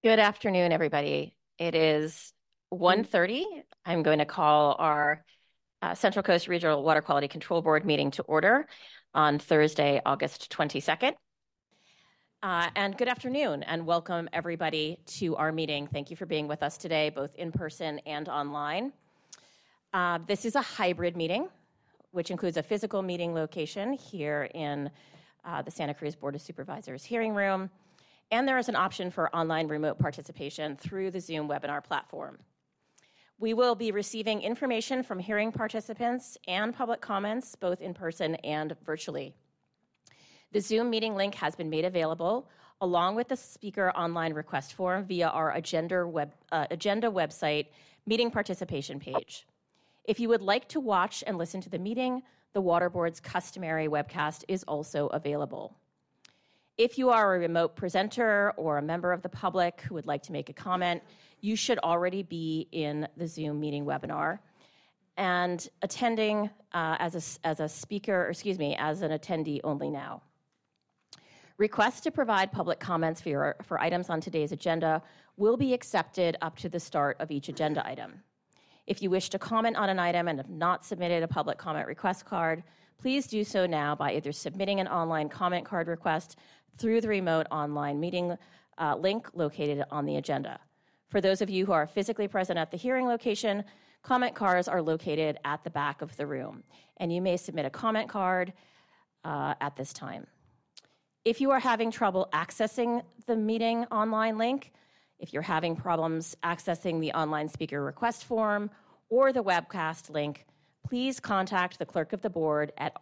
Good afternoon, everybody. It is 1:30. I'm going to call our Central Coast Regional Water Quality Control Board meeting to order on Thursday, August 22nd. And good afternoon, and welcome everybody to our meeting. Thank you for being with us today, both in person and online. This is a hybrid meeting, which includes a physical meeting location here in the Santa Cruz Board of Supervisors hearing room. And there is an option for online remote participation through the Zoom webinar platform. We will be receiving information from hearing participants and public comments, both in person and virtually. The Zoom meeting link has been made available, along with the speaker online request form via our agenda website meeting participation page. If you would like to watch and listen to the meeting, the Water Board's customary webcast is also available. If you are a remote presenter or a member of the public who would like to make a comment, you should already be in the Zoom meeting webinar and attending as an attendee only now. Requests to provide public comments for items on today's agenda will be accepted up to the start of each agenda item. If you wish to comment on an item and have not submitted a public comment request card, please do so now by either submitting an online comment card request through the remote online meeting link located on the agenda. For those of you who are physically present at the hearing location, comment cards are located at the back of the room, and you may submit a comment card at this time. If you are having trouble accessing the meeting online link, if you're having problems accessing the online speaker request form or the webcast link, please contact the clerk of the board at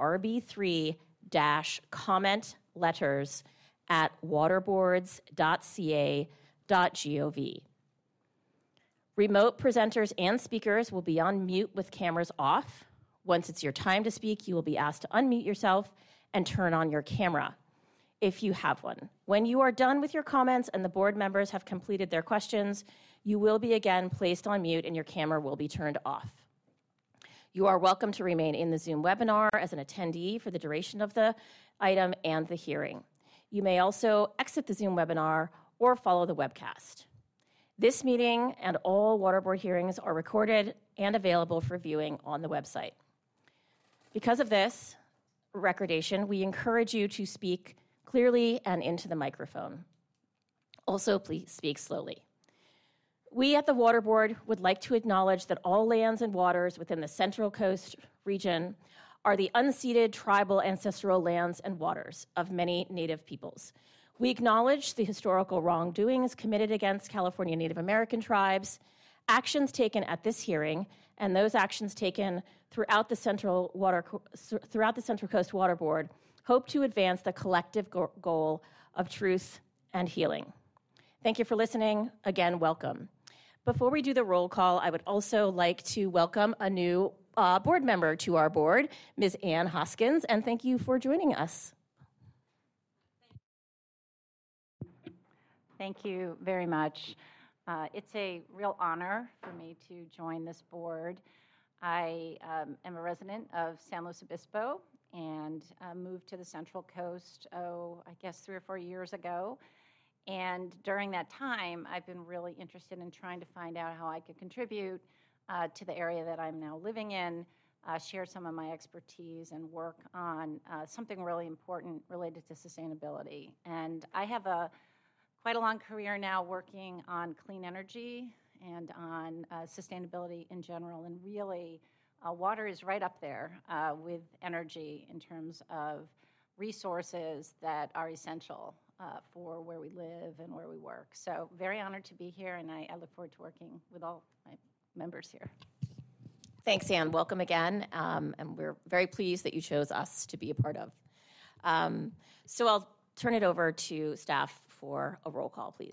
rb3-commentletters@waterboards.ca.gov. Remote presenters and speakers will be on mute with cameras off. Once it's your time to speak, you will be asked to unmute yourself and turn on your camera, if you have one. When you are done with your comments and the board members have completed their questions, you will be again placed on mute and your camera will be turned off. You are welcome to remain in the Zoom webinar as an attendee for the duration of the item and the hearing. You may also exit the Zoom webinar or follow the webcast. This meeting and all Water Board hearings are recorded and available for viewing on the website. Because of this recordation, we encourage you to speak clearly and into the microphone. Also, please speak slowly. We at the Water Board would like to acknowledge that all lands and waters within the Central Coast region are the unceded tribal ancestral lands and waters of many Native peoples. We acknowledge the historical wrongdoings committed against California Native American tribes, actions taken at this hearing, and those actions taken throughout the Central Coast Water Board hope to advance the collective goal of truth and healing. Thank you for listening. Again, welcome. Before we do the roll call, I would also like to welcome a new board member to our board, Ms. Ann Hoskins, and thank you for joining us. Thank you very much. It's a real honor for me to join this board. I am a resident of San Luis Obispo and moved to the Central Coast, I guess 3 or 4 years ago. And during that time, I've been really interested in trying to find out how I could contribute to the area that I'm now living in, share some of my expertise, and work on something really important related to sustainability. And I have quite a long career now working on clean energy and on sustainability in general. And really, water is right up there with energy in terms of resources that are essential for where we live and where we work. So very honored to be here, and I look forward to working with all my members here. Thanks, Ann. Welcome again, and we're very pleased that you chose us to be a part of. So I'll turn it over to staff for a roll call, please.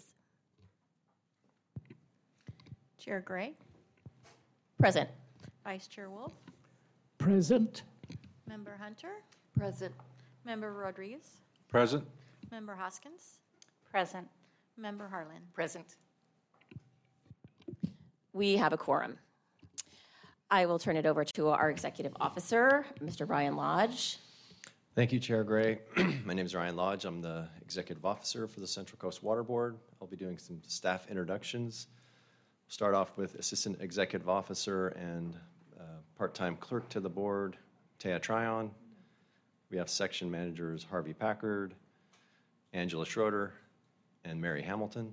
Chair Gray. Present. Vice Chair Wolf. Present. Member Hunter. Present. Member Rodriguez. Present. Member Hoskins. Present. Member Harlan. Present. We have a quorum. I will turn it over to our executive officer, Mr. Brian Lodge. Thank you, Chair Gray. My name is Ryan Lodge. I'm the Executive Officer for the Central Coast Water Board. I'll be doing some staff introductions. We'll start off with Assistant Executive Officer and part-time clerk to the board, Taya Tryon. We have section managers Harvey Packard, Angela Schroeder, and Mary Hamilton.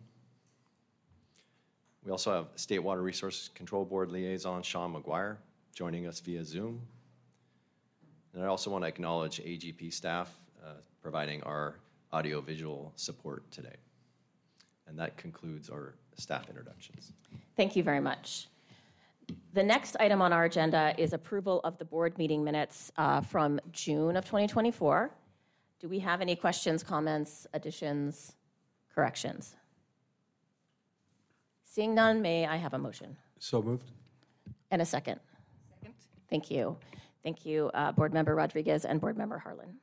We also have State Water Resources Control Board Liaison Sean McGuire joining us via Zoom. And I also want to acknowledge AGP staff providing our audio-visual support today. And that concludes our staff introductions. Thank you very much. The next item on our agenda is approval of the board meeting minutes from June of 2024. Do we have any questions, comments, additions, corrections? Seeing none, may I have a motion? So moved. And a second. Second. Thank you. Thank you, Board Member Rodriguez and Board Member Harlan.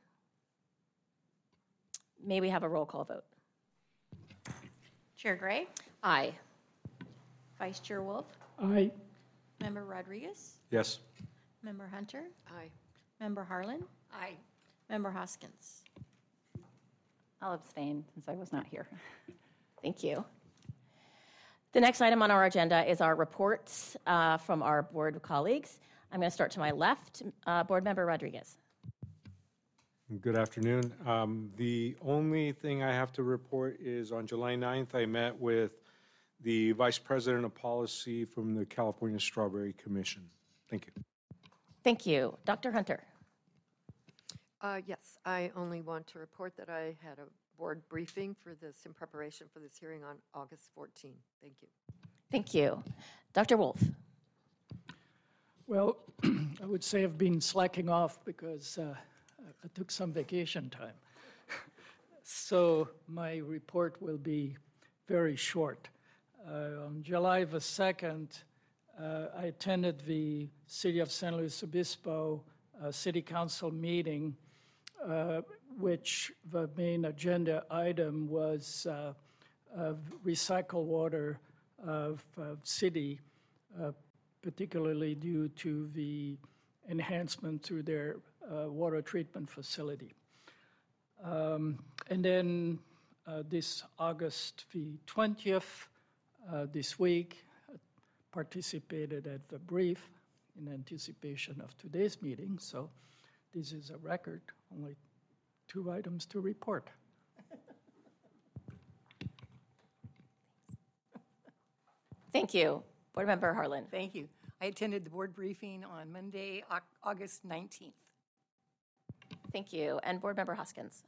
May we have a roll call vote? Chair Gray, Aye. Vice Chair Wolf, Aye. Member Rodriguez, Yes. Member Hunter, Aye. Member Harlan, Aye. Member Hoskins. I'll abstain since I was not here. Thank you. The next item on our agenda is our reports from our board colleagues. I'm going to start to my left. Board Member Rodriguez. Good afternoon. The only thing I have to report is on July 9th, I met with the Vice President of Policy from the California Strawberry Commission. Thank you. Thank you. Dr. Hunter. Yes, I only want to report that I had a board briefing for this in preparation for this hearing on August 14. Thank you. Thank you. Dr. Wolf. Well, I would say I've been slacking off because I took some vacation time. So my report will be very short. On July the 2nd, I attended the City of San Luis Obispo City Council meeting, which the main agenda item was recycled water of city, particularly due to the enhancement through their water treatment facility. And then this August the 20th, this week, I participated at the brief in anticipation of today's meeting. So this is a record, only 2 items to report. Thank you. Board Member Harlan. Thank you. I attended the board briefing on Monday, August 19th. Thank you. And Board Member Hoskins.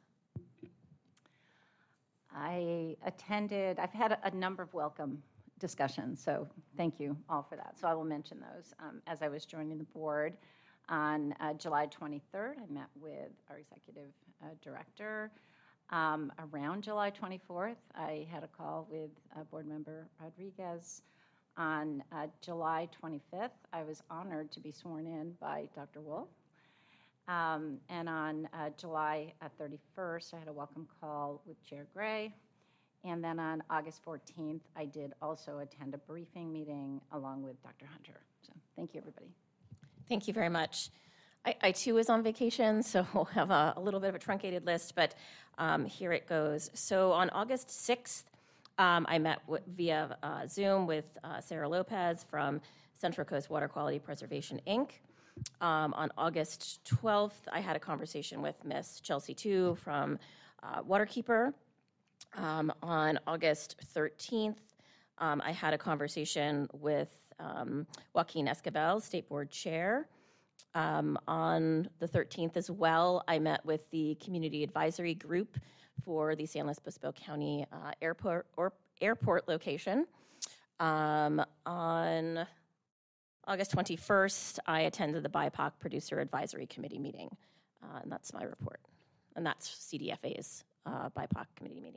I've had a number of welcome discussions, so thank you all for that. So I will mention those. As I was joining the board on July 23rd, I met with our executive director. Around July 24th, I had a call with Board Member Rodriguez. On July 25th, I was honored to be sworn in by Dr. Wolf. And on July 31st, I had a welcome call with Chair Gray. And then on August 14th, I did also attend a briefing meeting along with Dr. Hunter. So thank you, everybody. Thank you very much. I too was on vacation, so we'll have a little bit of a truncated list, but here it goes. So on August 6th, I met via Zoom with Sarah Lopez from Central Coast Water Quality Preservation, Inc. On August 12th, I had a conversation with Miss Chelsea Tu from Waterkeeper. On August 13th, I had a conversation with Joaquin Esquivel, State Board Chair. On the 13th as well, I met with the Community Advisory Group for the San Luis Obispo County airport location. On August 21st, I attended the BIPOC Producer Advisory Committee meeting, and that's my report. And that's CDFA's BIPOC committee meeting.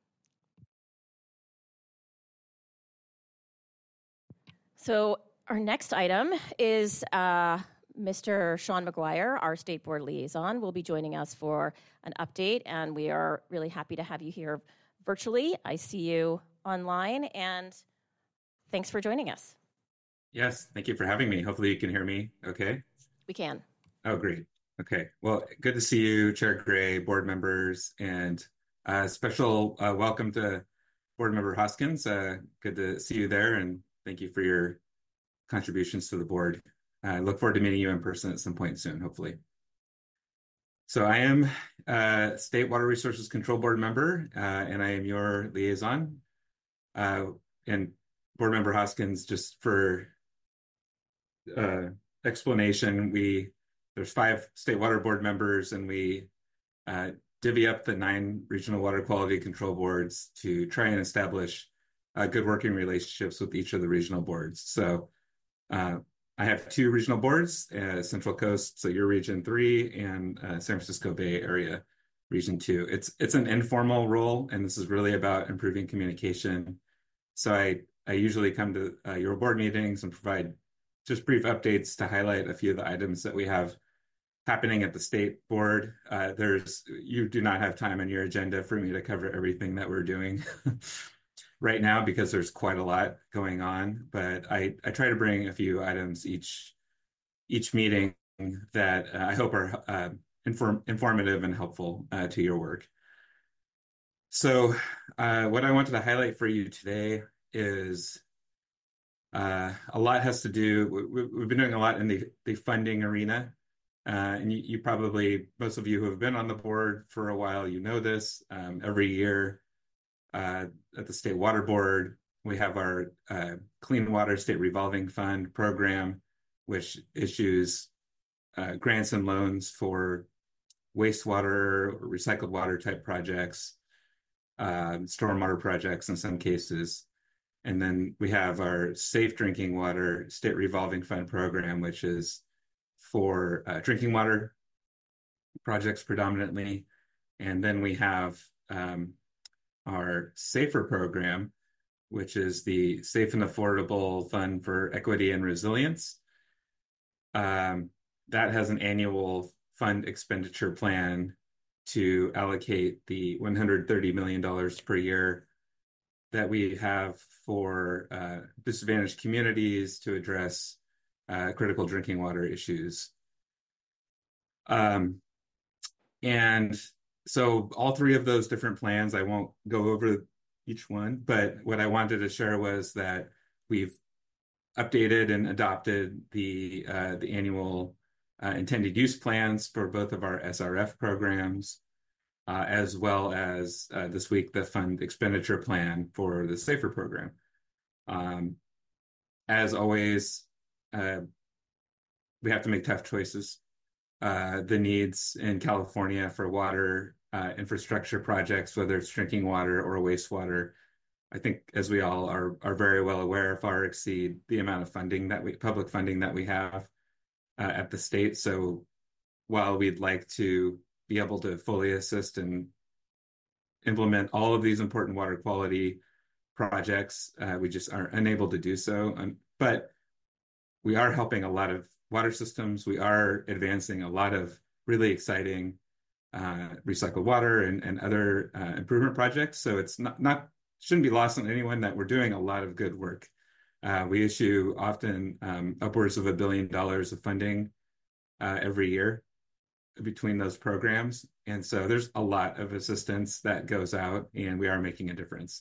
So our next item is Mr. Sean McGuire, our State Board Liaison, will be joining us for an update, and we are really happy to have you here virtually. I see you online, and thanks for joining us. Yes, thank you for having me. Hopefully you can hear me okay. We can. Oh, great. Okay, well, good to see you, Chair Gray, board members, and special welcome to Board Member Hoskins. Good to see you there, and thank you for your contributions to the board. I look forward to meeting you in person at some point soon, hopefully. So I am a State Water Resources Control Board member, and I am your liaison. And Board Member Hoskins, just for explanation, there's 5 State Water Board members, and we divvy up the 9 regional water quality control boards to try and establish good working relationships with each of the regional boards. So I have 2 regional boards, Central Coast, so your Region 3, and San Francisco Bay Area, Region 2. It's an informal role, and this is really about improving communication. So I usually come to your board meetings and provide just brief updates to highlight a few of the items that we have happening at the state board. You do not have time on your agenda for me to cover everything that we're doing right now because there's quite a lot going on, but I try to bring a few items each meeting that I hope are informative and helpful to your work. So what I wanted to highlight for you today is a lot has to do, we've been doing a lot in the funding arena. And you probably, most of you who have been on the board for a while, you know this. Every year at the State Water Board, we have our Clean Water State Revolving Fund program, which issues grants and loans for wastewater or recycled water type projects, stormwater projects in some cases. And then we have our Safe Drinking Water State Revolving Fund program, which is for drinking water projects predominantly. And then we have our SAFER program, which is the Safe and Affordable Fund for Equity and Resilience. That has an annual fund expenditure plan to allocate the $130 million per year that we have for disadvantaged communities to address critical drinking water issues. And so all 3 of those different plans, I won't go over each one, but what I wanted to share was that we've updated and adopted the annual intended use plans for both of our SRF programs, as well as this week, the fund expenditure plan for the SAFER program. As always, we have to make tough choices. The needs in California for water infrastructure projects, whether it's drinking water or wastewater, I think, as we all are very well aware, far exceed the amount of funding public funding that we have at the state. So while we'd like to be able to fully assist and implement all of these important water quality projects, we just are unable to do so. But we are helping a lot of water systems. We are advancing a lot of really exciting recycled water and other improvement projects. So it's shouldn't be lost on anyone that we're doing a lot of good work. We issue often upwards of $1 billion of funding every year between those programs. And so there's a lot of assistance that goes out, and we are making a difference.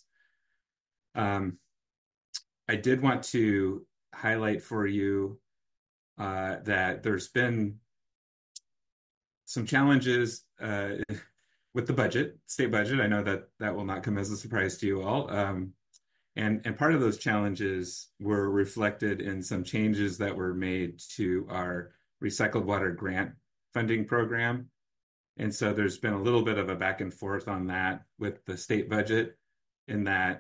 I did want to highlight for you that there's been some challenges with the budget, state budget. I know that will not come as a surprise to you all. And part of those challenges were reflected in some changes that were made to our recycled water grant funding program. And so there's been a little bit of a back and forth on that with the state budget, in that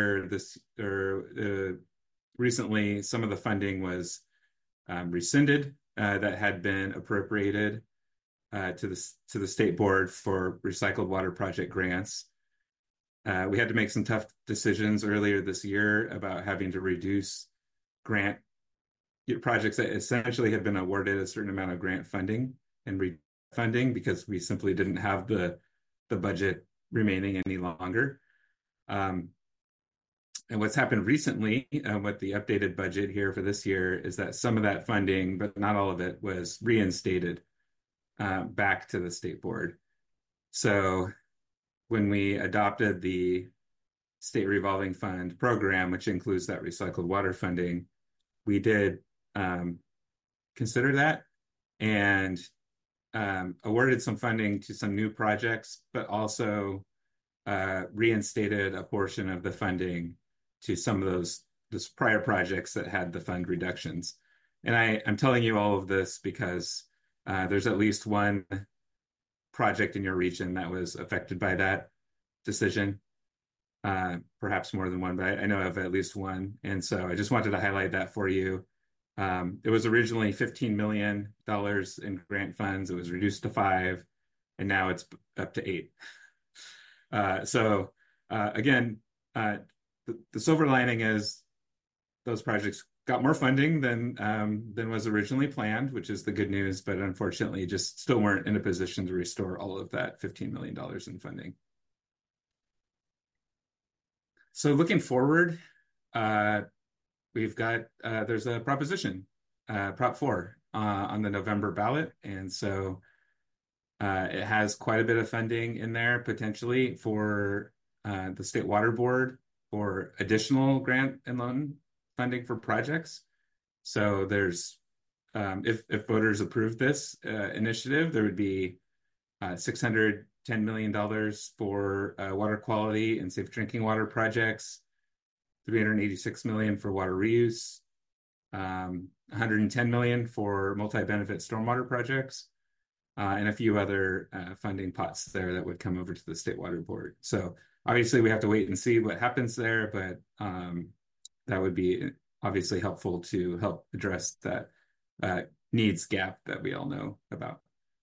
recently some of the funding was rescinded that had been appropriated to the state board for recycled water project grants. We had to make some tough decisions earlier this year about having to reduce grant projects that essentially had been awarded a certain amount of grant funding and refunding because we simply didn't have the budget remaining any longer. And what's happened recently with the updated budget here for this year is that some of that funding, but not all of it, was reinstated back to the state board. So when we adopted the state revolving fund program, which includes that recycled water funding, we did consider that and awarded some funding to some new projects, but also reinstated a portion of the funding to some of those prior projects that had the fund reductions. And I'm telling you all of this because there's at least one project in your region that was affected by that decision. Perhaps more than one, but I know of at least one. And so I just wanted to highlight that for you. It was originally $15 million in grant funds. It was reduced to 5, and now it's up to 8. Again, the silver lining is those projects got more funding than was originally planned, which is the good news, but unfortunately just still weren't in a position to restore all of that $15 million in funding. So looking forward, we've got, there's a proposition, Prop 4, on the November ballot. And so it has quite a bit of funding in there potentially for the State Water Board or additional grant and loan funding for projects. So there's, if voters approve this initiative, there would be $610 million for water quality and safe drinking water projects, $386 million for water reuse, $110 million for multi-benefit stormwater projects, and a few other funding pots there that would come over to the State Water Board. So obviously we have to wait and see what happens there, but that would be obviously helpful to help address that needs gap that we all know about.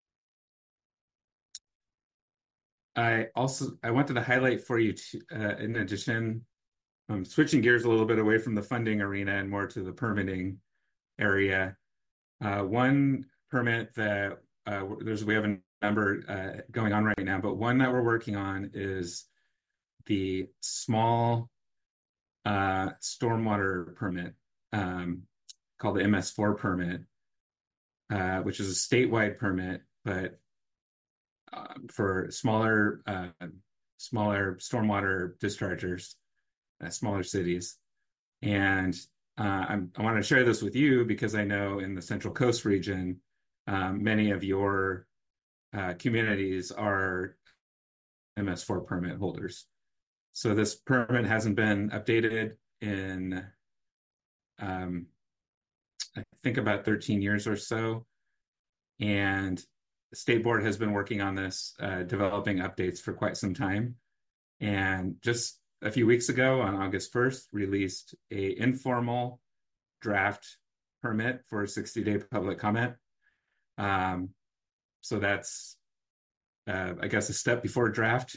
I wanted to highlight for you, in addition, switching gears a little bit away from the funding arena and more to the permitting area. One permit that we have a number going on right now, but one that we're working on is the small stormwater permit called the MS4 permit, which is a statewide permit, but for smaller stormwater dischargers, smaller cities. And I want to share this with you because I know in the Central Coast region, many of your communities are MS4 permit holders. So this permit hasn't been updated in, I think, about 13 years or so. And the State Board has been working on this, developing updates for quite some time. And just a few weeks ago, on August 1st, released an informal draft permit for a 60-day public comment. So that's, I guess, a step before draft.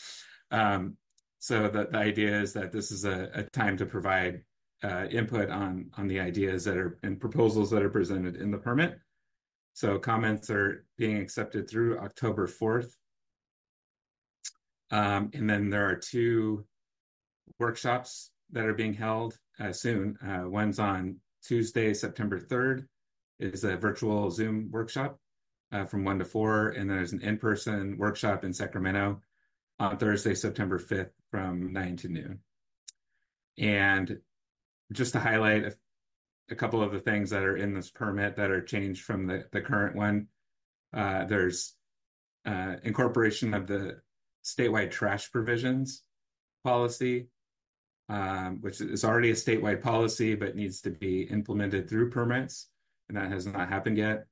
So the idea is that this is a time to provide input on the ideas that are and proposals that are presented in the permit. So comments are being accepted through October 4th. And then there are 2 workshops that are being held soon. One's on Tuesday, September 3rd, is a virtual Zoom workshop from 1 to 4. And there's an in-person workshop in Sacramento on Thursday, September 5th from 9 to noon. And just to highlight a couple of the things that are in this permit that are changed from the current one, there's incorporation of the statewide trash provisions policy, which is already a statewide policy, but needs to be implemented through permits, and that has not happened yet.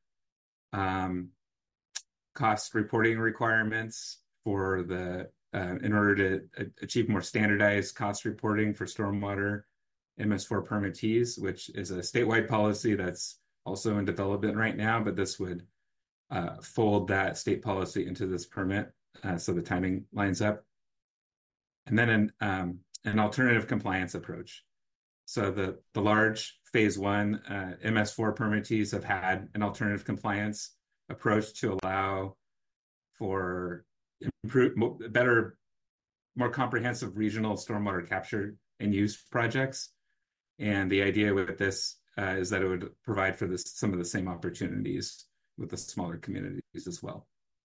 Cost reporting requirements for in order to achieve more standardized cost reporting for stormwater MS4 permittees, which is a statewide policy that's also in development right now, but this would fold that state policy into this permit, so the timing lines up. And then an alternative compliance approach. So the large phase 1 MS4 permittees have had an alternative compliance approach to allow for better, more comprehensive regional stormwater capture and use projects. And the idea with this is that it would provide for some of the same opportunities with the smaller communities as well.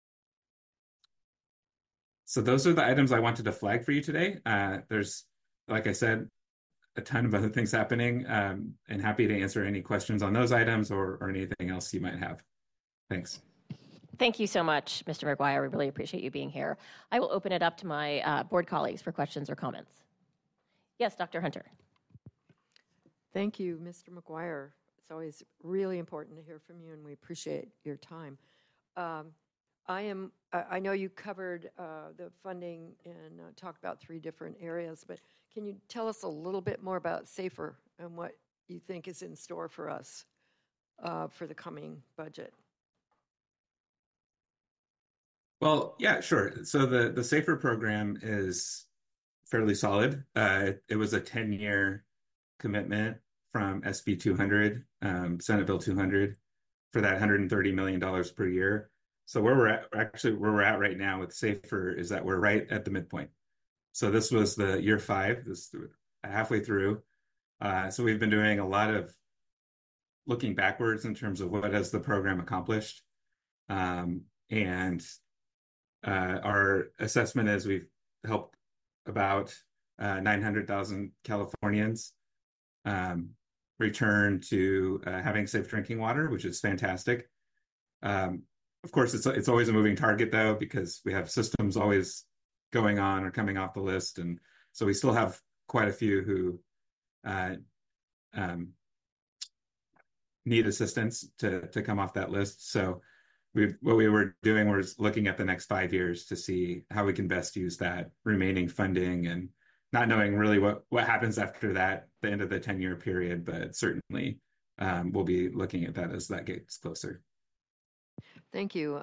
So those are the items I wanted to flag for you today. There's, like I said, a ton of other things happening, and happy to answer any questions on those items or anything else you might have. Thanks. Thank you so much, Mr. McGuire. We really appreciate you being here. I will open it up to my board colleagues for questions or comments. Yes, Dr. Hunter. Thank you, Mr. McGuire. It's always really important to hear from you, and we appreciate your time. I know you covered the funding and talked about 3 different areas, but can you tell us a little bit more about SAFER and what you think is in store for us for the coming budget? Well, yeah, sure. So the SAFER program is fairly solid. It was a 10-year commitment from SB 200, Senate Bill 200, for that $130 million per year. So where we're at right now with SAFER is that we're right at the midpoint. So this was the year 5, this halfway through. So we've been doing a lot of looking backwards in terms of what has the program accomplished. And our assessment is we've helped about 900,000 Californians return to having safe drinking water, which is fantastic. Of course, it's always a moving target, though, because we have systems always going on or coming off the list. And so we still have quite a few who need assistance to come off that list. So what we were doing was looking at the next 5 years to see how we can best use that remaining funding, and not knowing really what happens after that, the end of the 10-year period, but certainly we'll be looking at that as that gets closer. Thank you.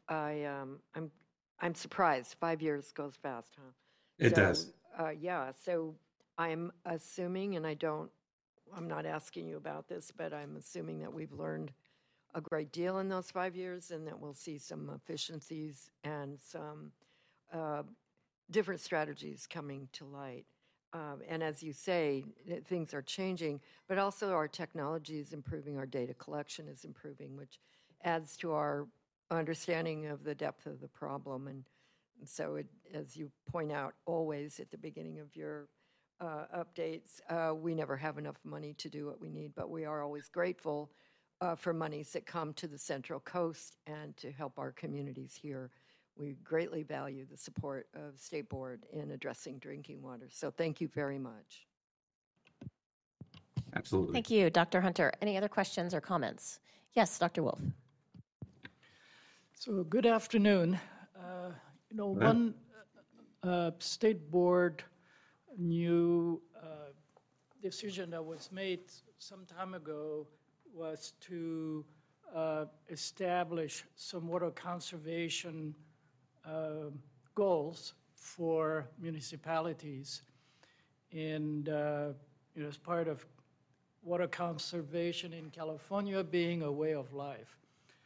I'm surprised. 5 years goes fast, huh? It does. Yeah. So I'm assuming, and I'm not asking you about this, but I'm assuming that we've learned a great deal in those 5 years, and that we'll see some efficiencies and some different strategies coming to light. And as you say, things are changing, but also our technology is improving, our data collection is improving, which adds to our understanding of the depth of the problem. And so, as you point out always at the beginning of your updates, we never have enough money to do what we need, but we are always grateful for monies that come to the Central Coast and to help our communities here. We greatly value the support of State Board in addressing drinking water. So thank you very much. Absolutely. Thank you, Dr. Hunter. Any other questions or comments? Yes, Dr. Wolf. So good afternoon. One State Board new decision that was made some time ago was to establish some water conservation goals for municipalities. And as part of water conservation in California being a way of life.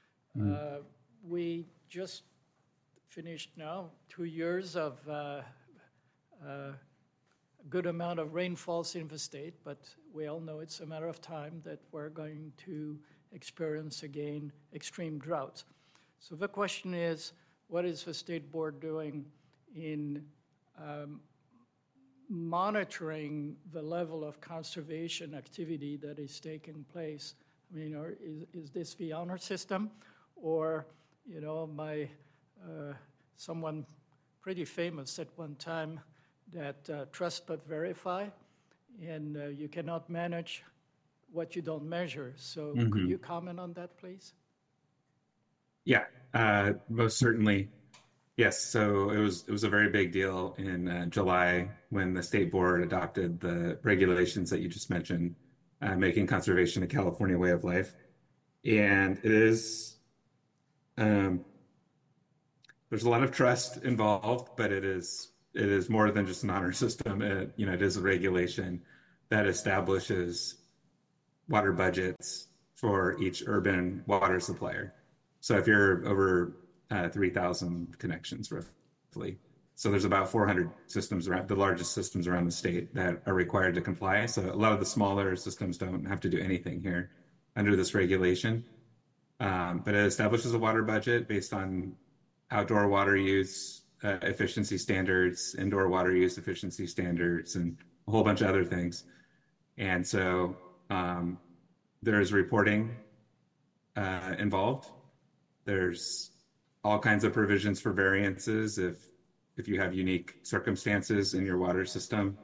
We just finished now 2 years of a good amount of rainfalls in the state, but we all know it's a matter of time that we're going to experience again extreme droughts. So the question is, what is the State Board doing in monitoring the level of conservation activity that is taking place? I mean, is this the honor system, or someone pretty famous at one time that trust but verify, and you cannot manage what you don't measure. So could you comment on that, please? Yeah, most certainly. Yes, so it was a very big deal in July when the State Board adopted the regulations that you just mentioned, making conservation a California way of life. And it is, there's a lot of trust involved, but it is more than just an honor system. It is a regulation that establishes water budgets for each urban water supplier. So if you're over 3,000 connections roughly, so there's about 400 systems around, the largest systems around the state, that are required to comply. So a lot of the smaller systems don't have to do anything here under this regulation. But it establishes a water budget based on outdoor water use efficiency standards, indoor water use efficiency standards, and a whole bunch of other things. And so there's reporting involved. There's all kinds of provisions for variances if you have unique circumstances in your water system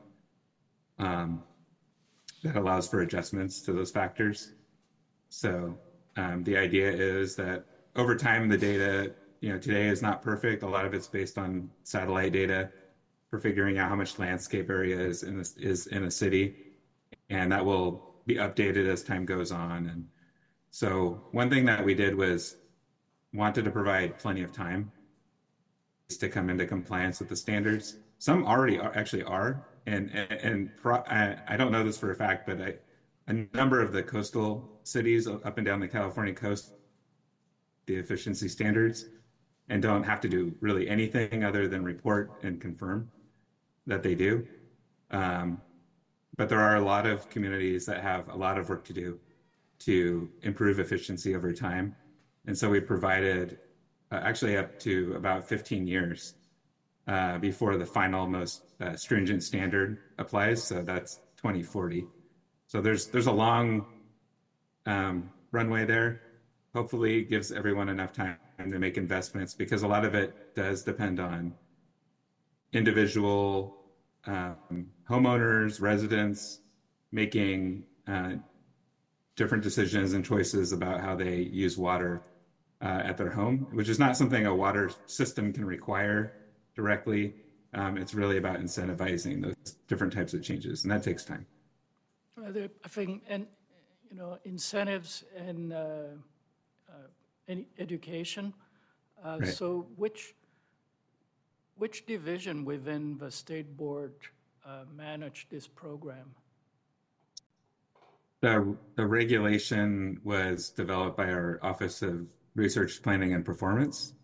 that allows for adjustments to those factors. So the idea is that over time, the data, today is not perfect. A lot of it's based on satellite data for figuring out how much landscape area is in a city, and that will be updated as time goes on. And so one thing that we did was wanted to provide plenty of time to come into compliance with the standards. Some already actually are, and I don't know this for a fact, but a number of the coastal cities up and down the California coast, the efficiency standards, and don't have to do really anything other than report and confirm that they do. But there are a lot of communities that have a lot of work to do to improve efficiency over time. And so we provided actually up to about 15 years before the final most stringent standard applies. So that's 2040. So there's a long runway there. Hopefully it gives everyone enough time to make investments, because a lot of it does depend on individual homeowners, residents making different decisions and choices about how they use water at their home, which is not something a water system can require directly. It's really about incentivizing those different types of changes, and that takes time. I think, and incentives and education. Right. So which division within the state board managed this program? The regulation was developed by our Office of Research, Planning, and Performance.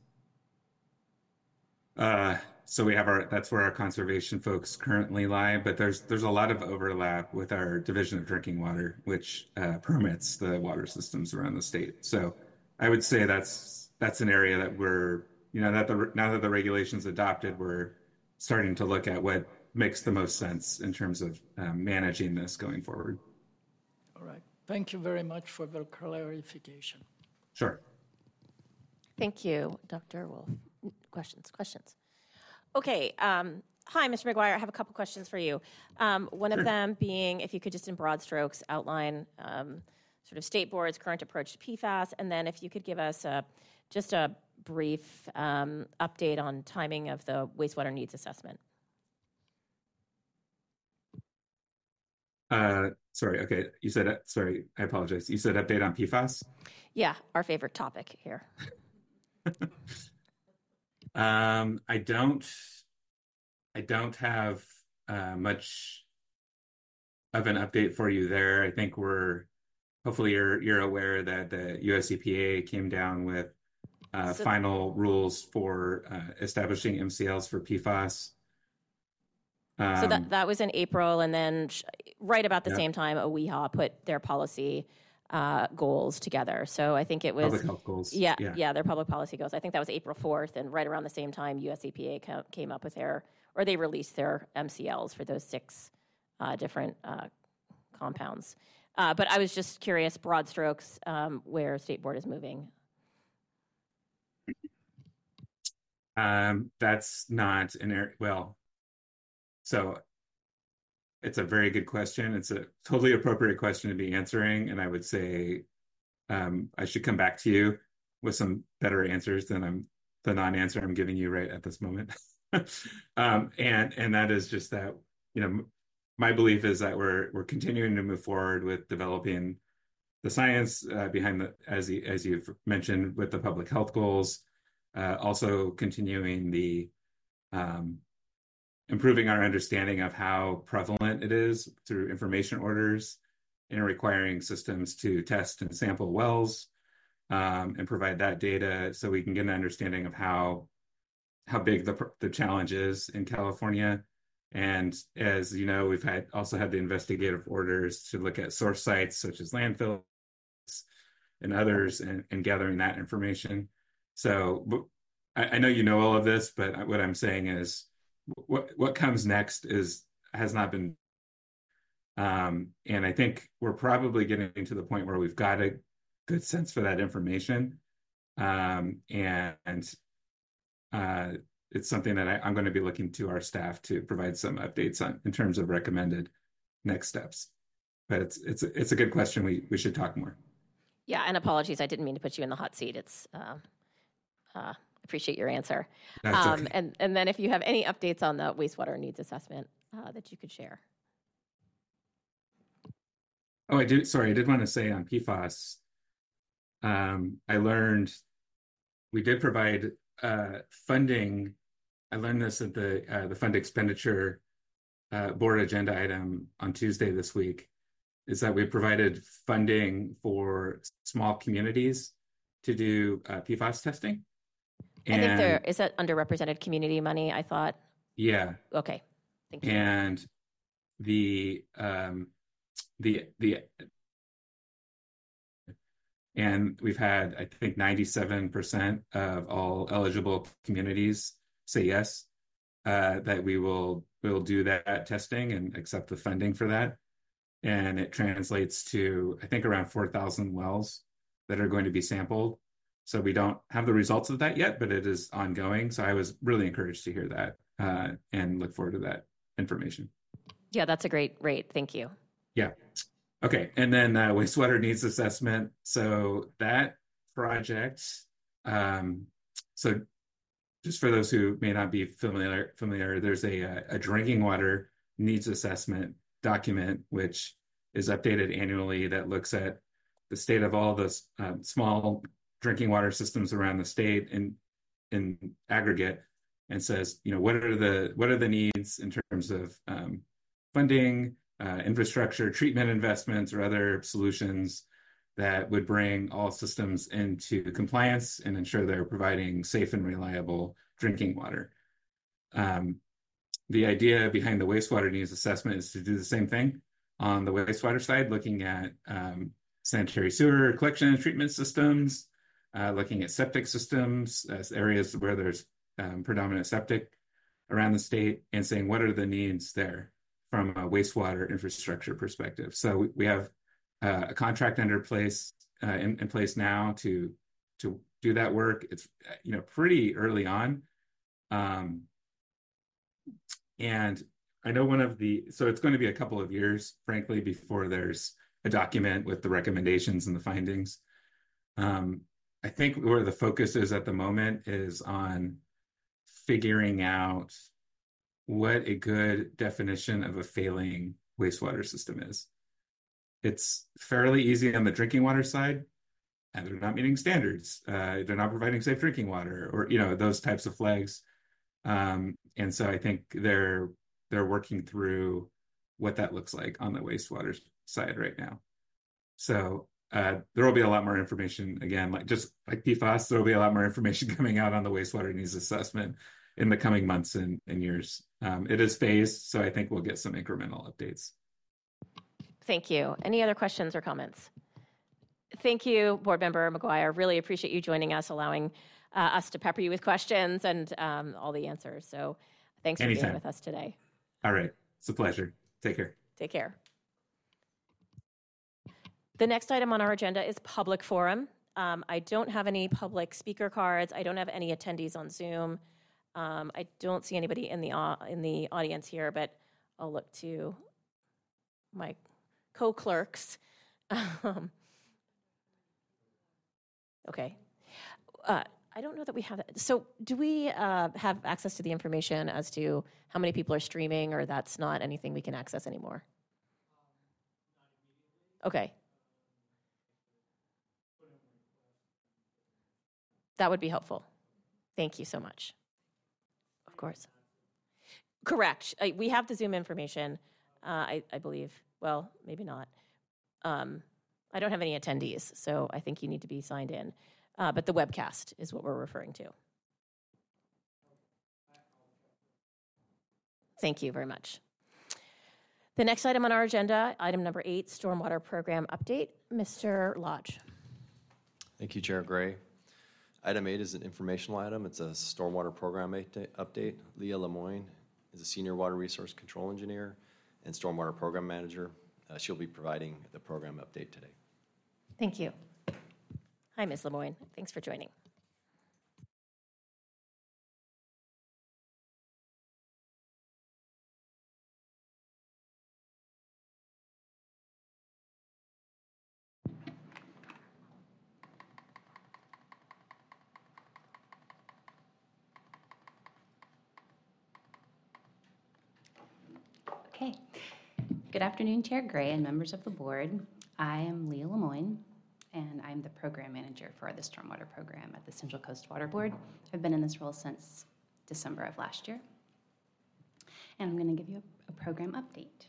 So we have that's where our conservation folks currently lie, but there's a lot of overlap with our Division of Drinking Water, which permits the water systems around the state. So I would say that's an area that we're, now that the regulation's adopted, we're starting to look at what makes the most sense in terms of managing this going forward. All right. Thank you very much for the clarification. Sure. Thank you, Dr. Wolf. Questions? Okay. Hi, Mr. McGuire. I have a couple questions for you. One of them being, if you could just in broad strokes outline sort of state board's current approach to PFAS, and then if you could give us just a brief update on timing of the wastewater needs assessment. Sorry. Okay. You said, sorry, I apologize. You said update on PFAS? Yeah, our favorite topic here. I don't have much of an update for you there. I think hopefully you're aware that the US EPA came down with final rules for establishing MCLs for PFAS. So that was in April, and then right about the same time, OEHA put their policy goals together. So I think it was public health goals. Yeah, their public policy goals. I think that was April 4th, and right around the same time, US EPA came up with they released their MCLs for those 6 different compounds. But I was just curious, broad strokes, where State Board is moving. That's not an area. Well, so it's a very good question. It's a totally appropriate question to be answering, and I would say I should come back to you with some better answers than the non-answer I'm giving you right at this moment. And that is just that, my belief is that we're continuing to move forward with developing the science behind as you've mentioned, with the public health goals, also continuing the improving our understanding of how prevalent it is through information orders, and requiring systems to test and sample wells and provide that data so we can get an understanding of how big the challenge is in California. And as you know, we've also had the investigative orders to look at source sites such as landfills, and others and gathering that information. So I know you know all of this, but what I'm saying is what comes next has not been. And I think we're probably getting to the point where we've got a good sense for that information. It's something that I'm going to be looking to our staff to provide some updates on in terms of recommended next steps. But it's a good question. We should talk more. Yeah, and apologies, I didn't mean to put you in the hot seat. It's appreciate your answer. That's okay. And then if you have any updates on the wastewater needs assessment that you could share. Oh, I did want to say on PFAS, I learned we did provide funding. I learned this at the fund expenditure board agenda item on Tuesday this week, is that we provided funding for small communities to do PFAS testing. I think is that underrepresented community money, I thought? Yeah. Okay, thank you. And and we've had, I think, 97% of all eligible communities say yes, that we'll do that testing and accept the funding for that. And it translates to, I think, around 4,000 wells that are going to be sampled. So we don't have the results of that yet, but it is ongoing. So I was really encouraged to hear that and look forward to that information. Yeah, that's a great rate. Thank you. Yeah. Okay. And then wastewater needs assessment. So that project, so just for those who may not be familiar, there's a drinking water needs assessment document, which is updated annually, that looks at the state of all the small drinking water systems around the state in aggregate, and says, what are the needs in terms of funding, infrastructure, treatment investments, or other solutions that would bring all systems into compliance and ensure they're providing safe and reliable drinking water. The idea behind the wastewater needs assessment is to do the same thing on the wastewater side, looking at sanitary sewer collection and treatment systems, looking at septic systems as areas where there's predominant septic around the state, and saying what are the needs there from a wastewater infrastructure perspective. So we have a contract in place now to do that work. It's pretty early on, and I know so it's going to be a couple of years, frankly, before there's a document with the recommendations and the findings. I think where the focus is at the moment is on figuring out what a good definition of a failing wastewater system is. It's fairly easy on the drinking water side, and they're not meeting standards. They're not providing safe drinking water, or those types of flags. And so I think they're working through what that looks like on the wastewater side right now. So there will be a lot more information, again, just like PFAS, there will be a lot more information coming out on the wastewater needs assessment in the coming months and years. It is phased, so I think we'll get some incremental updates. Thank you. Any other questions or comments? Thank you, Board Member McGuire. Really appreciate you joining us, allowing us to pepper you with questions and all the answers. So thanks for being with us today. All right. It's a pleasure. Take care. Take care. The next item on our agenda is public forum. I don't have any public speaker cards. I don't have any attendees on Zoom. I don't see anybody in the audience here, but I'll look to my co-clerks. Okay. I don't know that we have that. So do we have access to the information as to how many people are streaming, or that's not anything we can access anymore? Okay. That would be helpful. Thank you so much. Of course. Correct. We have the Zoom information, I believe. Well, maybe not. I don't have any attendees, so I think you need to be signed in. But the webcast is what we're referring to. Thank you very much. The next item on our agenda, item number 8, Stormwater Program Update. Mr. Lodge. Thank you, Chair Gray. Item 8 is an informational item. It's a stormwater program update. Leah Lemoyne is a senior water resource control engineer and stormwater program manager. She'll be providing the program update today. Thank you. Hi, Ms. Lemoyne. Thanks for joining. Okay. Good afternoon, Chair Gray and members of the board. I am Leah Lemoyne, and I'm the program manager for the Stormwater Program at the Central Coast Water Board. I've been in this role since December of last year. And I'm going to give you a program update.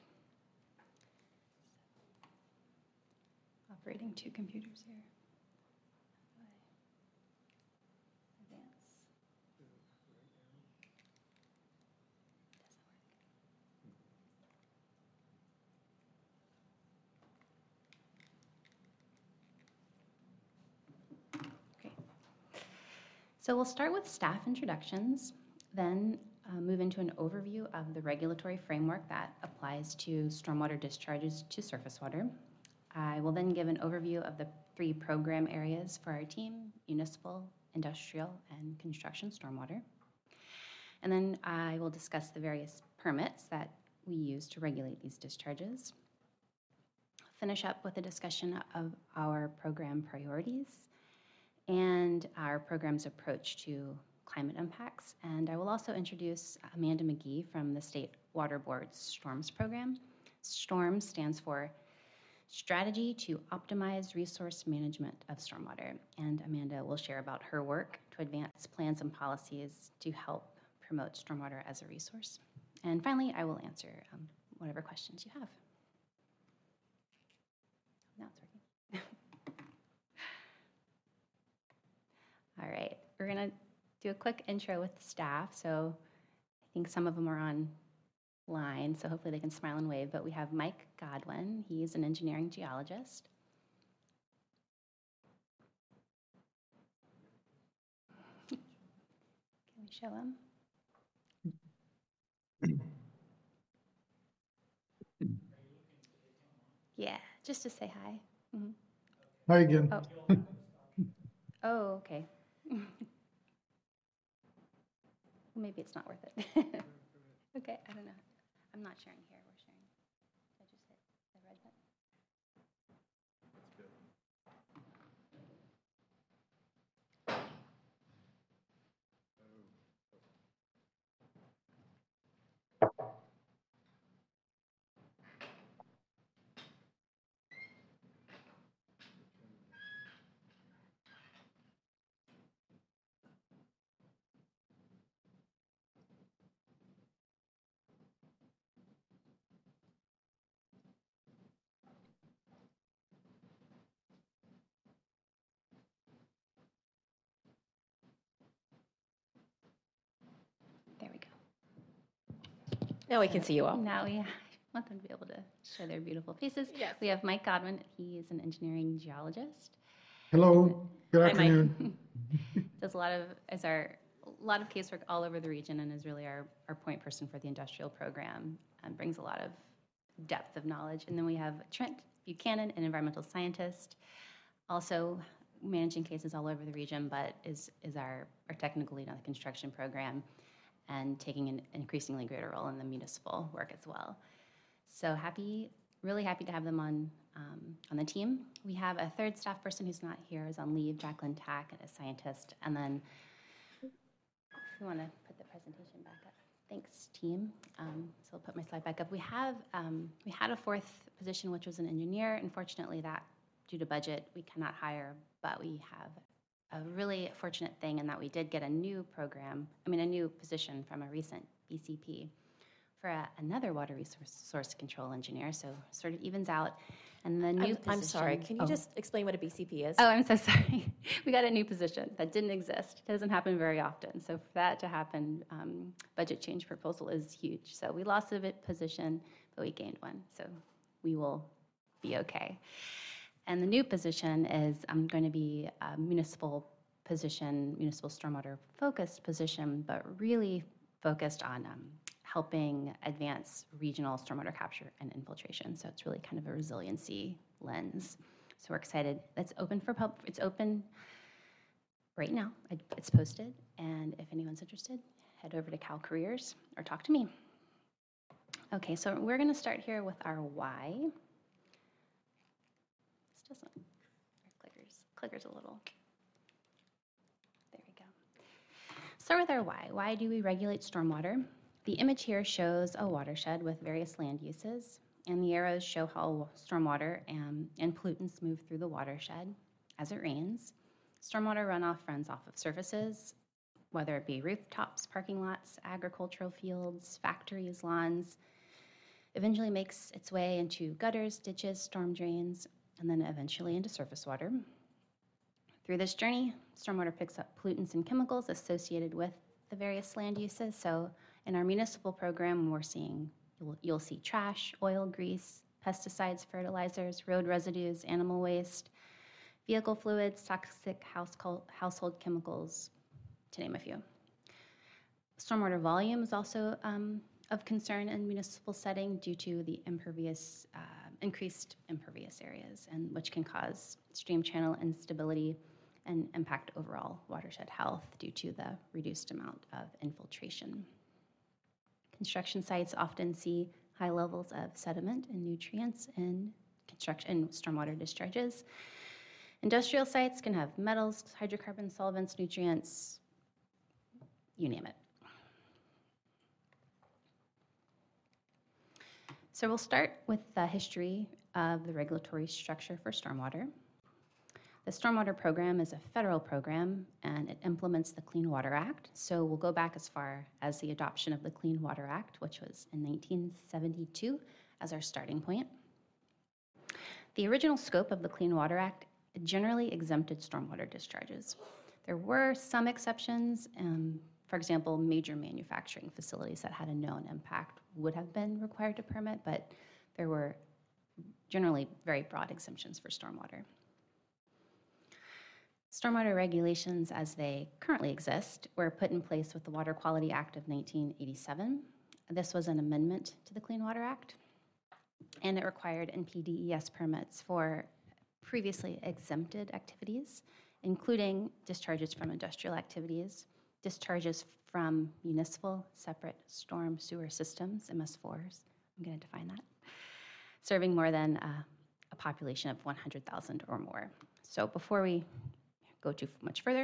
Operating two computers here. So we'll start with staff introductions, then move into an overview of the regulatory framework that applies to stormwater discharges to surface water. I will then give an overview of the 3 program areas for our team: municipal, industrial, and construction stormwater. And then I will discuss the various permits that we use to regulate these discharges. Finish up with a discussion of our program priorities and our program's approach to climate impacts. And I will also introduce Amanda McGee from the State Water Board's STORMS program. STORMS stands for Strategy to Optimize Resource Management of Stormwater. And Amanda will share about her work to advance plans and policies to help promote stormwater as a resource. And finally, I will answer whatever questions you have. Now it's working. All right, we're gonna do a quick intro with the staff. So I think some of them are online, so hopefully they can smile and wave, but we have Mike Godwin. He's an engineering geologist. Can we show him? Yeah, just to say hi. Mm-hmm. Hi again. Oh, oh okay. Well, maybe it's not worth it. Okay, I don't know. I'm not sharing here. We're sharing. I just hit the red button. There we go. Now we can see you all. Now we want them to be able to show their beautiful faces. Yes. We have Mike Godwin. He is an engineering geologist. Hello. Good Hi, Mike. afternoon. Does a lot of casework all over the region and is really our point person for the industrial program and brings a lot of depth of knowledge. And then we have Trent Buchanan, an environmental scientist, also managing cases all over the region, but is our technical lead on the construction program and taking an increasingly greater role in the municipal work as well. So really happy to have them on the team. We have a third staff person who's not here, is on leave, Jacqueline Tack, a scientist. And then if you want to put the presentation back up. Thanks, team. So I'll put my slide back up. We had a 4th position, which was an engineer. Unfortunately, that due to budget, we cannot hire, but we have a really fortunate thing in that we did get a new position from a recent BCP for another water resource control engineer, so sort of evens out. And the new position... I'm sorry, can you just explain what a BCP is? Oh, I'm so sorry. We got a new position that didn't exist. It doesn't happen very often. So for that to happen, budget change proposal is huge. So we lost a position, but we gained one. So we will be okay. And the new position is going to be a municipal position, municipal stormwater focused position, but really focused on helping advance regional stormwater capture and infiltration. So it's really kind of a resiliency lens. So we're excited. It's open for it's open right now. It's posted, and if anyone's interested, head over to Cal Careers or talk to me. Okay, so we're going to start here with our why. This doesn't, our clicker's a little, there we go. Start with our why. Why do we regulate stormwater? The image here shows a watershed with various land uses, and the arrows show how stormwater and pollutants move through the watershed as it rains. Stormwater runoff runs off of surfaces, whether it be rooftops, parking lots, agricultural fields, factories, lawns, eventually makes its way into gutters, ditches, storm drains, and then eventually into surface water. Through this journey, stormwater picks up pollutants and chemicals associated with the various land uses. So in our municipal program, we're seeing, you'll see trash, oil, grease, pesticides, fertilizers, road residues, animal waste, vehicle fluids, toxic household chemicals, to name a few. Stormwater volume is also of concern in municipal setting due to the increased impervious areas, and which can cause stream channel instability and impact overall watershed health due to the reduced amount of infiltration. Construction sites often see high levels of sediment and nutrients in stormwater discharges. Industrial sites can have metals, hydrocarbon solvents, nutrients, you name it. So we'll start with the history of the regulatory structure for stormwater. The Stormwater Program is a federal program, and it implements the Clean Water Act. So we'll go back as far as the adoption of the Clean Water Act, which was in 1972 as our starting point. The original scope of the Clean Water Act generally exempted stormwater discharges. There were some exceptions. For example, major manufacturing facilities that had a known impact would have been required to permit, but there were generally very broad exemptions for stormwater. Stormwater regulations as they currently exist were put in place with the Water Quality Act of 1987. This was an amendment to the Clean Water Act, and it required NPDES permits for previously exempted activities, including discharges from industrial activities, discharges from municipal separate storm sewer systems, MS4s, I'm going to define that, serving more than a population of 100,000 or more. So before we go too much further,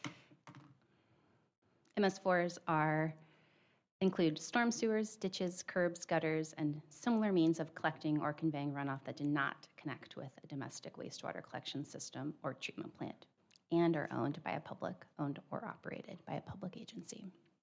MS4s include storm sewers, ditches, curbs, gutters, and similar means of collecting or conveying runoff that do not connect with a domestic wastewater collection system or treatment plant, and are owned or operated by a public agency.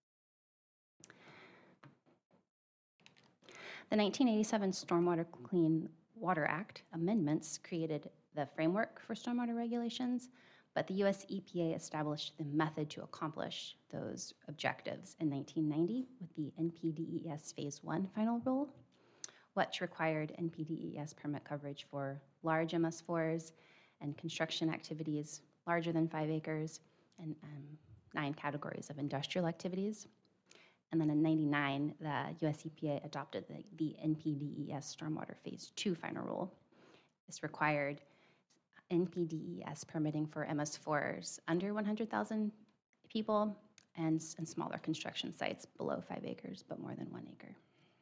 The 1987 Stormwater Clean Water Act amendments created the framework for stormwater regulations, but the US EPA established the method to accomplish those objectives in 1990 with the NPDES Phase 1 final rule, which required NPDES permit coverage for large MS4s and construction activities larger than 5 acres, and 9 categories of industrial activities. And then in 99, the US EPA adopted the NPDES Stormwater Phase 2 final rule. This required NPDES permitting for MS4s under 100,000 people and smaller construction sites below 5 acres but more than 1 acre.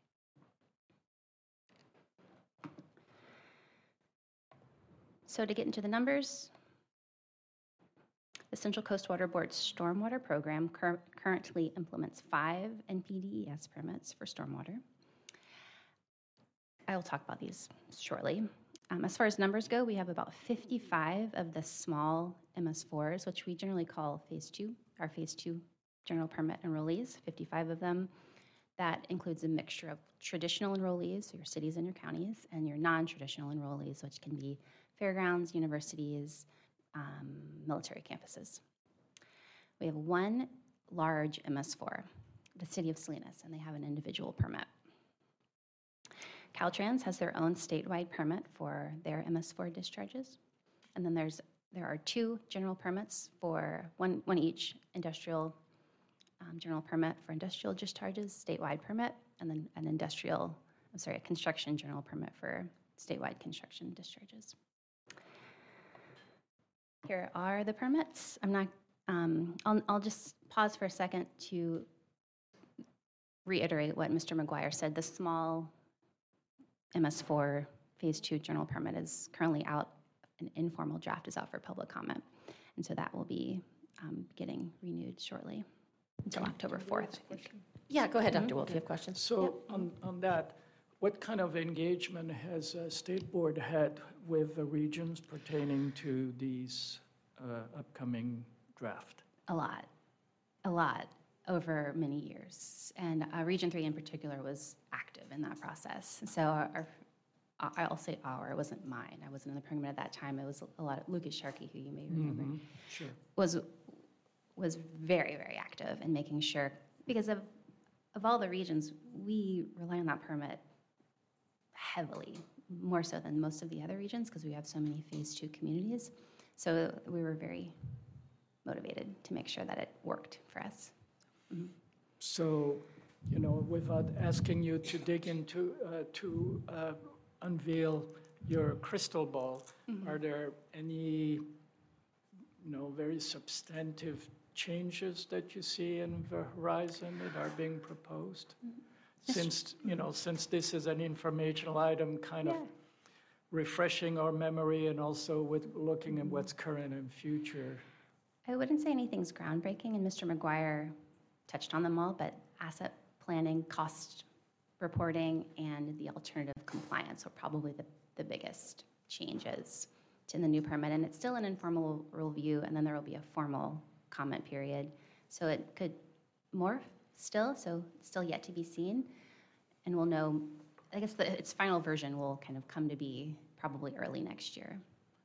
So to get into the numbers, the Central Coast Water Board's Stormwater Program currently implements 5 NPDES permits for stormwater. I will talk about these shortly. As far as numbers go, we have about 55 of the small MS4s, which we generally call Phase 2, our Phase 2 general permit enrollees, 55 of them. That includes a mixture of traditional enrollees, your cities and your counties, and your non-traditional enrollees, which can be fairgrounds, universities, military campuses. We have 1 large MS4, the city of Salinas, and they have an individual permit. Caltrans has their own statewide permit for their MS4 discharges. And then there are 2 general permits for one each industrial general permit for industrial discharges, statewide permit, and then a construction general permit for statewide construction discharges. Here are the permits. I'll just pause for a second to reiterate what Mr. McGuire said. The small MS4 Phase 2 general permit is currently out. An informal draft is out for public comment. And so that will be getting renewed shortly until October 4th, I think. Yeah, go ahead, Dr. Wolf, you have questions? So on that, what kind of engagement has State Board had with the regions pertaining to these upcoming draft? A lot over many years. And Region 3 in particular was active in that process. So I'll say it wasn't mine. I wasn't in the program at that time. It was a lot of Lucas Sharkey, who you may remember, Sure. was very, very active in making sure, because of all the regions, we rely on that permit heavily, more so than most of the other regions, because we have so many Phase 2 communities. So we were very motivated to make sure that it worked for us. Mm-hmm. So, without asking you to dig into, to unveil your crystal ball, are there any, very substantive changes that you see in the horizon that are being proposed? Since this is an informational item, kind of refreshing our memory and also with looking at what's current and future. I wouldn't say anything's groundbreaking, and Mr. McGuire touched on them all, but asset planning, cost reporting, and the alternative compliance are probably the biggest changes to the new permit. And it's still an informal review, and then there will be a formal comment period. So it could morph still, so it's still yet to be seen. And we'll know, I guess its final version will kind of come to be probably early next year.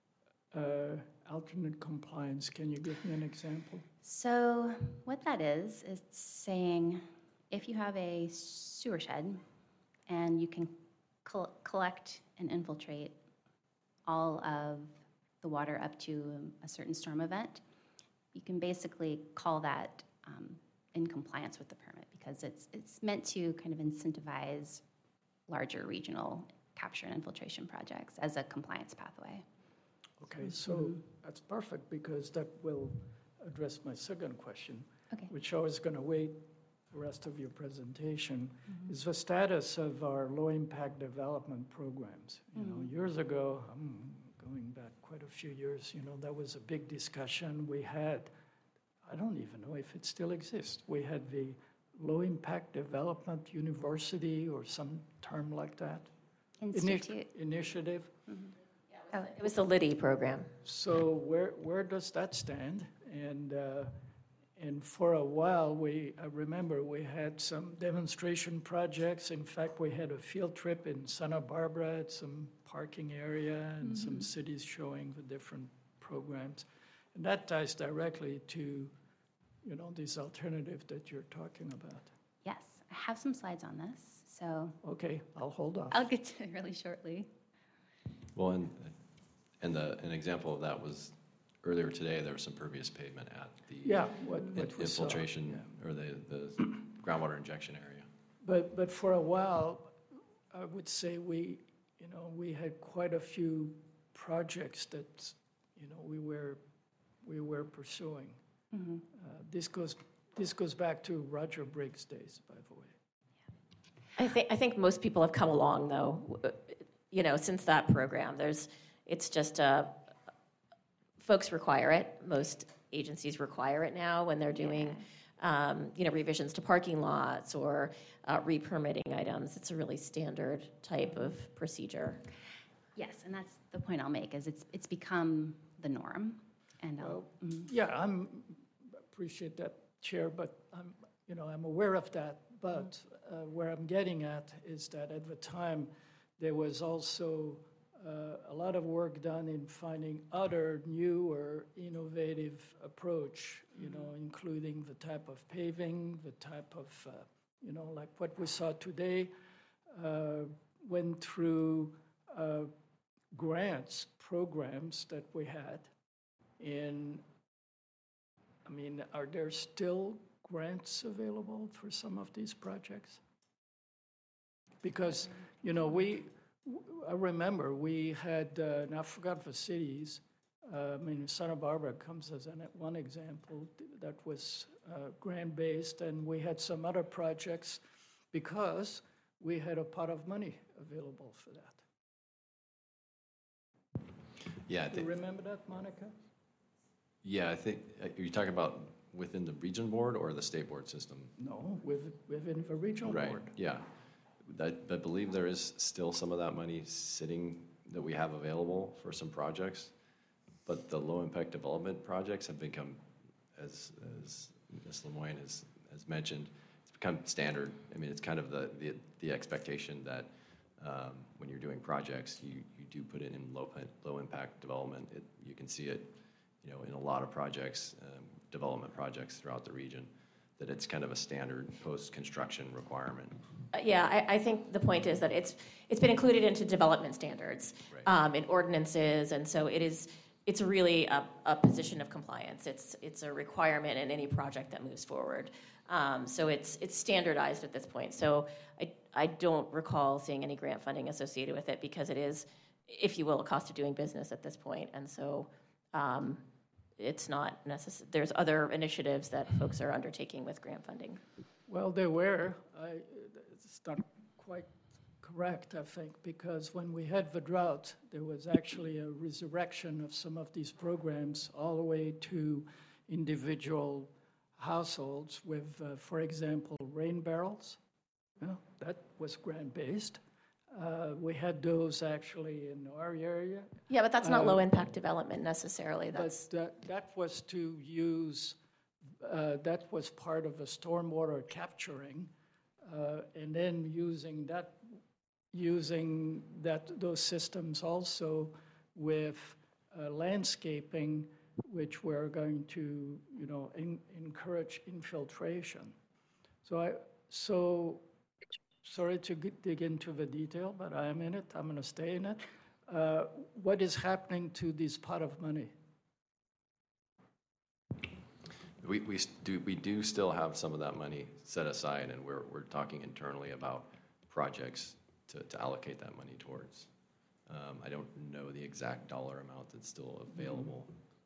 Alternate compliance, can you give me an example? So what that is saying if you have a sewer shed and you can collect and infiltrate all of the water up to a certain storm event, you can basically call that in compliance with the permit, because it's meant to kind of incentivize larger regional capture and infiltration projects as a compliance pathway. Okay, so that's perfect, because that will address my second question, which I was going to wait the rest of your presentation, is the status of our low-impact development programs. Years ago, going back quite a few years, that was a big discussion. We had, I don't even know if it still exists, we had the Low-Impact Development University or some term like that. Institute. Initiative. It was the LIDI program. So where does that stand? And for a while, I remember we had some demonstration projects. In fact, we had a field trip in Santa Barbara at some parking area and some cities showing the different programs. And that ties directly to, this alternative that you're talking about. Yes, I have some slides on this, so. Okay, I'll hold off. I'll get to it really shortly. Well, and an example of that was earlier today, there was some pervious pavement at the what we saw, infiltration or the groundwater injection area. But for a while, I would say we had quite a few projects that we were pursuing. This goes back to Roger Briggs' days, by the way. I think most people have come along, though, since that program. It's just folks require it. Most agencies require it now when they're doing, revisions to parking lots or re-permitting items. It's a really standard type of procedure. Yes, and that's the point I'll make, is it's become the norm. And I appreciate that, Chair, but I'm aware of that. But where I'm getting at is that at the time, there was also a lot of work done in finding other new or innovative approach, including the type of paving, the type of, like what we saw today, went through grants, programs that we had. I mean, are there still grants available for some of these projects? Because, you know, I remember we had, and I forgot the cities, I mean, Santa Barbara comes as one example that was grant-based, and we had some other projects because we had a pot of money available for that. Yeah, I Do you think, remember that, Monica? yeah, I think, are you talking about within the region board or the state board system? No, within the regional Right, board. yeah. I believe there is still some of that money sitting that we have available for some projects, but the low-impact development projects have become, as Ms. Lemoyne has mentioned, it's become standard. I mean, it's kind of the expectation that when you're doing projects, you do put it in low-impact development. You can see it, you know, in a lot of projects, development projects throughout the region, that it's kind of a standard post-construction requirement. Yeah, I think the point is that it's been included into development standards, Right. in ordinances, and so it's really a position of compliance. It's a requirement in any project that moves forward. So it's standardized at this point. So I don't recall seeing any grant funding associated with it because it is, if you will, a cost of doing business at this point. And so it's not necessary. There's other initiatives that folks are undertaking with grant funding. Well, there were. It's not quite correct, I think, because when we had the drought, there was actually a resurrection of some of these programs all the way to individual households with, for example, rain barrels. Yeah, that was grant-based. We had those actually in our area. Yeah, but that's not low-impact development necessarily. That's But that was to use, that was part of the stormwater capturing, and then using those systems also with landscaping, which we're going to, you know, encourage infiltration. So sorry to dig into the detail, but I am in it. I'm going to stay in it. What is happening to this pot of money? We do still have some of that money set aside, and we're talking internally about projects to allocate that money towards. I don't know the exact dollar amount that's still available,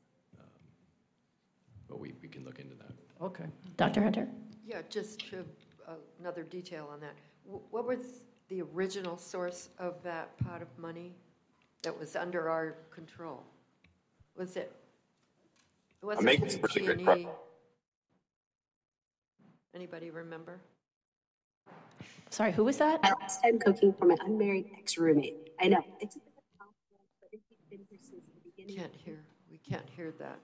but we can look into that. Okay. Dr. Hunter? Yeah, just to, another detail on that. What was the original source of that pot of money that was under our control? Was it? Was it PG&E? Anybody remember? Sorry, who was that? My last time cooking for my unmarried ex-roommate. I know, it's a bit of a compliment, but if you've been here since the beginning. We can't hear that.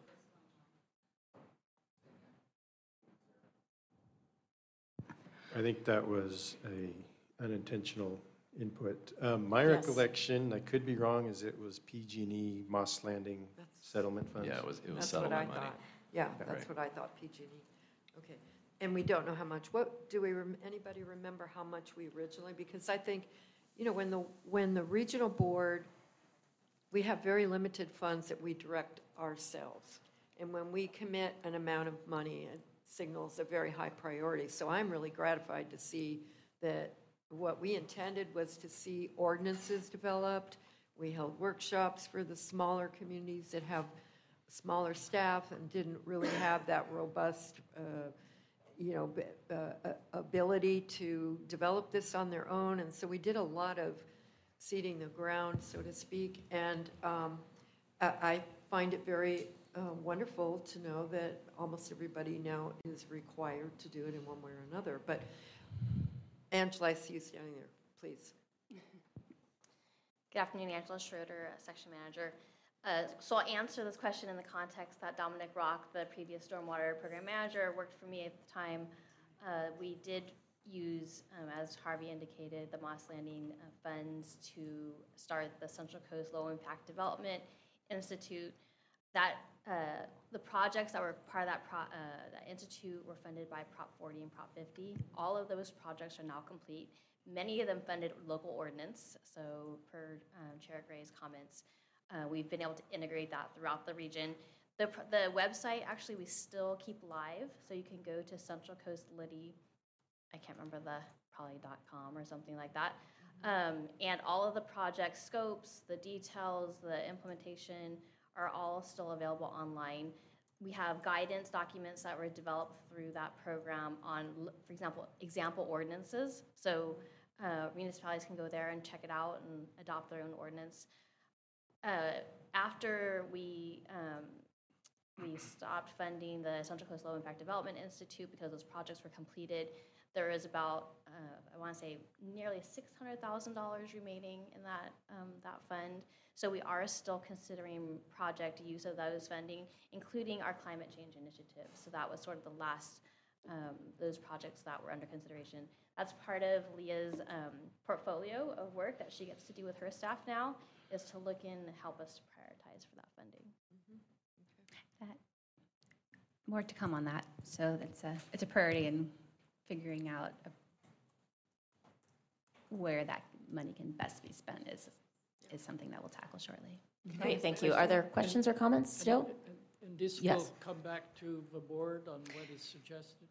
I think that was a unintentional input. My Yes. recollection, I could be wrong, is it was PG&E Moss Landing settlement funds. Yeah, it was That's settlement what I money. thought. Yeah, Yeah, that's right. what I thought, PG&E. Okay, and we don't know how much. What do we? Anybody remember how much we originally? Because I think, you know, when the regional board, we have very limited funds that we direct ourselves, and when we commit an amount of money, it signals a very high priority. So I'm really gratified to see that what we intended was to see ordinances developed. We held workshops for the smaller communities that have smaller staff and didn't really have that robust, ability to develop this on their own. And so we did a lot of seeding the ground, so to speak. And I find it very wonderful to know that almost everybody now is required to do it in one way or another. But Angela, I see you standing there. Please. Good afternoon, Angela Schroeder, Section Manager. So I'll answer this question in the context that Dominic Rock, the previous Stormwater Program Manager, worked for me at the time. We did use, as Harvey indicated, the Moss Landing funds to start the Central Coast Low Impact Development Institute. That the projects that were part of that institute were funded by Prop 40 and Prop 50. All of those projects are now complete. Many of them funded local ordinance. So per Chair Gray's comments, we've been able to integrate that throughout the region. The website, actually, we still keep live. So you can go to Central Coast Liddy, I can't remember probably .com or something like that. And all of the project scopes, the details, the implementation are all still available online. We have guidance documents that were developed through that program on, for example ordinances. So municipalities can go there and check it out and adopt their own ordinance. After we stopped funding the Central Coast Low Impact Development Institute because those projects were completed, there is about, I want to say, nearly $600,000 remaining in that fund. So we are still considering project use of those funding, including our climate change initiative. So that was sort of the last, those projects that were under consideration. That's part of Leah's portfolio of work that she gets to do with her staff now, is to look in and help us prioritize for that funding. More to come on that. So it's a priority in figuring out where that money can best be spent is something that we'll tackle shortly. Great, thank you. Are there questions or comments still? And this Yes. will come back to the board on what is suggested?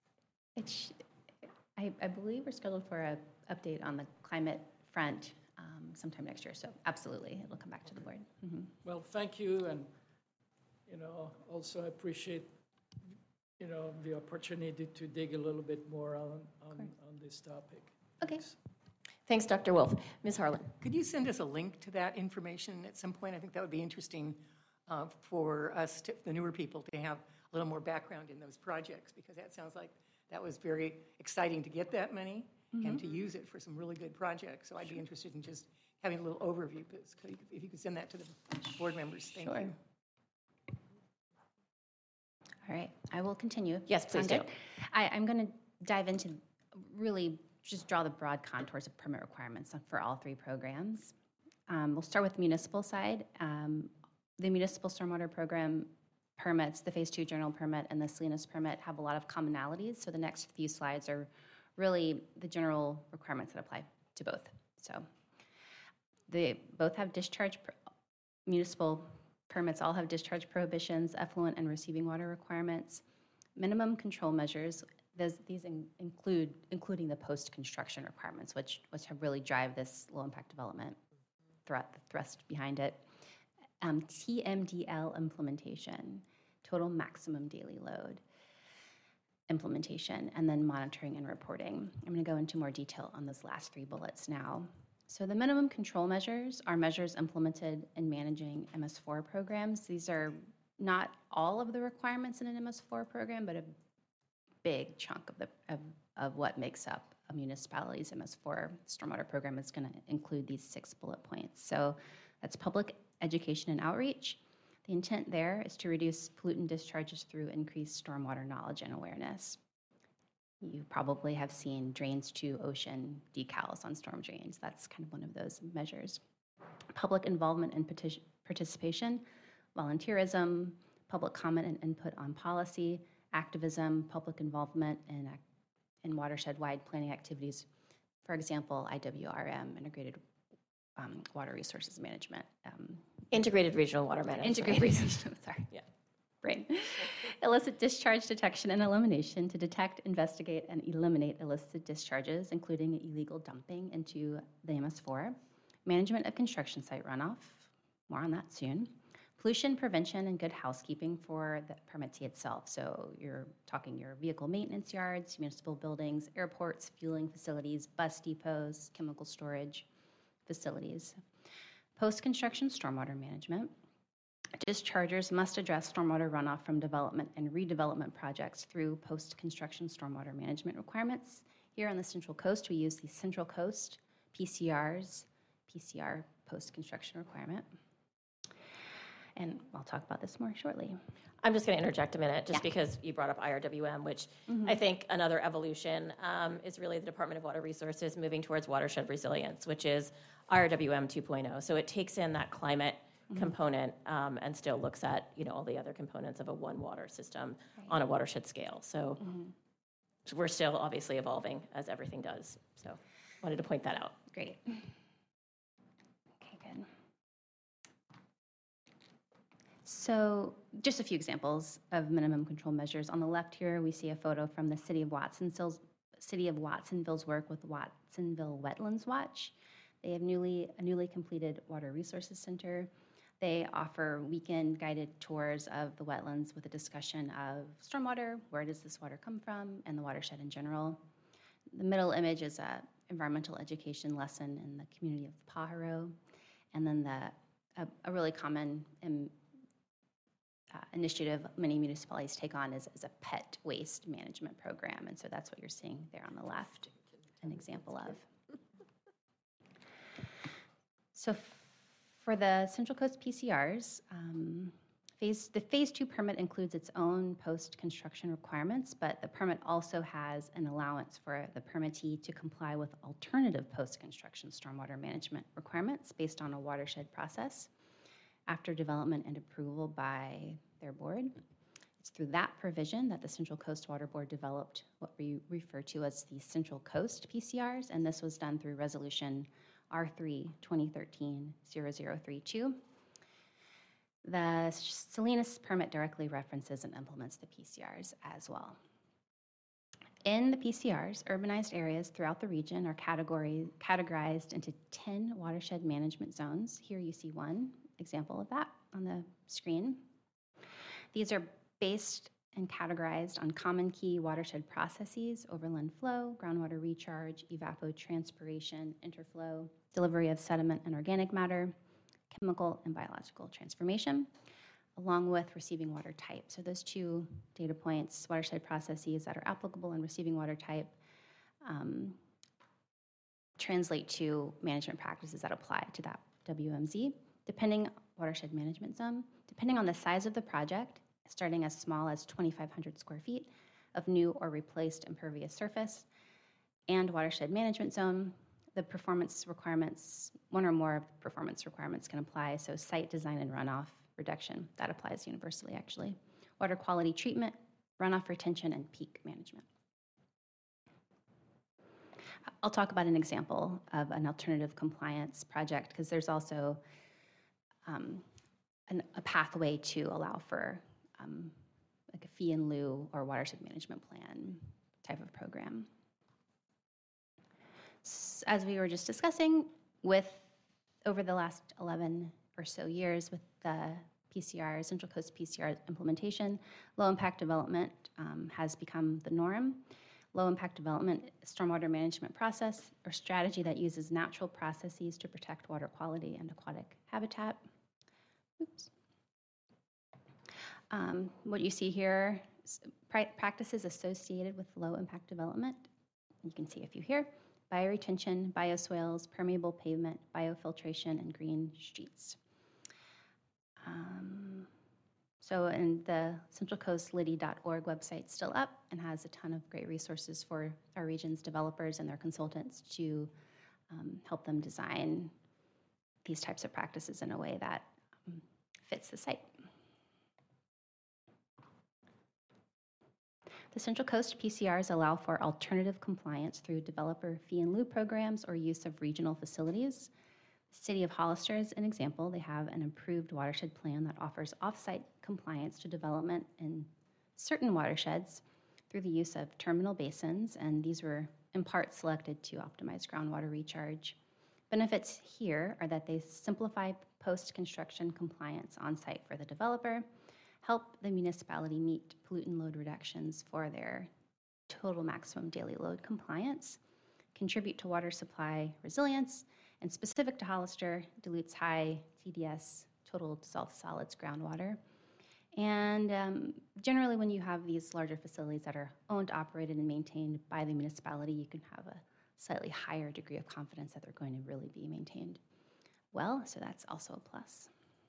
I believe we're scheduled for an update on the climate front sometime next year. So absolutely, it'll come back to the board. Mm-hmm. Well, thank you, and also I appreciate the opportunity to dig a little bit more on this topic. Okay. Thanks, Dr. Wolf. Ms. Harlan. Could you send us a link to that information at some point? I think that would be interesting for us, the newer people, to have a little more background in those projects, because that sounds like that was very exciting to get that money and to use it for some really good projects. So I'd be interested in just having a little overview. If you could send that to the board members, thank you. All right, I will continue. Yes, please do. I'm going to dive into really just draw the broad contours of permit requirements for all three programs. We'll start with the municipal side. The municipal stormwater program permits, the Phase 2 general permit and the Salinas permit, have a lot of commonalities. So the next few slides are really the general requirements that apply to both. So they both have municipal permits all have discharge prohibitions, effluent and receiving water requirements, minimum control measures. These including the post-construction requirements, which have really drive this low-impact development thrust behind it. TMDL implementation, total maximum daily load implementation, and then monitoring and reporting. I'm going to go into more detail on those last three bullets now. So the minimum control measures are measures implemented in managing MS4 programs. These are not all of the requirements in an MS4 program, but a big chunk of what makes up a municipality's MS4 stormwater program is going to include these 6 bullet points. So that's public education and outreach. The intent there is to reduce pollutant discharges through increased stormwater knowledge and awareness. You probably have seen drains to ocean decals on storm drains. That's kind of one of those measures. Public involvement and participation, volunteerism, public comment and input on policy, activism, public involvement in watershed-wide planning activities. For example, IWRM, Integrated Water Resources Management. Integrated Regional Water Management. Integrated Regional, sorry. Yeah. Brain. Illicit discharge detection and elimination to detect, investigate, and eliminate illicit discharges, including illegal dumping into the MS4. Management of construction site runoff. More on that soon. Pollution prevention and good housekeeping for the permittee itself. So you're talking your vehicle maintenance yards, municipal buildings, airports, fueling facilities, bus depots, chemical storage facilities. Post-construction stormwater management. Dischargers must address stormwater runoff from development and redevelopment projects through post-construction stormwater management requirements. Here on the Central Coast, we use the Central Coast PCRs, PCR post-construction requirement. And I'll talk about this more shortly. I'm just going to interject a minute, just because you brought up IRWM, which I think another evolution is really the Department of Water Resources moving towards watershed resilience, which is IRWM 2.0. So it takes in that climate component and still looks at all the other components of a one water system on a watershed scale. So we're still obviously evolving as everything does. So wanted to point that out. Great. Okay, good. So just a few examples of minimum control measures. On the left here, we see a photo from the City of Watsonville's work with Watsonville Wetlands Watch. They have a newly completed Water Resources Center. They offer weekend guided tours of the wetlands with a discussion of stormwater, where does this water come from, and the watershed in general. The middle image is a environmental education lesson in the community of Pajaro. And then a really common initiative many municipalities take on is a pet waste management program. And so that's what you're seeing there on the left, an example of. So for the Central Coast PCRs, the Phase 2 permit includes its own post-construction requirements, but the permit also has an allowance for the permittee to comply with alternative post-construction stormwater management requirements based on a watershed process after development and approval by their board. It's through that provision that the Central Coast Water Board developed what we refer to as the Central Coast PCRs, and this was done through Resolution R3 2013-0032. The Salinas permit directly references and implements the PCRs as well. In the PCRs, urbanized areas throughout the region are categorized into 10 watershed management zones. Here you see one example of that on the screen. These are based and categorized on common key watershed processes: overland flow, groundwater recharge, evapotranspiration, interflow, delivery of sediment and organic matter, chemical and biological transformation, along with receiving water type. So those two data points, watershed processes that are applicable and receiving water type, translate to management practices that apply to that WMZ. Watershed management zone, depending on the size of the project, starting as small as 2,500 square feet of new or replaced impervious surface, and watershed management zone, the performance requirements, one or more of the performance requirements can apply. So site design and runoff reduction, that applies universally actually. Water quality treatment, runoff retention, and peak management. I'll talk about an example of an alternative compliance project because there's also a pathway to allow for like a fee in lieu or watershed management plan type of program. As we were just discussing, over the last 11 or so years with the PCR, Central Coast PCR implementation, low impact development has become the norm. Low impact development stormwater management process or strategy that uses natural processes to protect water quality and aquatic habitat. Oops. What you see here, practices associated with low impact development. You can see a few here: bioretention, bioswales, permeable pavement, biofiltration, and green streets. And the Central Coast LIDI.org website is still up and has a ton of great resources for our region's developers and their consultants to help them design these types of practices in a way that fits the site. The Central Coast PCRs allow for alternative compliance through developer fee in lieu programs or use of regional facilities. The City of Hollister is an example. They have an approved watershed plan that offers off-site compliance to development in certain watersheds through the use of terminal basins, and these were in part selected to optimize groundwater recharge. Benefits here are that they simplify post-construction compliance on-site for the developer, help the municipality meet pollutant load reductions for their total maximum daily load compliance, contribute to water supply resilience, and specific to Hollister, dilutes high TDS, total dissolved solids groundwater. And generally when you have these larger facilities that are owned, operated, and maintained by the municipality, you can have a slightly higher degree of confidence that they're going to really be maintained well, so that's also a plus.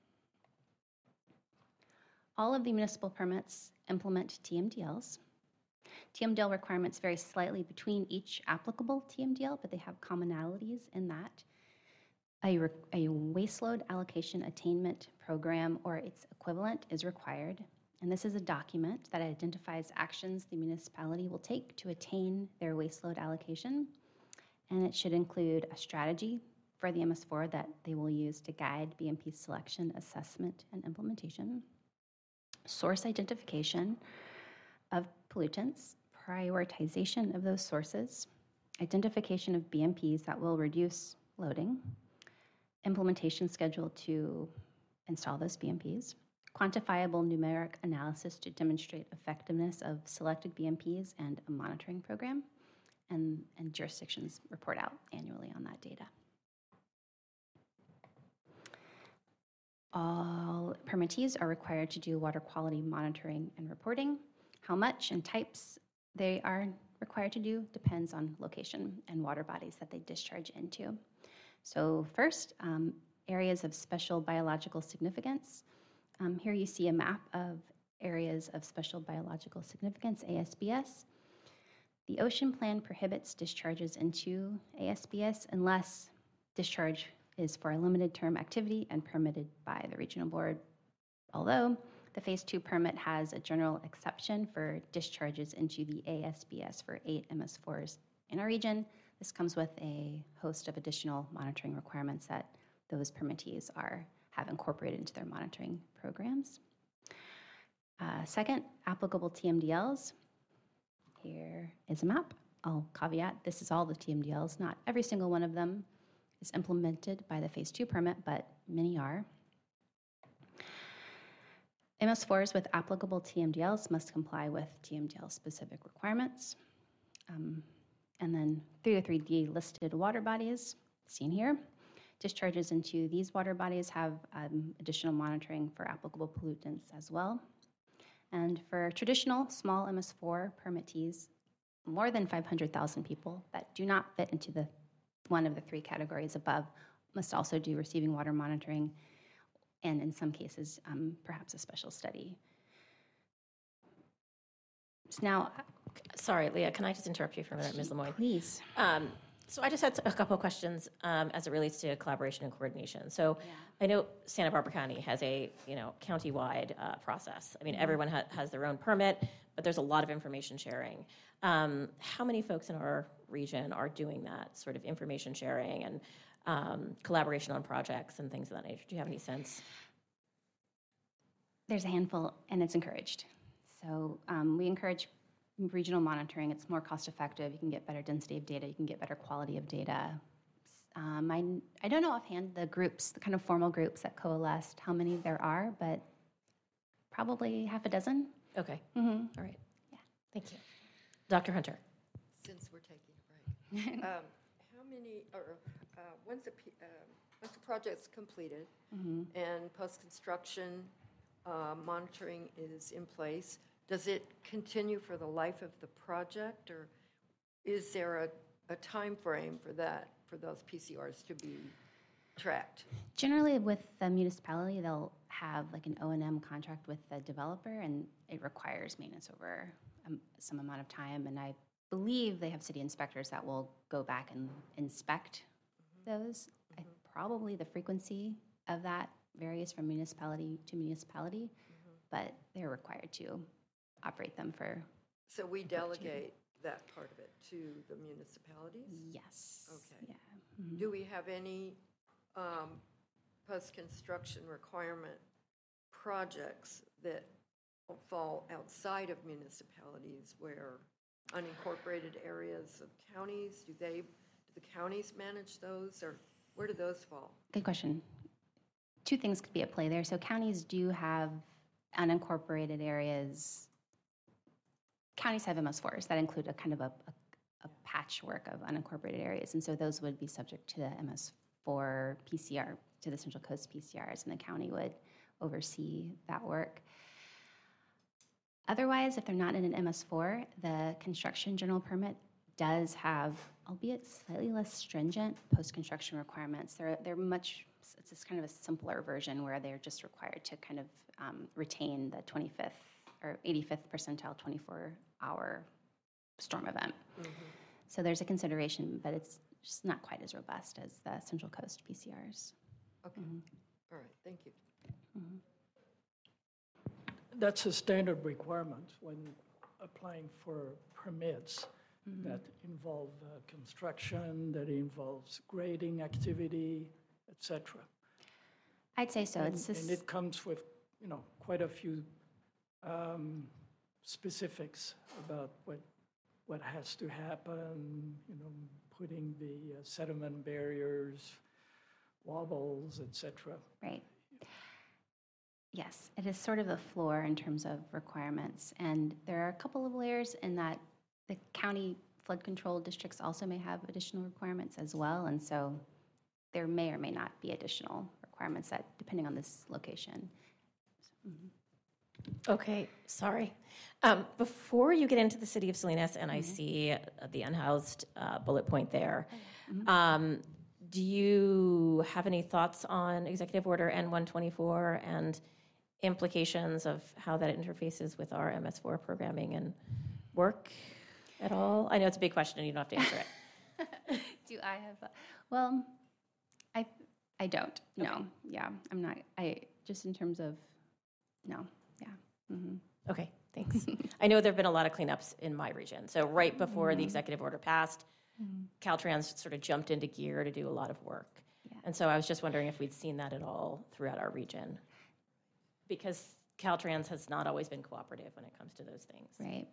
All of the municipal permits implement TMDLs. TMDL requirements vary slightly between each applicable TMDL, but they have commonalities in that a waste load allocation attainment program or its equivalent is required. And this is a document that identifies actions the municipality will take to attain their waste load allocation. and it should include a strategy for the MS4 that they will use to guide BMP selection, assessment, and implementation, source identification of pollutants, prioritization of those sources, identification of BMPs that will reduce loading, implementation schedule to install those BMPs, quantifiable numeric analysis to demonstrate effectiveness of selected BMPs, and a monitoring program, and jurisdictions report out annually on that data. All permittees are required to do water quality monitoring and reporting. How much and types they are required to do depends on location and water bodies that they discharge into. So first, areas of special biological significance. Here you see a map of areas of special biological significance, ASBS. The ocean plan prohibits discharges into ASBS unless discharge is for a limited term activity and permitted by the regional board. Although the Phase 2 permit has a general exception for discharges into the ASBS for 8 MS4s in our region, this comes with a host of additional monitoring requirements that those permittees have incorporated into their monitoring programs. Second, applicable TMDLs. Here is a map. I'll caveat, this is all the TMDLs. Not every single one of them is implemented by the Phase 2 permit, but many are. MS4s with applicable TMDLs must comply with TMDL-specific requirements. And then 303D listed water bodies, seen here. Discharges into these water bodies have additional monitoring for applicable pollutants as well. And for traditional small MS4 permittees, more than 500,000 people that do not fit into the one of the 3 categories above must also do receiving water monitoring, and in some cases, perhaps a special study. So now, sorry, Leah, can I just interrupt you for a minute, Ms. Lemoyne? Please. So I just had a couple of questions as it relates to collaboration and coordination. So I know Santa Barbara County has a county-wide process. I mean, everyone has their own permit, but there's a lot of information sharing. How many folks in our region are doing that sort of information sharing and collaboration on projects and things of that nature? Do you have any sense? There's a handful, and it's encouraged. So we encourage regional monitoring. It's more cost effective. You can get better density of data. You can get better quality of data. I don't know offhand the groups, the kind of formal groups that coalesced, how many there are, but probably half a dozen. Okay. Mm-hmm. All right. Yeah. Thank you. Dr. Hunter. Since we're taking a break, how many, or once the project's completed and post-construction monitoring is in place, does it continue for the life of the project, or is there a time frame for that, for those PCRs to be tracked? Generally, with the municipality, they'll have like an O&M contract with the developer, and it requires maintenance over some amount of time. And I believe they have city inspectors that will go back and inspect those. Probably the frequency of that varies from municipality to municipality, but they're required to operate them for. So we delegate that part of it to the municipalities? Yes. Okay. Yeah. Do we have any post-construction requirement projects that fall outside of municipalities, where unincorporated areas of counties, do the counties manage those, or where do those fall? Good question. 2 things could be at play there. So counties do have unincorporated areas. Counties have MS4s that include a kind of a patchwork of unincorporated areas, and so those would be subject to the MS4 PCR, to the Central Coast PCRs, and the county would oversee that work. Otherwise, if they're not in an MS4, the construction general permit does have, albeit slightly less stringent, post-construction requirements. They're much, it's this kind of a simpler version where they're just required to kind of retain the 25th or 85th percentile 24-hour storm event. So there's a consideration, but it's just not quite as robust as the Central Coast PCRs. Okay. All right. Thank you. That's a standard requirement when applying for permits. that involve construction, that involves grading activity, etc. I'd say so. And, It's this, and it comes with, quite a few specifics about what has to happen, putting the sediment barriers, wobbles, etc. right. Yes, it is sort of the floor in terms of requirements. And there are a couple of layers in that the county flood control districts also may have additional requirements as well. And so there may or may not be additional requirements that depending on this location. Okay, sorry. Before you get into the city of Salinas, and I see the unhoused bullet point there, do you have any thoughts on Executive Order N124 and implications of how that interfaces with our MS4 programming and work at all? I know it's a big question and you don't have to answer it. Do I have, well, I don't, no, yeah, I'm not, just in terms of, no, yeah. Okay, thanks. I know there have been a lot of cleanups in my region. So right before the executive order passed, Caltrans sort of jumped into gear to do a lot of work. Yeah. And so I was just wondering if we'd seen that at all throughout our region. Because Caltrans has not always been cooperative when it comes to those things. Right.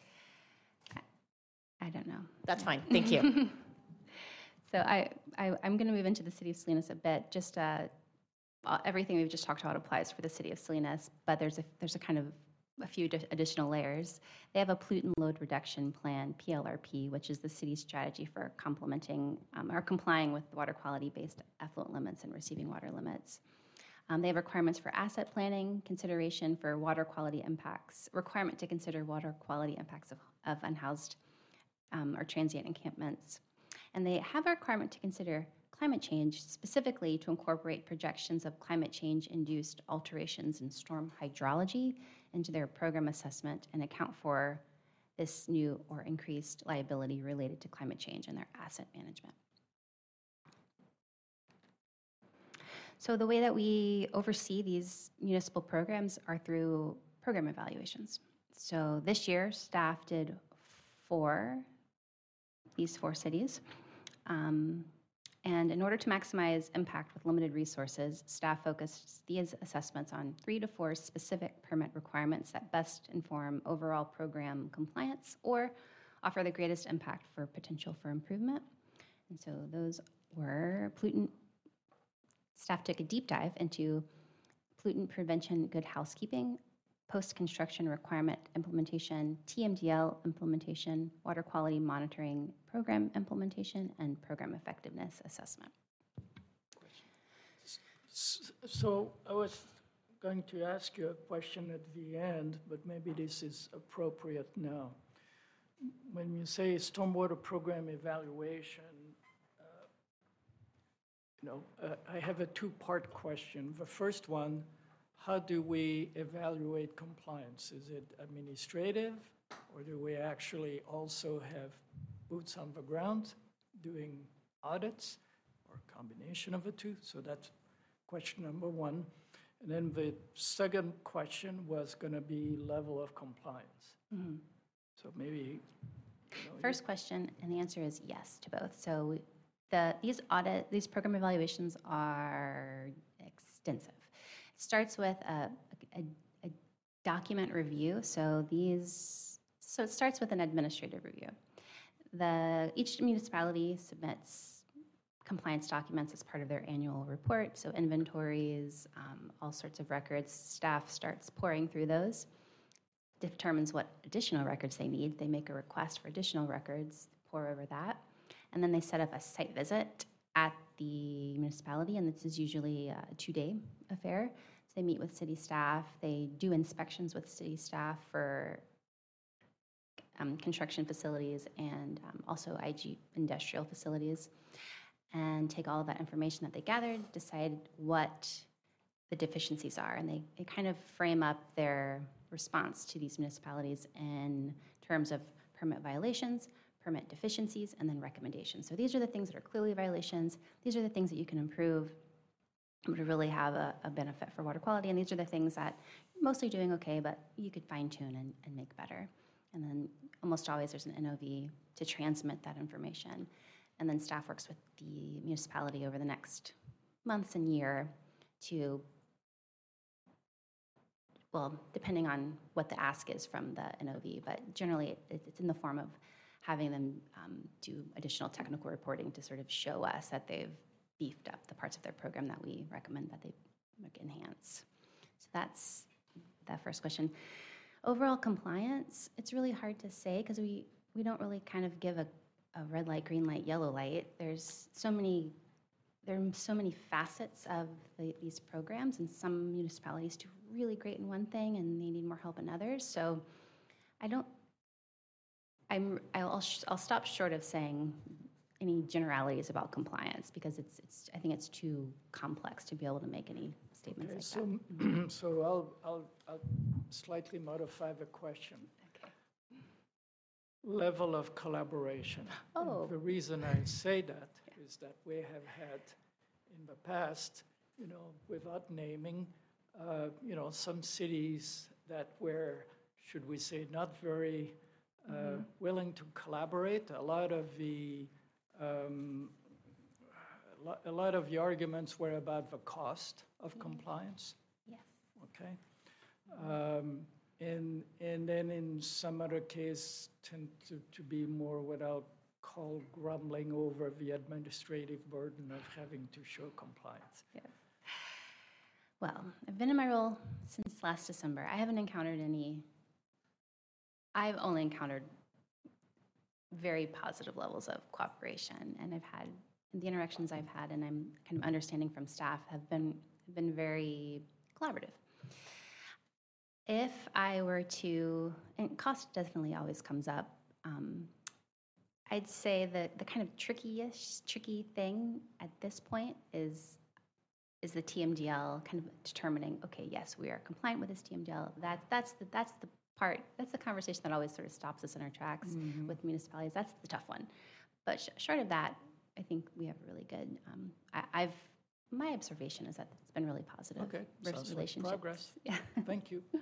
I don't know. That's fine, thank you. So I'm going to move into the city of Salinas a bit. Just everything we've just talked about applies for the city of Salinas, but there's a kind of a few additional layers. They have a pollutant load reduction plan, PLRP, which is the city's strategy for complementing or complying with water quality-based effluent limits and receiving water limits. They have requirements for asset planning, consideration for water quality impacts, requirement to consider water quality impacts of unhoused or transient encampments. And they have a requirement to consider climate change, specifically to incorporate projections of climate change-induced alterations in storm hydrology into their program assessment and account for this new or increased liability related to climate change in their asset management. So the way that we oversee these municipal programs are through program evaluations. So this year, staff did these four cities. And in order to maximize impact with limited resources, staff focused these assessments on 3 to 4 specific permit requirements that best inform overall program compliance or offer the greatest impact for potential for improvement. And so those were pollutant. Staff took a deep dive into pollutant prevention good housekeeping, post-construction requirement implementation, TMDL implementation, water quality monitoring program implementation, and program effectiveness assessment. So I was going to ask you a question at the end, but maybe this is appropriate now. When you say stormwater program evaluation, I have a two-part question. The first one, how do we evaluate compliance? Is it administrative, or do we actually also have boots on the ground doing audits, or a combination of the two? So that's question number one. And then the second question was going to be level of compliance. So maybe... First question, and the answer is yes to both. So these program evaluations are extensive. It starts with a document review. So it starts with an administrative review. Each municipality submits compliance documents as part of their annual report. So inventories, all sorts of records. Staff starts pouring through those, determines what additional records they need. They make a request for additional records, pour over that. And then they set up a site visit at the municipality, and this is usually a 2-day affair. So they meet with city staff, they do inspections with city staff for construction facilities and also IG industrial facilities, and take all of that information that they gathered, decide what the deficiencies are, and they kind of frame up their response to these municipalities in terms of permit violations, permit deficiencies, and then recommendations. So these are the things that are clearly violations. These are the things that you can improve would really have a benefit for water quality. And these are the things that you're mostly doing okay, but you could fine tune and make better. And then almost always there's an NOV to transmit that information. And then staff works with the municipality over the next months and year to, well, depending on what the ask is from the NOV, but generally it's in the form of having them do additional technical reporting to sort of show us that they've beefed up the parts of their program that we recommend that they enhance. So that's that first question. Overall compliance, it's really hard to say because we don't really kind of give a red light, green light, yellow light. There are so many facets of these programs, and some municipalities do really great in one thing and they need more help in others. So I'll stop short of saying any generalities about compliance because I think it's too complex to be able to make any statements like that. So I'll slightly modify the question. Okay. Level of collaboration. Oh. The reason I say that is that we have had in the past, without naming, some cities that were, should we say, not very willing to collaborate. A lot of the arguments were about the cost of compliance. Yes. Okay. And then in some other case tend to be more what I'll call grumbling over the administrative burden of having to show compliance. Yes. Well, I've been in my role since last December. I've only encountered very positive levels of cooperation, and the interactions I've had, and I'm kind of understanding from staff, have been very collaborative. If I were to, and cost definitely always comes up, I'd say that the kind of tricky thing at this point is the TMDL kind of determining, okay, yes, we are compliant with this TMDL. That's the conversation that always sort of stops us in our tracks with municipalities. That's the tough one. But short of that, I think we have a really good, my observation is that it's been really positive. Okay, sounds like relationships. progress. Yeah. Thank you.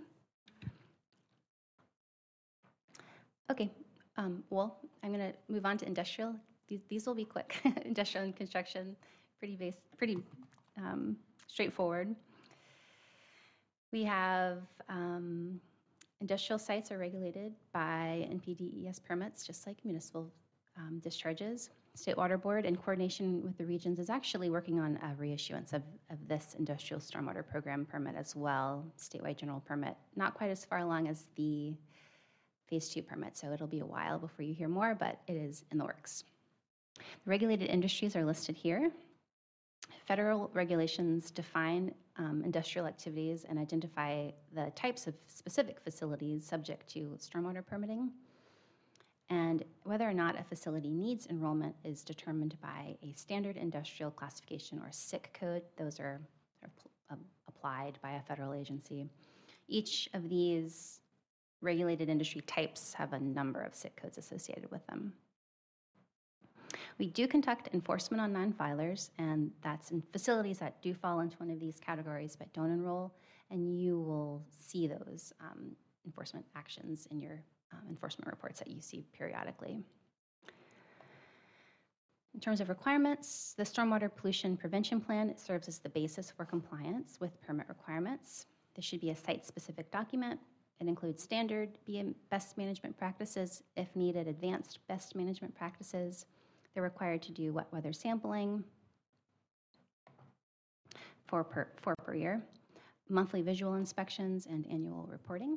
Okay, well, I'm going to move on to industrial. These will be quick. Industrial and construction, pretty straightforward. We have industrial sites are regulated by NPDES permits, just like municipal discharges. State Water Board, in coordination with the regions, is actually working on a reissuance of this industrial stormwater program permit as well, statewide general permit. Not quite as far along as the Phase 2 permit, so it'll be a while before you hear more, but it is in the works. The regulated industries are listed here. Federal regulations define industrial activities and identify the types of specific facilities subject to stormwater permitting. And whether or not a facility needs enrollment is determined by a standard industrial classification or SIC code. Those are applied by a federal agency. Each of these regulated industry types have a number of SIC codes associated with them. We do conduct enforcement on non-filers, and that's in facilities that do fall into one of these categories but don't enroll, and you will see those enforcement actions in your enforcement reports that you see periodically. In terms of requirements, the Stormwater Pollution Prevention Plan serves as the basis for compliance with permit requirements. There should be a site-specific document. It includes standard best management practices, if needed, advanced best management practices. They're required to do wet weather sampling four per year, monthly visual inspections, and annual reporting.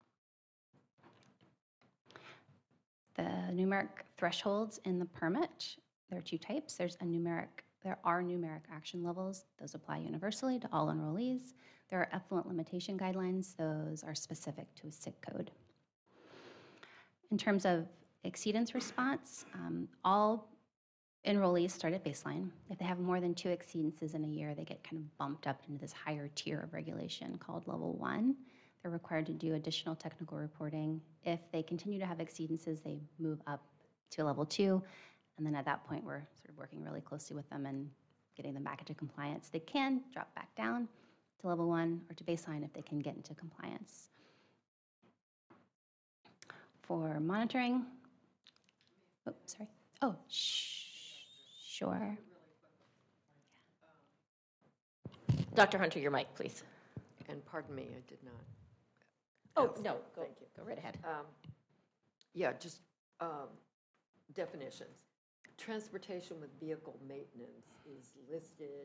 The numeric thresholds in the permit, there are two types. There are numeric action levels. Those apply universally to all enrollees. There are effluent limitation guidelines. Those are specific to a SIC code. In terms of exceedance response, all enrollees start at baseline. If they have more than 2 exceedances in a year, they get kind of bumped up into this higher tier of regulation called level 1. They're required to do additional technical reporting. If they continue to have exceedances, they move up to level 2. And then at that point, we're sort of working really closely with them and getting them back into compliance. They can drop back down to level 1 or to baseline if they can get into compliance. For monitoring, Oh, sorry. Oh, sure. Dr. Hunter, your mic, please. And pardon me, I did not. Oh, ask. no, go, Thank you. go right ahead. Yeah, just definitions. Transportation with vehicle maintenance is listed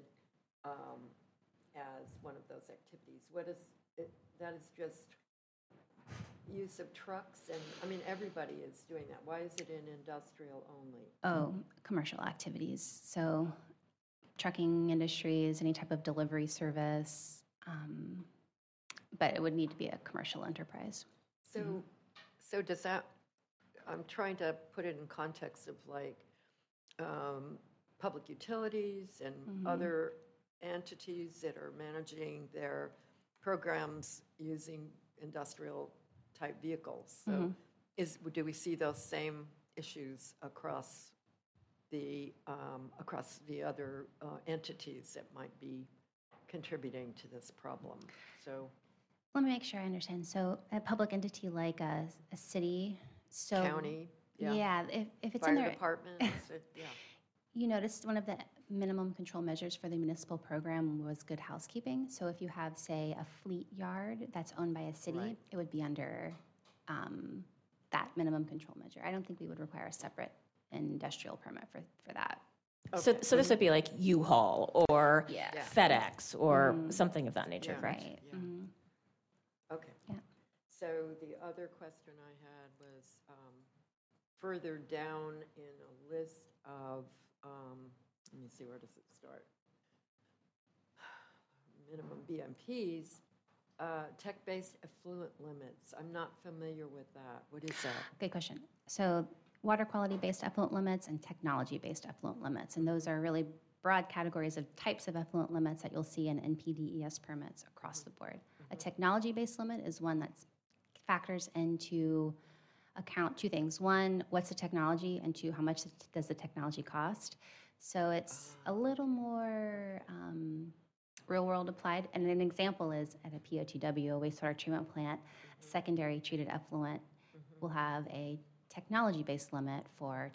as one of those activities. What is it? That is just use of trucks, and I mean everybody is doing that. Why is it in industrial only? Oh, commercial activities. So trucking industries, any type of delivery service, but it would need to be a commercial enterprise. So, so does that? I'm trying to put it in context of like public utilities and other entities that are managing their programs using industrial type vehicles. So, do we see those same issues across the other entities that might be contributing to this problem? So, let me make sure I understand. So, a public entity like a city, so county, if it's fire in their departments, You noticed one of the minimum control measures for the municipal program was good housekeeping. So if you have, say, a fleet yard that's owned by a city, Right. it would be under that minimum control measure. I don't think we would require a separate industrial permit for that. So this would be like U-Haul or Yeah. FedEx or something of that nature, Yeah. correct? Right. Yeah. Okay. Yeah. So the other question I had was further down in a list of, let me see, where does it start? Minimum BMPs, tech-based effluent limits. I'm not familiar with that. What is that? Good question. So water quality-based effluent limits and technology-based effluent limits, and those are really broad categories of types of effluent limits that you'll see in NPDES permits across the board. A technology-based limit is one that factors into account two things. One, what's the technology? And two, how much does the technology cost? So it's a little more real-world applied. And an example is at a POTW, a wastewater treatment plant, secondary treated effluent will have a technology-based limit for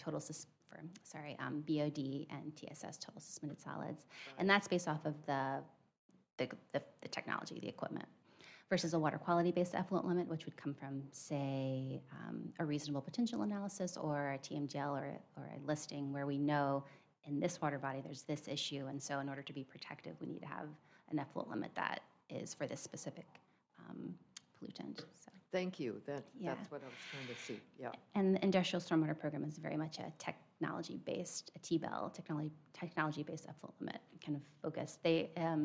BOD and TSS, total suspended solids. And that's based off of the technology, the equipment, versus a water quality-based effluent limit, which would come from, say, a reasonable potential analysis or a TMDL or a listing where we know in this water body there's this issue, and so in order to be protective, we need to have an effluent limit that is for this specific pollutant. So. Thank you. That's what I was trying to see. Yeah. And the industrial stormwater program is very much a technology-based, a TBEL, technology-based effluent limit kind of focus. They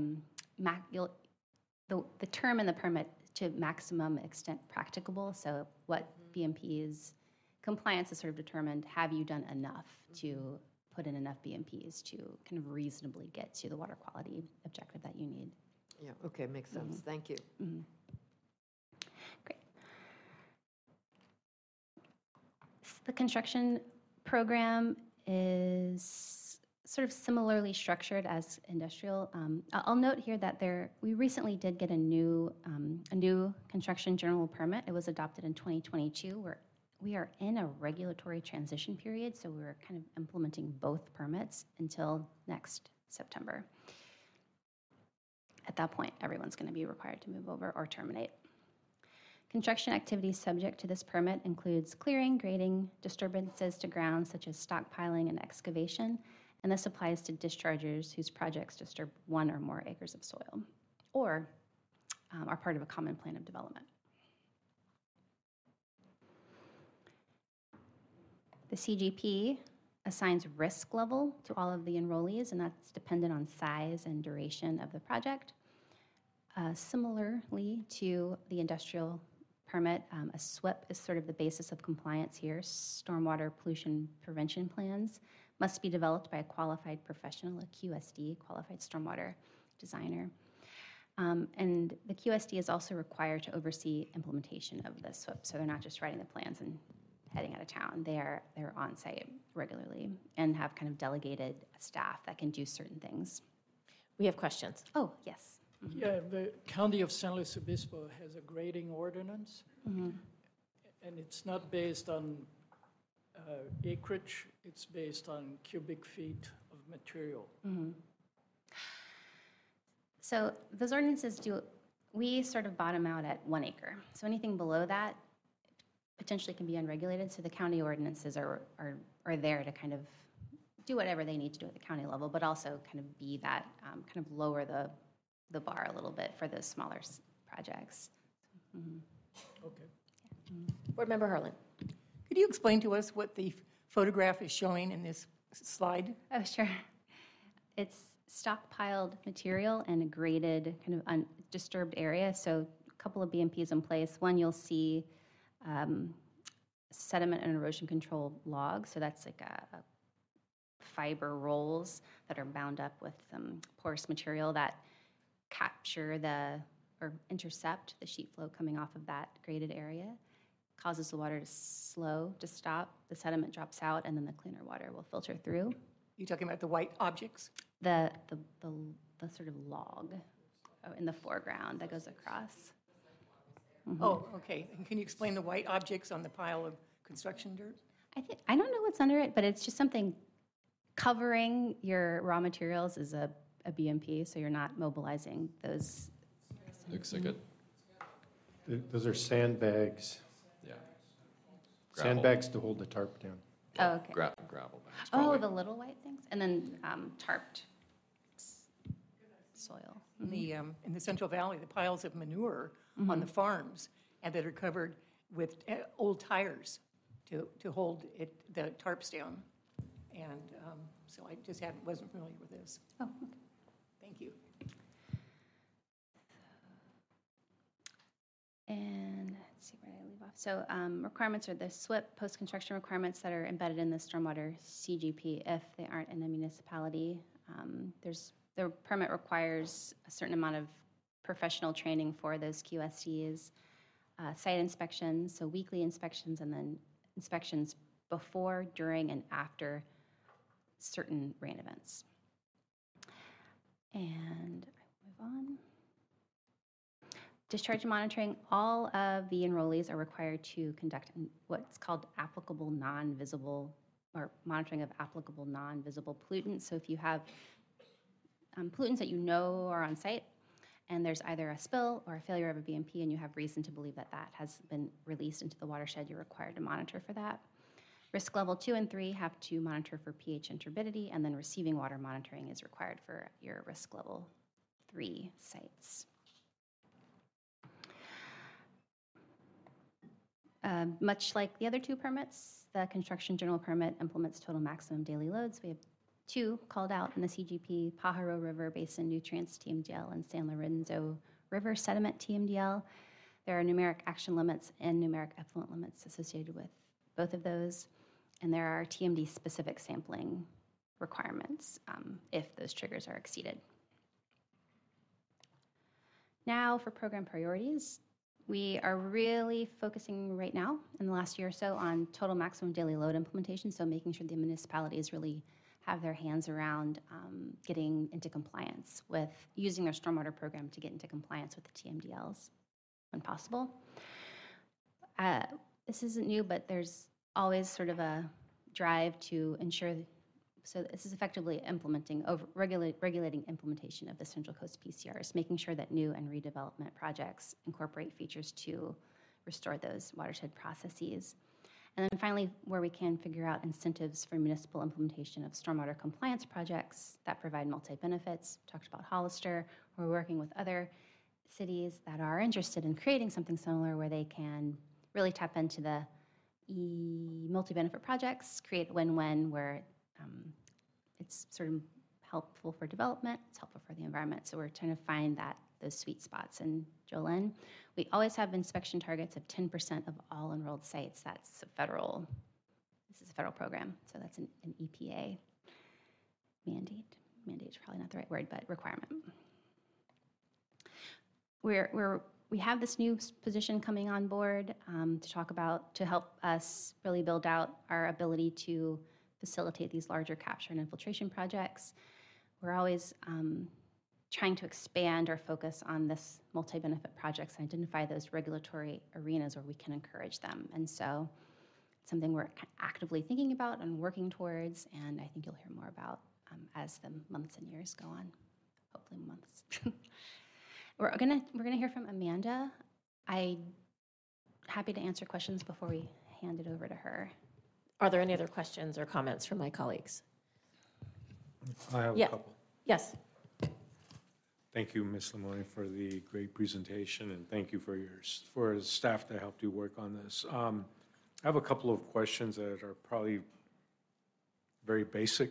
the term in the permit to maximum extent practicable. So what BMP's compliance is sort of determined, have you done enough to put in enough BMPs to kind of reasonably get to the water quality objective that you need. Yeah, okay, makes sense. Thank you. Great. The construction program is sort of similarly structured as industrial. I'll note here that we recently did get a new construction general permit. It was adopted in 2022. We are in a regulatory transition period, so we're kind of implementing both permits until next September. At that point, everyone's going to be required to move over or terminate. Construction activities subject to this permit includes clearing, grading, disturbances to ground such as stockpiling and excavation, and this applies to dischargers whose projects disturb 1 or more acres of soil or are part of a common plan of development. The CGP assigns risk level to all of the enrollees, and that's dependent on size and duration of the project. Similarly to the industrial permit, a SWIP is sort of the basis of compliance here. Stormwater pollution prevention plans must be developed by a qualified professional, a QSD, qualified stormwater designer. And the QSD is also required to oversee implementation of the SWIP, so they're not just writing the plans and heading out of town. They're on site regularly and have kind of delegated staff that can do certain things. We have questions. Oh, yes. Yeah, the County of San Luis Obispo has a grading ordinance, and it's not based on acreage, it's based on cubic feet of material. So those ordinances we sort of bottom out at 1 acre. So anything below that potentially can be unregulated. So the county ordinances are there to kind of do whatever they need to do at the county level, but also kind of be that, kind of lower the bar a little bit for those smaller projects. Okay. Board Member Harlan. Could you explain to us what the photograph is showing in this slide? Oh, sure. It's stockpiled material in a graded, kind of undisturbed area. So a couple of BMPs in place. One, you'll see sediment and erosion control logs. So that's like a fiber rolls that are bound up with some porous material that capture or intercept the sheet flow coming off of that graded area. Causes the water to stop, the sediment drops out, and then the cleaner water will filter through. You're talking about the white objects? The sort of log in the foreground that goes across. Oh, okay. And can you explain the white objects on the pile of construction dirt? I don't know what's under it, but it's just something covering your raw materials is a BMP, so you're not mobilizing those. Looks like it. Those are sandbags. Yeah. Sandbags to hold the tarp down. Oh, okay. Gravel bags. Oh, probably. the little white things, and then tarped soil. In the Central Valley, the piles of manure on the farms and that are covered with old tires to hold the tarps down. And so I just wasn't familiar with this. Oh, okay. Thank you. And let's see where I leave off. So requirements are the SWIP post-construction requirements that are embedded in the stormwater CGP if they aren't in a municipality. The permit requires a certain amount of professional training for those QSCs, site inspections, so weekly inspections, and then inspections before, during, and after certain rain events. And I will move on. Discharge and monitoring, all of the enrollees are required to conduct what's called applicable non-visible, or monitoring of applicable non-visible pollutants. So if you have pollutants that you know are on site, and there's either a spill or a failure of a BMP, and you have reason to believe that that has been released into the watershed, you're required to monitor for that. Risk level 2 and 3 have to monitor for pH and turbidity, and then receiving water monitoring is required for your risk level 3 sites. Much like the other two permits, the construction general permit implements total maximum daily loads. We have 2 called out in the CGP, Pajaro River Basin Nutrients TMDL and San Lorenzo River Sediment TMDL. There are numeric action limits and numeric effluent limits associated with both of those. And there are TMD specific sampling requirements if those triggers are exceeded. Now for program priorities. We are really focusing right now in the last year or so on total maximum daily load implementation, so making sure the municipalities really have their hands around getting into compliance with using their stormwater program to get into compliance with the TMDLs when possible. This isn't new, but there's always sort of a drive to ensure, so this is effectively regulating implementation of the Central Coast PCRs, making sure that new and redevelopment projects incorporate features to restore those watershed processes. And then finally, where we can figure out incentives for municipal implementation of stormwater compliance projects that provide multi-benefits. We talked about Hollister. We're working with other cities that are interested in creating something similar where they can really tap into the multi-benefit projects, create win-win where it's sort of helpful for development, it's helpful for the environment. So we're trying to find those sweet spots. And Jolene, we always have inspection targets of 10% of all enrolled sites. This is a federal program, so that's an EPA mandate. Mandate is probably not the right word, but requirement. We have this new position coming on board to help us really build out our ability to facilitate these larger capture and infiltration projects. We're always trying to expand our focus on this multi-benefit projects and identify those regulatory arenas where we can encourage them. And so something we're actively thinking about and working towards, and I think you'll hear more about as the months and years go on. Hopefully months. We're gonna hear from Amanda. I'm happy to answer questions before we hand it over to her. Are there any other questions or comments from my colleagues? I have Yeah. a couple. Yes. Thank you, Ms. Limoni, for the great presentation, and thank you for the staff that helped you work on this. I have a couple of questions that are probably very basic.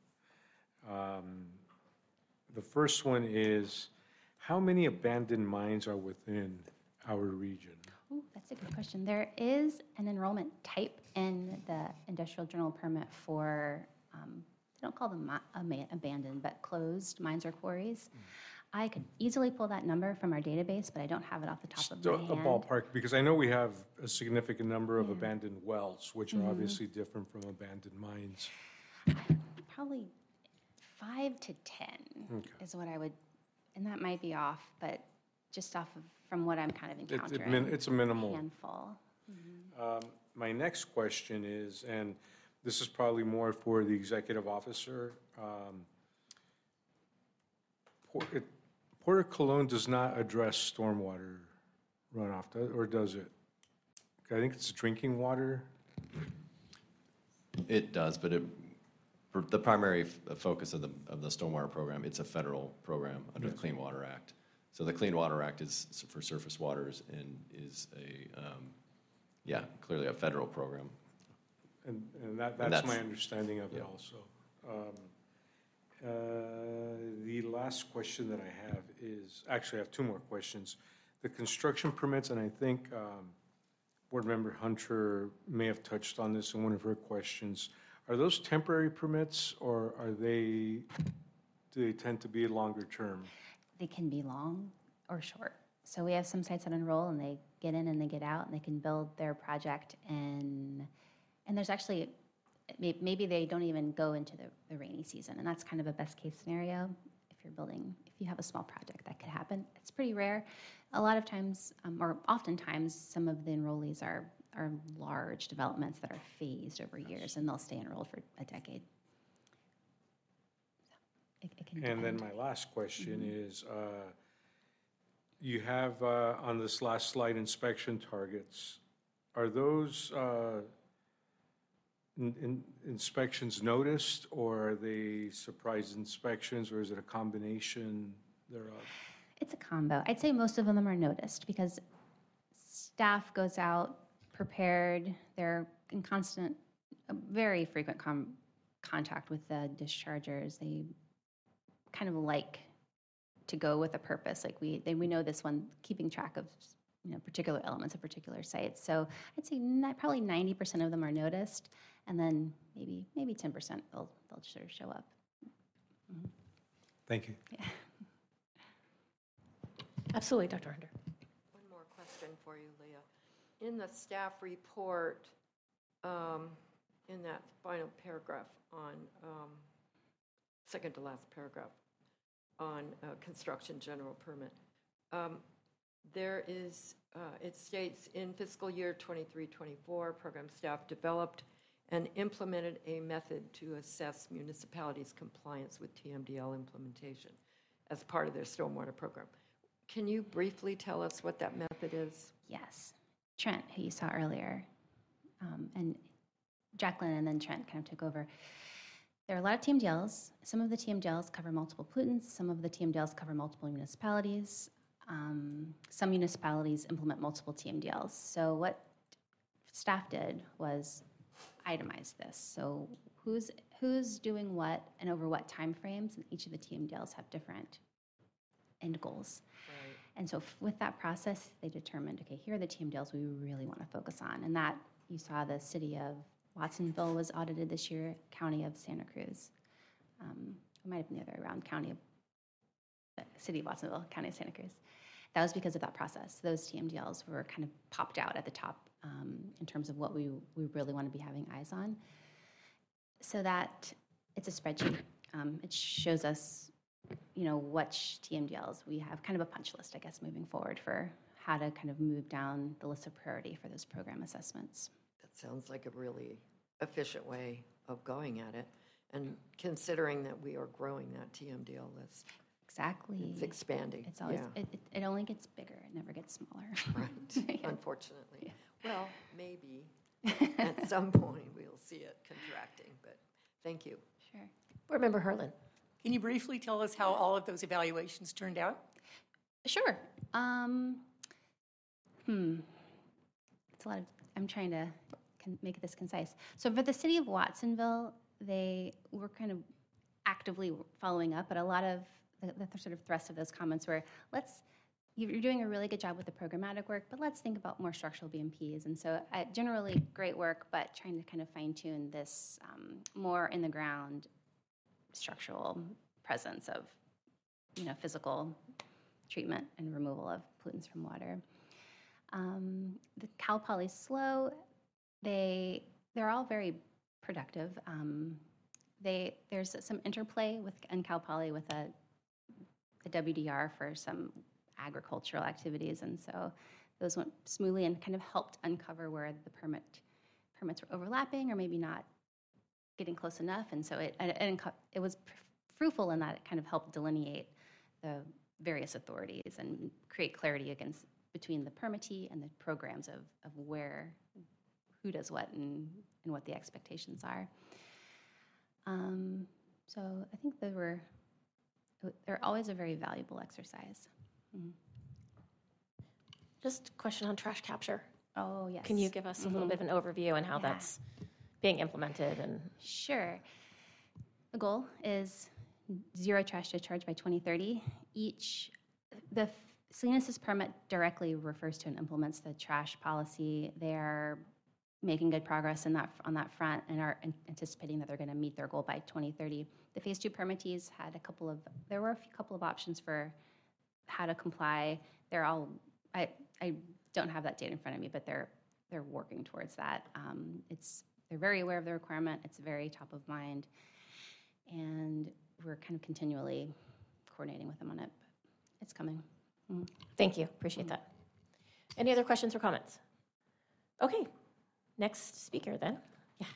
The first one is, how many abandoned mines are within our region? Ooh, that's a good question. There is an enrollment type in the industrial general permit for, they don't call them abandoned, but closed mines or quarries. I could easily pull that number from our database, but I don't have it off the top of my A hand. ballpark, because I know we have a significant number of abandoned wells, which are obviously different from abandoned mines. Probably 5 to 10 is what I would, and that might be off, but just off of from what I'm kind of encountering. It's a minimal handful. My next question is, and this is probably more for the executive officer, Port of Cologne does not address stormwater runoff, or does it? I think it's drinking water. It does, but for the primary focus of the stormwater program, it's a federal program under the Clean Water Act. So the Clean Water Act is for surface waters and is clearly a federal program. And that's my understanding of it also. The last question that I have is, actually I have two more questions. The construction permits, and I think Board Member Hunter may have touched on this in one of her questions. Are those temporary permits, or do they tend to be longer term? They can be long or short. So we have some sites that enroll and they get in and they get out and they can build their project and there's actually, maybe they don't even go into the rainy season, and that's kind of a best case scenario. If you have a small project, that could happen. It's pretty rare. A lot of times, or oftentimes, some of the enrollees are large developments that are phased over years, and they'll stay enrolled for a decade. So it can and depend. then my last question is, you have on this last slide inspection targets. Are those inspections noticed, or are they surprise inspections, or is it a combination thereof? It's a combo. I'd say most of them are noticed because staff goes out prepared. They're in constant, very frequent contact with the dischargers. They kind of like to go with a purpose. Like we know this one, keeping track of particular elements of particular sites. So I'd say probably 90% of them are noticed, and then maybe 10% they'll sort of show up. Mm-hmm. Thank you. Yeah. Absolutely, Dr. Hunter. One more question for you, Leah. In the staff report, in that final paragraph on, second to last paragraph, on construction general permit, there is, it states, in fiscal year 23-24, program staff developed and implemented a method to assess municipalities' compliance with TMDL implementation as part of their stormwater program. Can you briefly tell us what that method is? Yes. Trent, who you saw earlier, and Jacqueline and then Trent kind of took over. There are a lot of TMDLs. Some of the TMDLs cover multiple pollutants. Some of the TMDLs cover multiple municipalities. Some municipalities implement multiple TMDLs. So what staff did was itemize this. So who's doing what and over what time frames, and each of the TMDLs have different end goals. Right. And so with that process, they determined, okay, here are the TMDLs we really want to focus on. And that, you saw the city of Watsonville was audited this year, county of Santa Cruz. It might have been the other way around, city of Watsonville, county of Santa Cruz. That was because of that process. Those TMDLs were kind of popped out at the top in terms of what we really want to be having eyes on. So that, it's a spreadsheet. It shows us which TMDLs we have, kind of a punch list, I guess, moving forward for how to kind of move down the list of priority for those program assessments. That's sounds like a really efficient way of going at it. And considering that we are growing that TMDL list. Exactly. It's expanding. It's always, it only gets bigger. It never gets smaller. Right, unfortunately. Well, maybe at some point we'll see it contracting, but thank you. Sure. Board Member Harlan. Can you briefly tell us how all of those evaluations turned out? Sure. It's a lot of, I'm trying to make this concise. So for the city of Watsonville, they were kind of actively following up, but a lot of the sort of thrust of those comments were, you're doing a really good job with the programmatic work, but let's think about more structural BMPs. And so generally great work, but trying to kind of fine tune this more in the ground structural presence of, physical treatment and removal of pollutants from water. The Cal Poly SLO, they're all very productive. There's some interplay in Cal Poly with the WDR for some agricultural activities, and so those went smoothly and kind of helped uncover where the permits were overlapping or maybe not getting close enough, and so it was fruitful in that it kind of helped delineate the various authorities and create clarity between the permittee and the programs of who does what and what the expectations are. So I think they're always a very valuable exercise. Mm-hmm. Just a question on trash capture. Oh, yes. Can you give us a little bit of an overview on how that's being implemented? And Sure. The goal is zero trash discharge by 2030. The Salinas' permit directly refers to and implements the trash policy. They are making good progress on that front and are anticipating that they're going to meet their goal by 2030. The phase 2 permittees there were a couple of options for how to comply. I don't have that data in front of me, but they're working towards that. They're very aware of the requirement. It's very top of mind, and we're kind of continually coordinating with them on it. But it's coming. Mm-hmm. Thank you. Appreciate that. Any other questions or comments? Okay. Next speaker then. Yeah.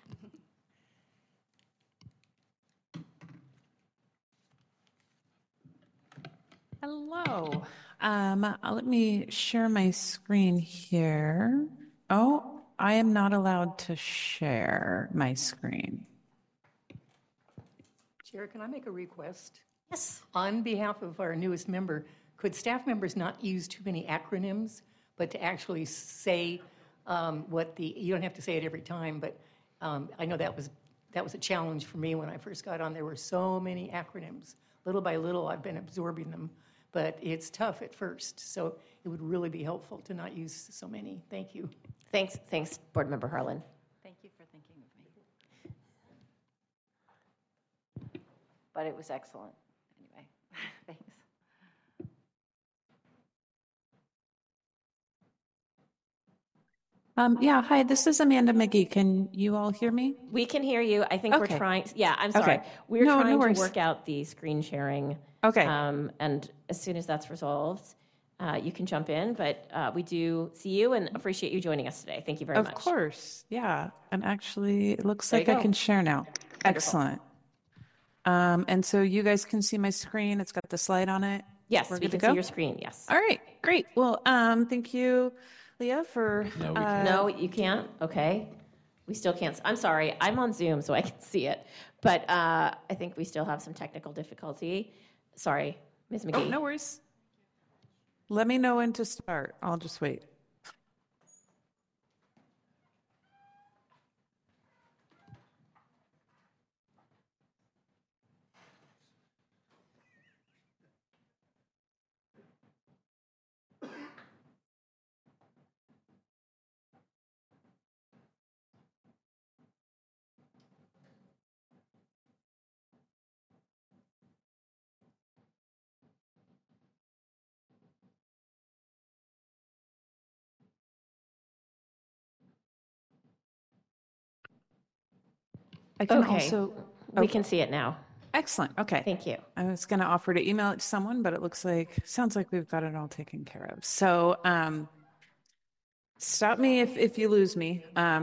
Hello. Let me share my screen here. Oh, I am not allowed to share my screen. Chair, can I make a request? Yes. On behalf of our newest member, could staff members not use too many acronyms, but to actually say you don't have to say it every time, but I know that was a challenge for me when I first got on. There were so many acronyms. Little by little, I've been absorbing them, but it's tough at first. So it would really be helpful to not use so many. Thank you. Thanks, Board Member Harlan. Thank you for thinking of me. But it was excellent. Anyway, thanks. Yeah, hi, this is Amanda McGee. Can you all hear me? We can hear you. I think we're Okay. trying. Yeah, I'm sorry. Okay. We're No trying to worries. work out the screen sharing. Okay. And as soon as that's resolved, you can jump in. But we do see you and appreciate you joining us today. Thank you very much. Of course, yeah. And actually, it looks There like you I go. can share now. Wonderful. Excellent. And so you guys can see my screen. It's got the slide on it. Yes, We're we good to can see go? your screen. Yes. All right, great. Well, thank you, Leah, for. No, you can't. Okay. We still can't. I'm sorry. I'm on Zoom, so I can see it. But I think we still have some technical difficulty. Sorry, Ms. McGee. Oh, no worries. Let me know when to start. I'll just wait. I can Okay. also. We can see it now. Excellent. Okay. Thank you. I was going to offer to email it to someone, but it sounds like we've got it all taken care of. So Stop me if you lose me.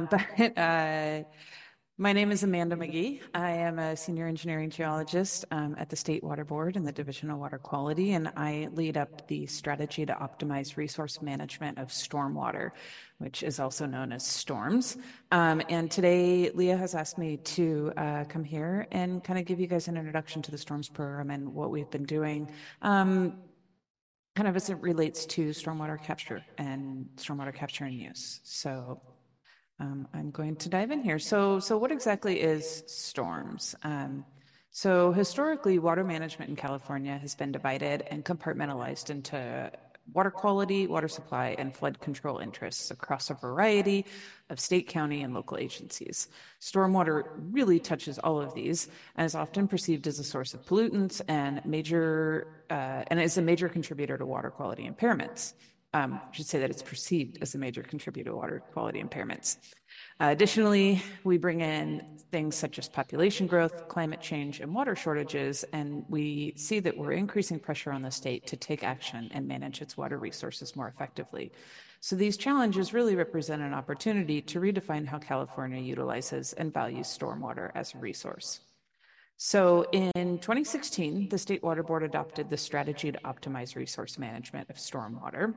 My name is Amanda McGee. I am a senior engineering geologist at the State Water Board in the Division of Water Quality, and I lead up the strategy to optimize resource management of stormwater, which is also known as storms. And today, Leah has asked me to come here and kind of give you guys an introduction to the storms program and what we've been doing. Kind of as it relates to stormwater capture and use. So I'm going to dive in here. So what exactly is storms? So historically, water management in California has been divided and compartmentalized into water quality, water supply, and flood control interests across a variety of state, county, and local agencies. Stormwater really touches all of these and is often perceived as a source of pollutants and is a major contributor to water quality impairments. I should say that it's perceived as a major contributor to water quality impairments. Additionally, we bring in things such as population growth, climate change, and water shortages, and we see that we're increasing pressure on the state to take action and manage its water resources more effectively. So these challenges really represent an opportunity to redefine how California utilizes and values stormwater as a resource. So in 2016, the State Water Board adopted the strategy to optimize resource management of stormwater.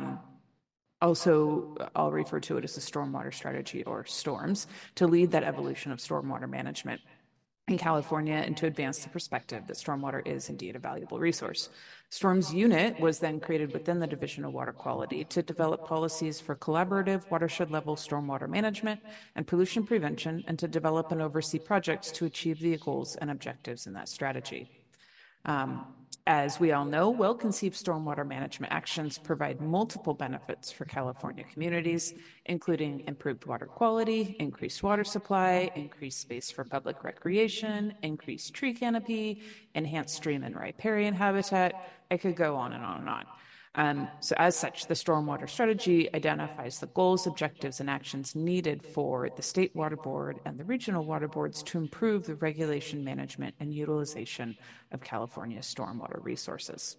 Also, I'll refer to it as the Stormwater Strategy, or STORMS, to lead that evolution of stormwater management in California and to advance the perspective that stormwater is indeed a valuable resource. STORMS unit was then created within the Division of Water Quality to develop policies for collaborative watershed-level stormwater management and pollution prevention, and to develop and oversee projects to achieve the goals and objectives in that strategy. As we all know, well-conceived stormwater management actions provide multiple benefits for California communities, including improved water quality, increased water supply, increased space for public recreation, increased tree canopy, enhanced stream and riparian habitat. I could go on and on and on. So as such, the Stormwater Strategy identifies the goals, objectives, and actions needed for the State Water Board and the regional water boards to improve the regulation, management, and utilization of California's stormwater resources.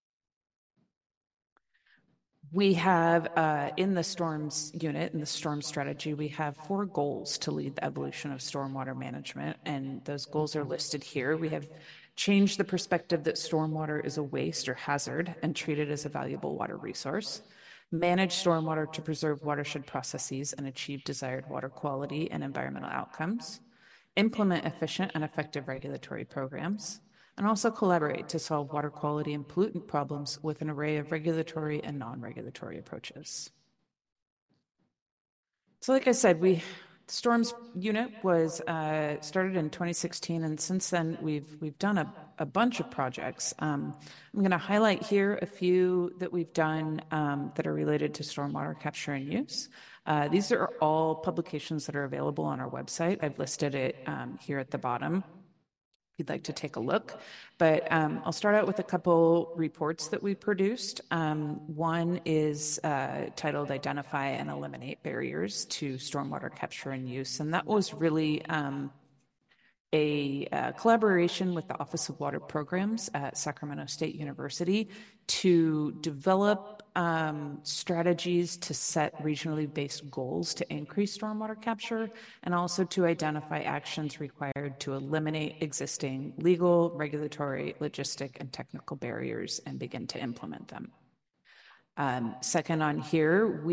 We have, in the storms unit, in the storm strategy, we have 4 goals to lead the evolution of stormwater management, and those goals are listed here. We have changed the perspective that stormwater is a waste or hazard and treat it as a valuable water resource. Manage stormwater to preserve watershed processes and achieve desired water quality and environmental outcomes. Implement efficient and effective regulatory programs. And also collaborate to solve water quality and pollutant problems with an array of regulatory and non-regulatory approaches. So like I said, the Storms unit was started in 2016, and since then we've done a bunch of projects. I'm going to highlight here a few that we've done that are related to stormwater capture and use. These are all publications that are available on our website. I've listed it here at the bottom if you'd like to take a look. But I'll start out with a couple reports that we produced. One is titled Identify and Eliminate Barriers to Stormwater Capture and Use. And that was really a collaboration with the Office of Water Programs at Sacramento State University to develop strategies to set regionally based goals to increase stormwater capture, and also to identify actions required to eliminate existing legal, regulatory, logistic, and technical barriers and begin to implement them. Second on here,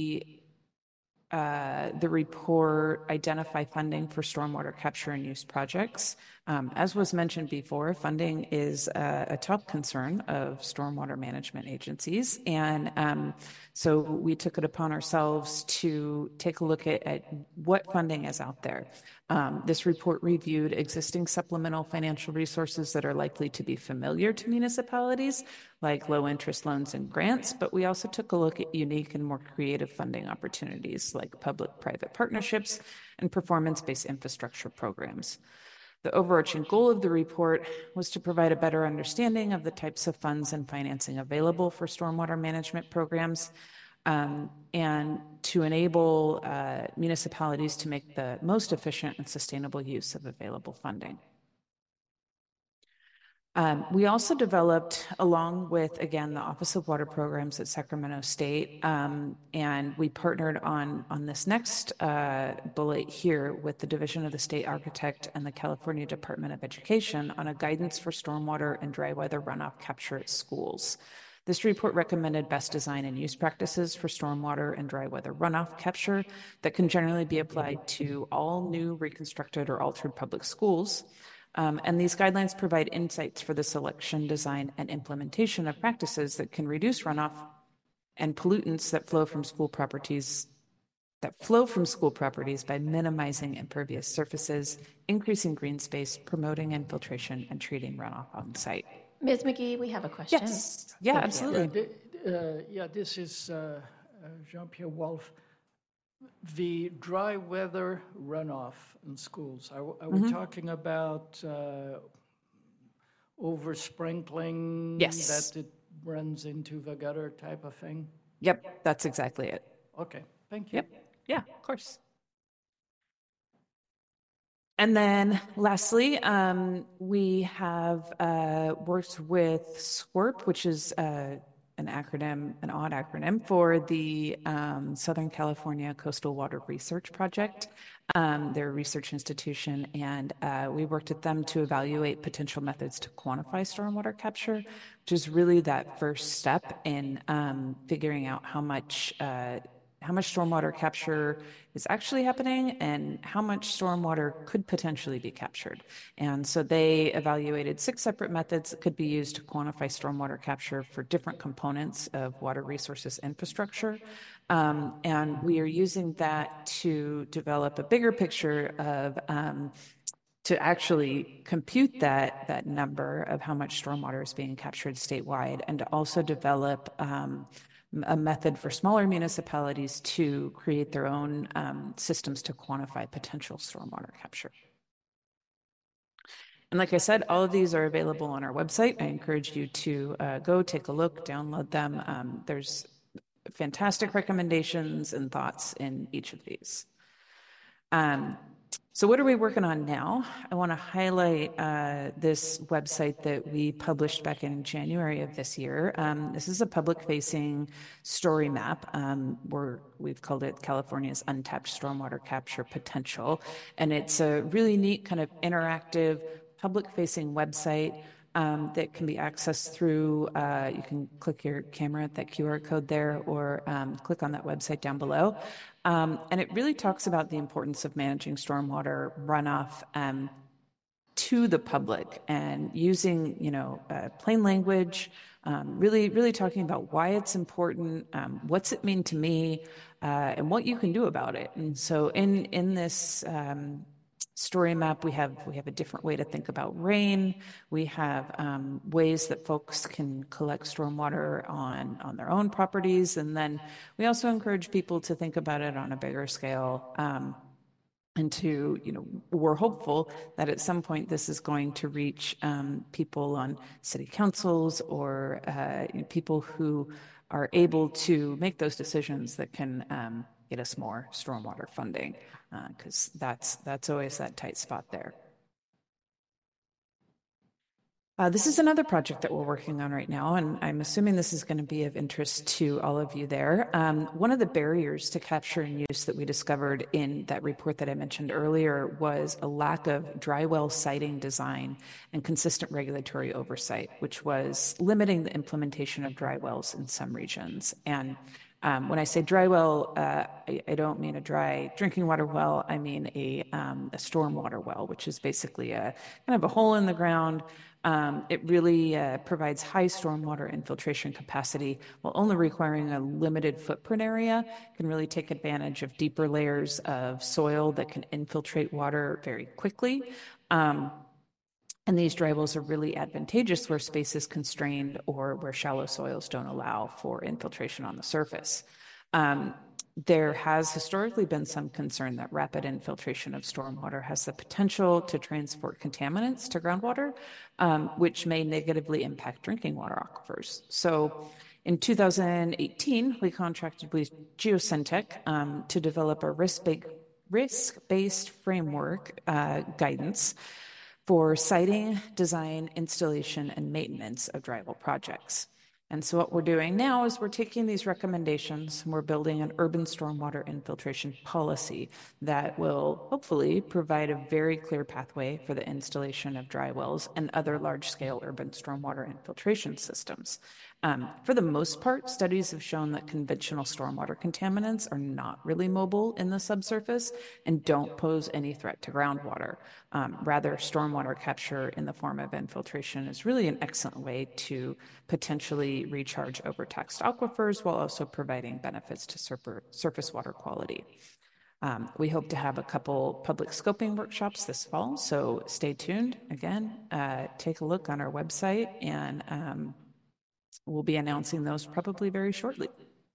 the report identify funding for stormwater capture and use projects. As was mentioned before, funding is a top concern of stormwater management agencies. And so we took it upon ourselves to take a look at what funding is out there. This report reviewed existing supplemental financial resources that are likely to be familiar to municipalities, like low interest loans and grants, but we also took a look at unique and more creative funding opportunities like public-private partnerships and performance-based infrastructure programs. The overarching goal of the report was to provide a better understanding of the types of funds and financing available for stormwater management programs, and to enable municipalities to make the most efficient and sustainable use of available funding. We also developed, along with, again, the Office of Water Programs at Sacramento State, and we partnered on this next bullet here with the Division of the State Architect and the California Department of Education on a guidance for stormwater and dry weather runoff capture at schools. This report recommended best design and use practices for stormwater and dry weather runoff capture that can generally be applied to all new, reconstructed, or altered public schools. And these guidelines provide insights for the selection, design, and implementation of practices that can reduce runoff and pollutants that flow from school properties by minimizing impervious surfaces, increasing green space, promoting infiltration, and treating runoff on site. Ms. McGee, we have a question. Yes. Yeah, absolutely. This is Jean-Pierre Wolf. The dry weather runoff in schools, are we talking about over-sprinkling? Yes. That it runs into the gutter type of thing? Yep, that's exactly it. Okay, thank you. Yep, yeah, of course. And then lastly, we have worked with SCWRP, which is an odd acronym for the Southern California Coastal Water Research Project. They're a research institution, and we worked with them to evaluate potential methods to quantify stormwater capture, which is really that first step in figuring out how much stormwater capture is actually happening and how much stormwater could potentially be captured. And so they evaluated 6 separate methods that could be used to quantify stormwater capture for different components of water resources infrastructure. And we are using that to develop a bigger picture of to actually compute that number of how much stormwater is being captured statewide, and to also develop a method for smaller municipalities to create their own systems to quantify potential stormwater capture. And like I said, all of these are available on our website. I encourage you to go take a look, download them. There's fantastic recommendations and thoughts in each of these. So what are we working on now? I want to highlight this website that we published back in January of this year. This is a public-facing story map. We've called it California's Untapped Stormwater Capture Potential. And it's a really neat kind of interactive public-facing website that can be accessed through, you can click your camera at that QR code there, or click on that website down below. And it really talks about the importance of managing stormwater runoff to the public, and using, plain language, really talking about why it's important, what's it mean to me, and what you can do about it. And so in this story map, we have a different way to think about rain. We have ways that folks can collect stormwater on their own properties, and then we also encourage people to think about it on a bigger scale. And to, we're hopeful that at some point this is going to reach people on city councils, or people who are able to make those decisions that can get us more stormwater funding, because that's always that tight spot there. This is another project that we're working on right now, and I'm assuming this is going to be of interest to all of you there. One of the barriers to capture and use that we discovered in that report that I mentioned earlier was a lack of dry well siting design and consistent regulatory oversight, which was limiting the implementation of dry wells in some regions. And when I say dry well, I don't mean a dry drinking water well. I mean a stormwater well, which is basically a kind of a hole in the ground. It really provides high stormwater infiltration capacity while only requiring a limited footprint area. Can really take advantage of deeper layers of soil that can infiltrate water very quickly. And these dry wells are really advantageous where space is constrained or where shallow soils don't allow for infiltration on the surface. There has historically been some concern that rapid infiltration of stormwater has the potential to transport contaminants to groundwater, which may negatively impact drinking water aquifers. So in 2018, we contracted with Geosyntec to develop a risk-based framework guidance for siting, design, installation, and maintenance of dry well projects. And so what we're doing now is we're taking these recommendations and we're building an urban stormwater infiltration policy that will hopefully provide a very clear pathway for the installation of dry wells and other large-scale urban stormwater infiltration systems. For the most part, studies have shown that conventional stormwater contaminants are not really mobile in the subsurface and don't pose any threat to groundwater. Rather, stormwater capture in the form of infiltration is really an excellent way to potentially recharge overtaxed aquifers while also providing benefits to surface water quality. We hope to have a couple public scoping workshops this fall, so stay tuned. Again, take a look on our website, and we'll be announcing those probably very shortly.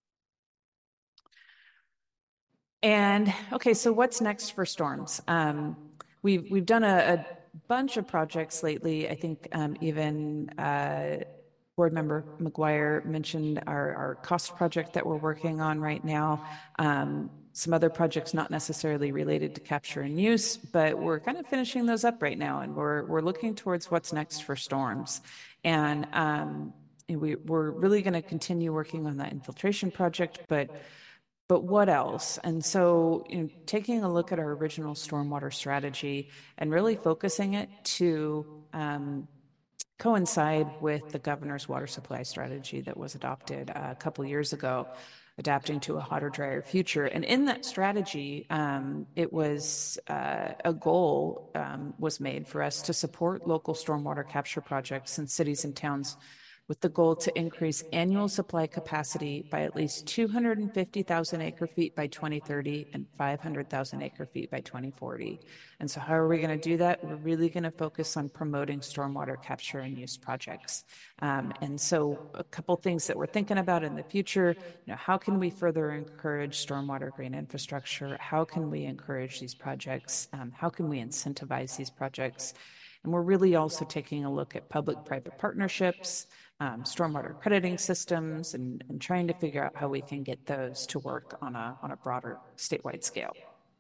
And okay, so what's next for storms? We've done a bunch of projects lately. I think even Board Member McGuire mentioned our cost project that we're working on right now. Some other projects not necessarily related to capture and use, but we're kind of finishing those up right now, and we're looking towards what's next for storms. And we're really going to continue working on that infiltration project, but what else? And so, taking a look at our original stormwater strategy and really focusing it to coincide with the governor's water supply strategy that was adopted a couple years ago, adapting to a hotter, drier future. And in that strategy, it was a goal was made for us to support local stormwater capture projects in cities and towns with the goal to increase annual supply capacity by at least 250,000 acre-feet by 2030 and 500,000 acre-feet by 2040. And so how are we going to do that? We're really going to focus on promoting stormwater capture and use projects. And so a couple things that we're thinking about in the future, how can we further encourage stormwater green infrastructure? How can we encourage these projects? How can we incentivize these projects? And we're really also taking a look at public-private partnerships, stormwater crediting systems, and trying to figure out how we can get those to work on a broader statewide scale.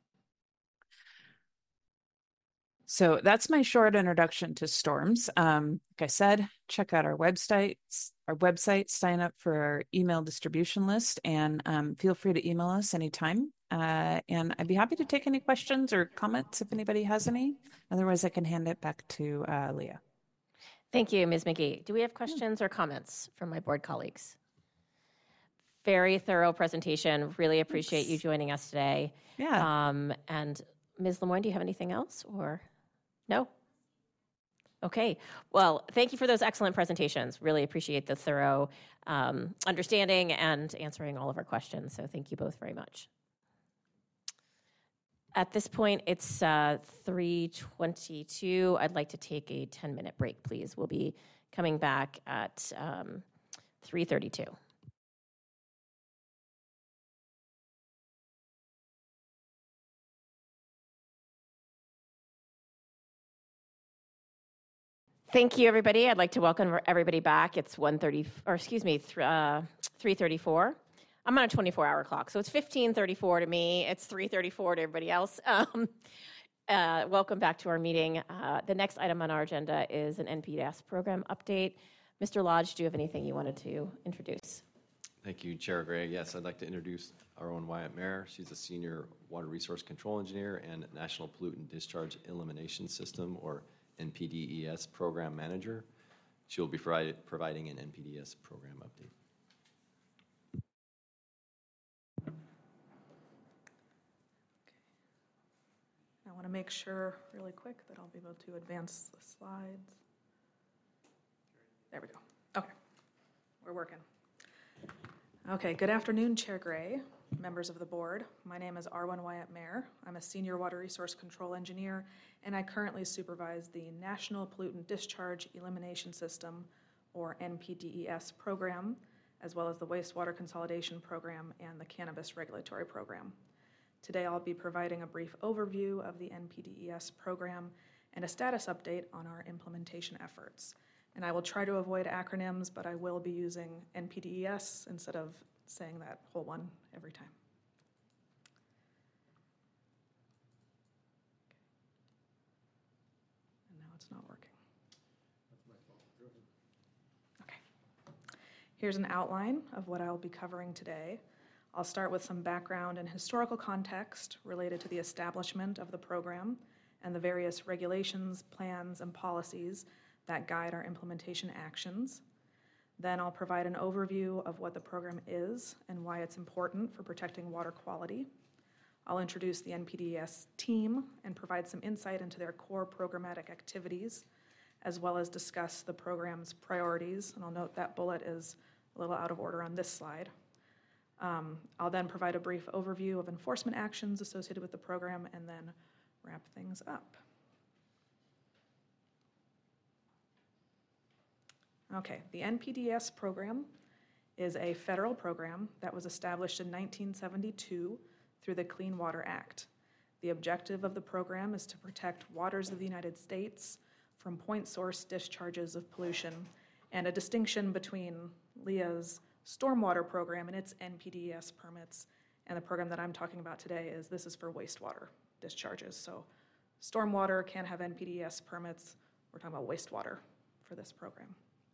So that's my short introduction to storms. Like I said, check out our website, sign up for our email distribution list, and feel free to email us anytime. And I'd be happy to take any questions or comments if anybody has any. Otherwise, I can hand it back to Leah. Thank you, Ms. McGee. Do we have questions or comments from my board colleagues? Very thorough presentation. Really appreciate you joining us today. Yeah. And Ms. Lemoyne, do you have anything else or no? Okay. Well, thank you for those excellent presentations. Really appreciate the thorough understanding and answering all of our questions. So thank you both very much. At this point, it's 3:22. I'd like to take a 10-minute break, please. We'll be coming back at 3:32. Thank you, everybody. I'd like to welcome everybody back. It's 3:34. I'm on a 24-hour clock, so it's 15:34 to me. It's 3:34 to everybody else. Welcome back to our meeting. The next item on our agenda is an NPDES program update. Mr. Lodge, do you have anything you wanted to introduce? Thank you, Chair Gray. Yes, I'd like to introduce our own Wyatt Mayer. She's a senior water resource control engineer and National Pollutant Discharge Elimination System, or NPDES program manager. She will be providing an NPDES program update. I want to make sure really quick that I'll be able to advance the slides. There we go. Okay, we're working. Okay, good afternoon, Chair Gray, members of the board. My name is Arwen Wyatt Mayer. I'm a senior water resource control engineer, and I currently supervise the National Pollutant Discharge Elimination System, or NPDES program, as well as the Wastewater Consolidation Program and the Cannabis Regulatory Program. Today, I'll be providing a brief overview of the NPDES program and a status update on our implementation efforts. And I will try to avoid acronyms, but I will be using NPDES instead of saying that whole one every time. And now it's not working. Okay. Here's an outline of what I'll be covering today. I'll start with some background and historical context related to the establishment of the program and the various regulations, plans, and policies that guide our implementation actions. Then I'll provide an overview of what the program is and why it's important for protecting water quality. I'll introduce the NPDES team and provide some insight into their core programmatic activities, as well as discuss the program's priorities. And I'll note that bullet is a little out of order on this slide. I'll then provide a brief overview of enforcement actions associated with the program and then wrap things up. Okay, the NPDES program is a federal program that was established in 1972 through the Clean Water Act. The objective of the program is to protect waters of the United States from point source discharges of pollution, and a distinction between LEA's stormwater program and its NPDES permits and the program that I'm talking about today is this is for wastewater discharges. So stormwater can have NPDES permits. We're talking about wastewater for this program.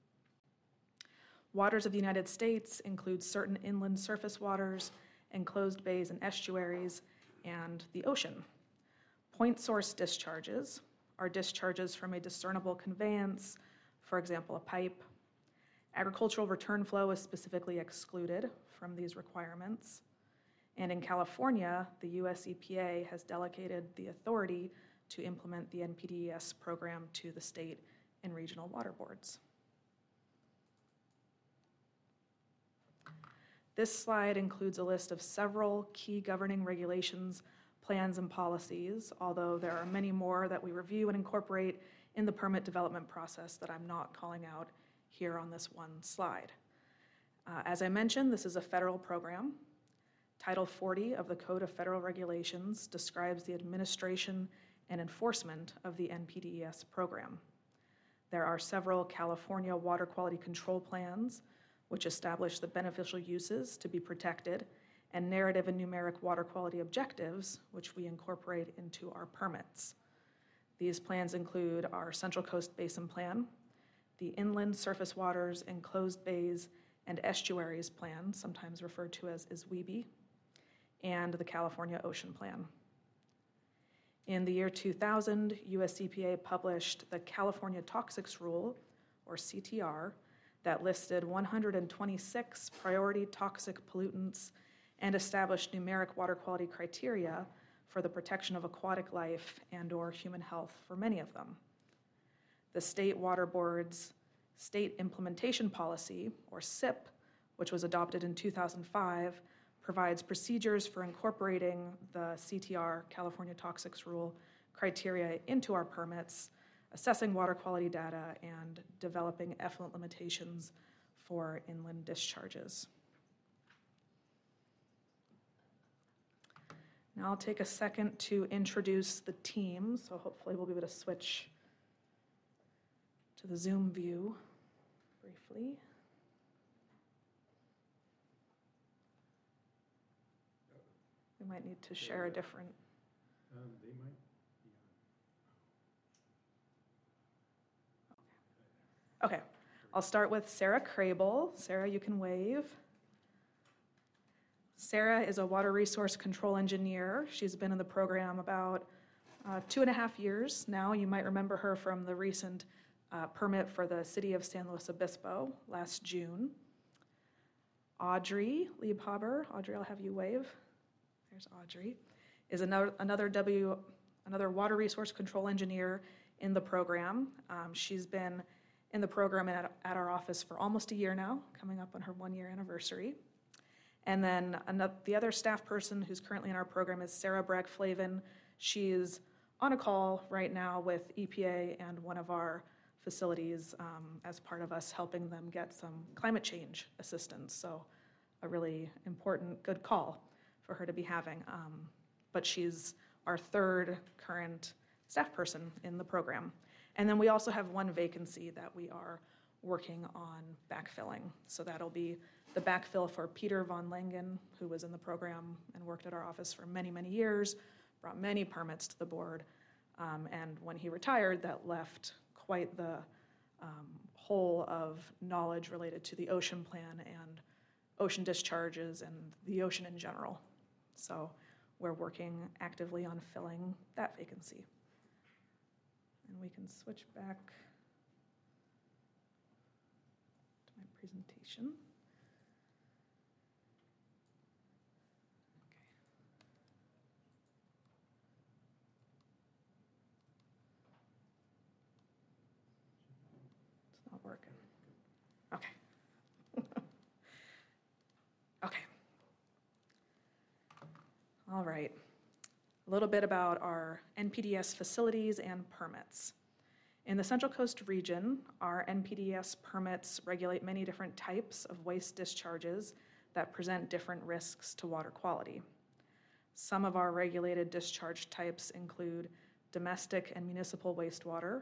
Waters of the United States include certain inland surface waters, enclosed bays and estuaries, and the ocean. Point source discharges are discharges from a discernible conveyance, for example, a pipe. Agricultural return flow is specifically excluded from these requirements. And in California, the US EPA has delegated the authority to implement the NPDES program to the state and regional water boards. This slide includes a list of several key governing regulations, plans, and policies, although there are many more that we review and incorporate in the permit development process that I'm not calling out here on this one slide. As I mentioned, this is a federal program. Title 40 of the Code of Federal Regulations describes the administration and enforcement of the NPDES program. There are several California water quality control plans which establish the beneficial uses to be protected, and narrative and numeric water quality objectives, which we incorporate into our permits. These plans include our Central Coast Basin Plan, the Inland Surface Waters, Enclosed Bays, and Estuaries Plan, sometimes referred to as ISWEBE, and the California Ocean Plan. In the year 2000, US EPA published the California Toxics Rule, or CTR, that listed 126 priority toxic pollutants and established numeric water quality criteria for the protection of aquatic life and/or human health for many of them. The State Water Board's State Implementation Policy, or SIP, which was adopted in 2005, provides procedures for incorporating the CTR, California Toxics Rule, criteria into our permits, assessing water quality data, and developing effluent limitations for inland discharges. Now I'll take a second to introduce the team, so hopefully we'll be able to switch to the Zoom view briefly. We might need to share a different. They might. Okay, I'll start with Sarah Crable. Sarah, you can wave. Sarah is a water resource control engineer. She's been in the program about 2.5 years now. You might remember her from the recent permit for the city of San Luis Obispo last June. Audrey Liebhaber, Audrey, I'll have you wave. There's Audrey, is another water resource control engineer in the program. She's been in the program at our office for almost a year now, coming up on her 1-year anniversary. And then the other staff person who's currently in our program is Sarah Bragg-Flavin. She's on a call right now with EPA and one of our facilities as part of us helping them get some climate change assistance. So a really important, good call for her to be having. But she's our third current staff person in the program. And then we also have one vacancy that we are working on backfilling. So that'll be the backfill for Peter Von Langen, who was in the program and worked at our office for many, many years, brought many permits to the board. And when he retired, that left quite the whole of knowledge related to the ocean plan and ocean discharges and the ocean in general. So we're working actively on filling that vacancy. And we can switch back to my presentation. It's not working. Okay. Okay. All right. A little bit about our NPDES facilities and permits. In the Central Coast region, our NPDES permits regulate many different types of waste discharges that present different risks to water quality. Some of our regulated discharge types include domestic and municipal wastewater,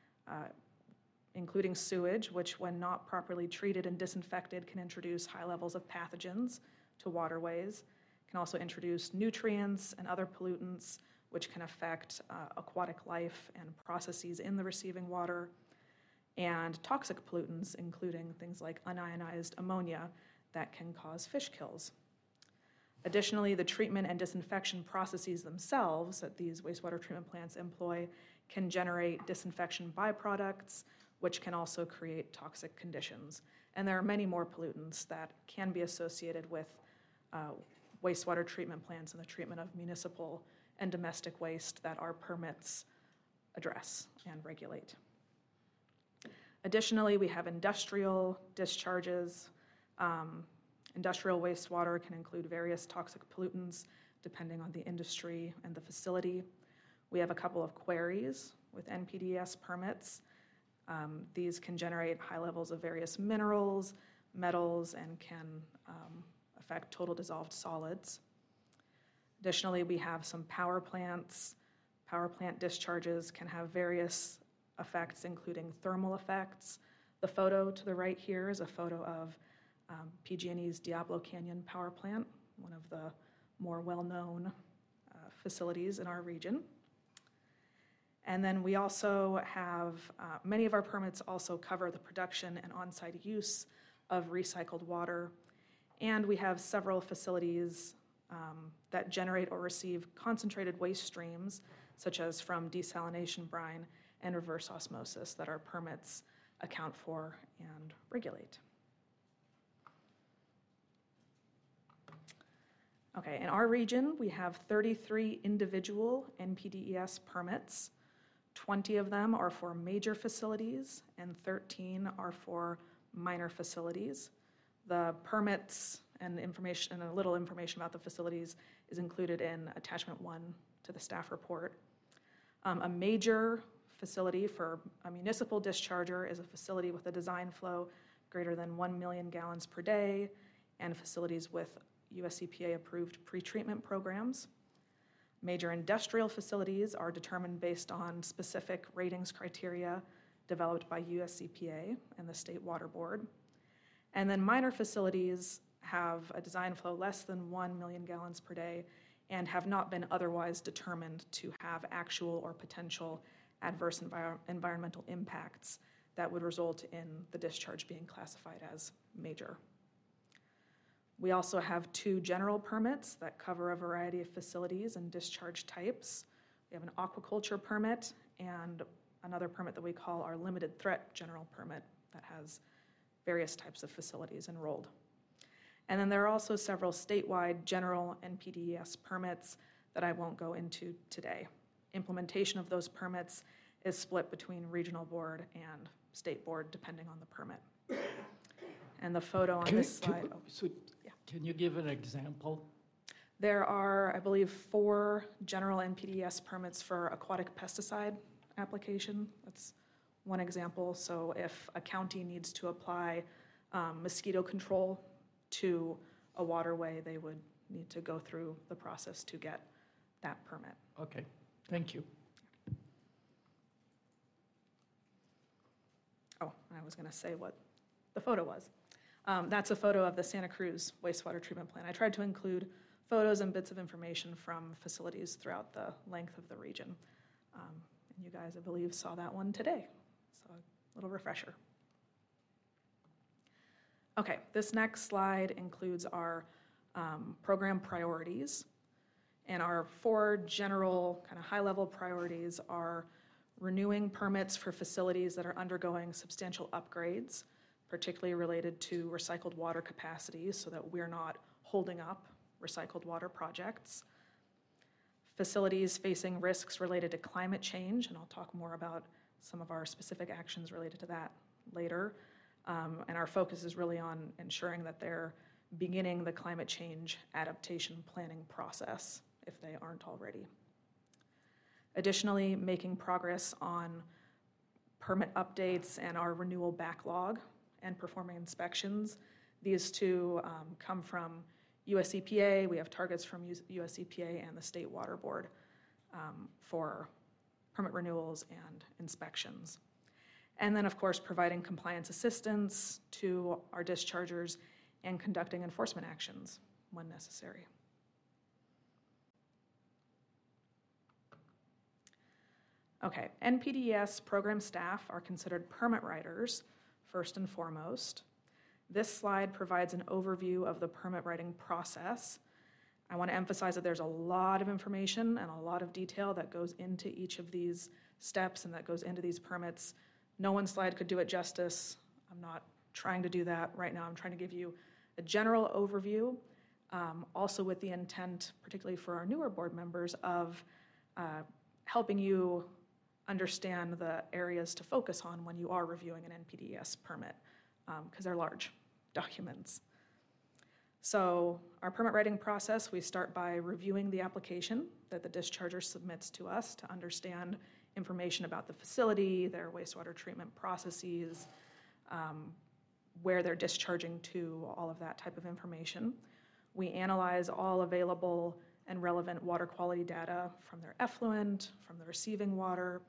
including sewage, which when not properly treated and disinfected can introduce high levels of pathogens to waterways, can also introduce nutrients and other pollutants which can affect aquatic life and processes in the receiving water, and toxic pollutants, including things like unionized ammonia that can cause fish kills. Additionally, the treatment and disinfection processes themselves that these wastewater treatment plants employ can generate disinfection byproducts, which can also create toxic conditions. And there are many more pollutants that can be associated with wastewater treatment plants and the treatment of municipal and domestic waste that our permits address and regulate. Additionally, we have industrial discharges. Industrial wastewater can include various toxic pollutants depending on the industry and the facility. We have a couple of quarries with NPDES permits. These can generate high levels of various minerals, metals, and can affect total dissolved solids. Additionally, we have some power plants. Power plant discharges can have various effects, including thermal effects. The photo to the right here is a photo of PG&E's Diablo Canyon Power Plant, one of the more well-known facilities in our region. And then we also have, many of our permits also cover the production and on-site use of recycled water. And we have several facilities that generate or receive concentrated waste streams, such as from desalination brine and reverse osmosis, that our permits account for and regulate. Okay, in our region, we have 33 individual NPDES permits. 20 of them are for major facilities and 13 are for minor facilities. The permits and information, and a little information about the facilities is included in attachment 1 to the staff report. A major facility for a municipal discharger is a facility with a design flow greater than 1 million gallons per day and facilities with US EPA approved pretreatment programs. Major industrial facilities are determined based on specific ratings criteria developed by US EPA and the State Water Board. And then minor facilities have a design flow less than 1 million gallons per day and have not been otherwise determined to have actual or potential adverse environmental impacts that would result in the discharge being classified as major. We also have 2 general permits that cover a variety of facilities and discharge types. We have an aquaculture permit and another permit that we call our limited threat general permit that has various types of facilities enrolled. And then there are also several statewide general NPDES permits that I won't go into today. Implementation of those permits is split between regional board and state board depending on the permit. And the photo on this slide. Can you give an example? There are, I believe, 4 general NPDES permits for aquatic pesticide application. That's one example. So if a county needs to apply mosquito control to a waterway, they would need to go through the process to get that permit. Okay, thank you. Oh, I was going to say what the photo was. That's a photo of the Santa Cruz wastewater treatment plant. I tried to include photos and bits of information from facilities throughout the length of the region. And you guys, I believe, saw that one today. little refresher. Okay, this next slide includes our program priorities. And our 4 general kind of high-level priorities are renewing permits for facilities that are undergoing substantial upgrades, particularly related to recycled water capacity so that we're not holding up recycled water projects. Facilities facing risks related to climate change, and I'll talk more about some of our specific actions related to that later. And our focus is really on ensuring that they're beginning the climate change adaptation planning process if they aren't already. Additionally, making progress on permit updates and our renewal backlog and performing inspections. These 2 come from US EPA. We have targets from US EPA and the State Water Board for permit renewals and inspections. And then, of course, providing compliance assistance to our dischargers and conducting enforcement actions when necessary. Okay, NPDES program staff are considered permit writers, first and foremost. This slide provides an overview of the permit writing process. I want to emphasize that there's a lot of information and a lot of detail that goes into each of these steps and that goes into these permits. No one slide could do it justice. I'm not trying to do that right now. I'm trying to give you a general overview, also with the intent, particularly for our newer board members, of helping you understand the areas to focus on when you are reviewing an NPDES permit, because they're large documents. So our permit writing process, we start by reviewing the application that the discharger submits to us to understand information about the facility, their wastewater treatment processes, where they're discharging to, all of that type of information. We analyze all available and relevant water quality data from their effluent, from the receiving water.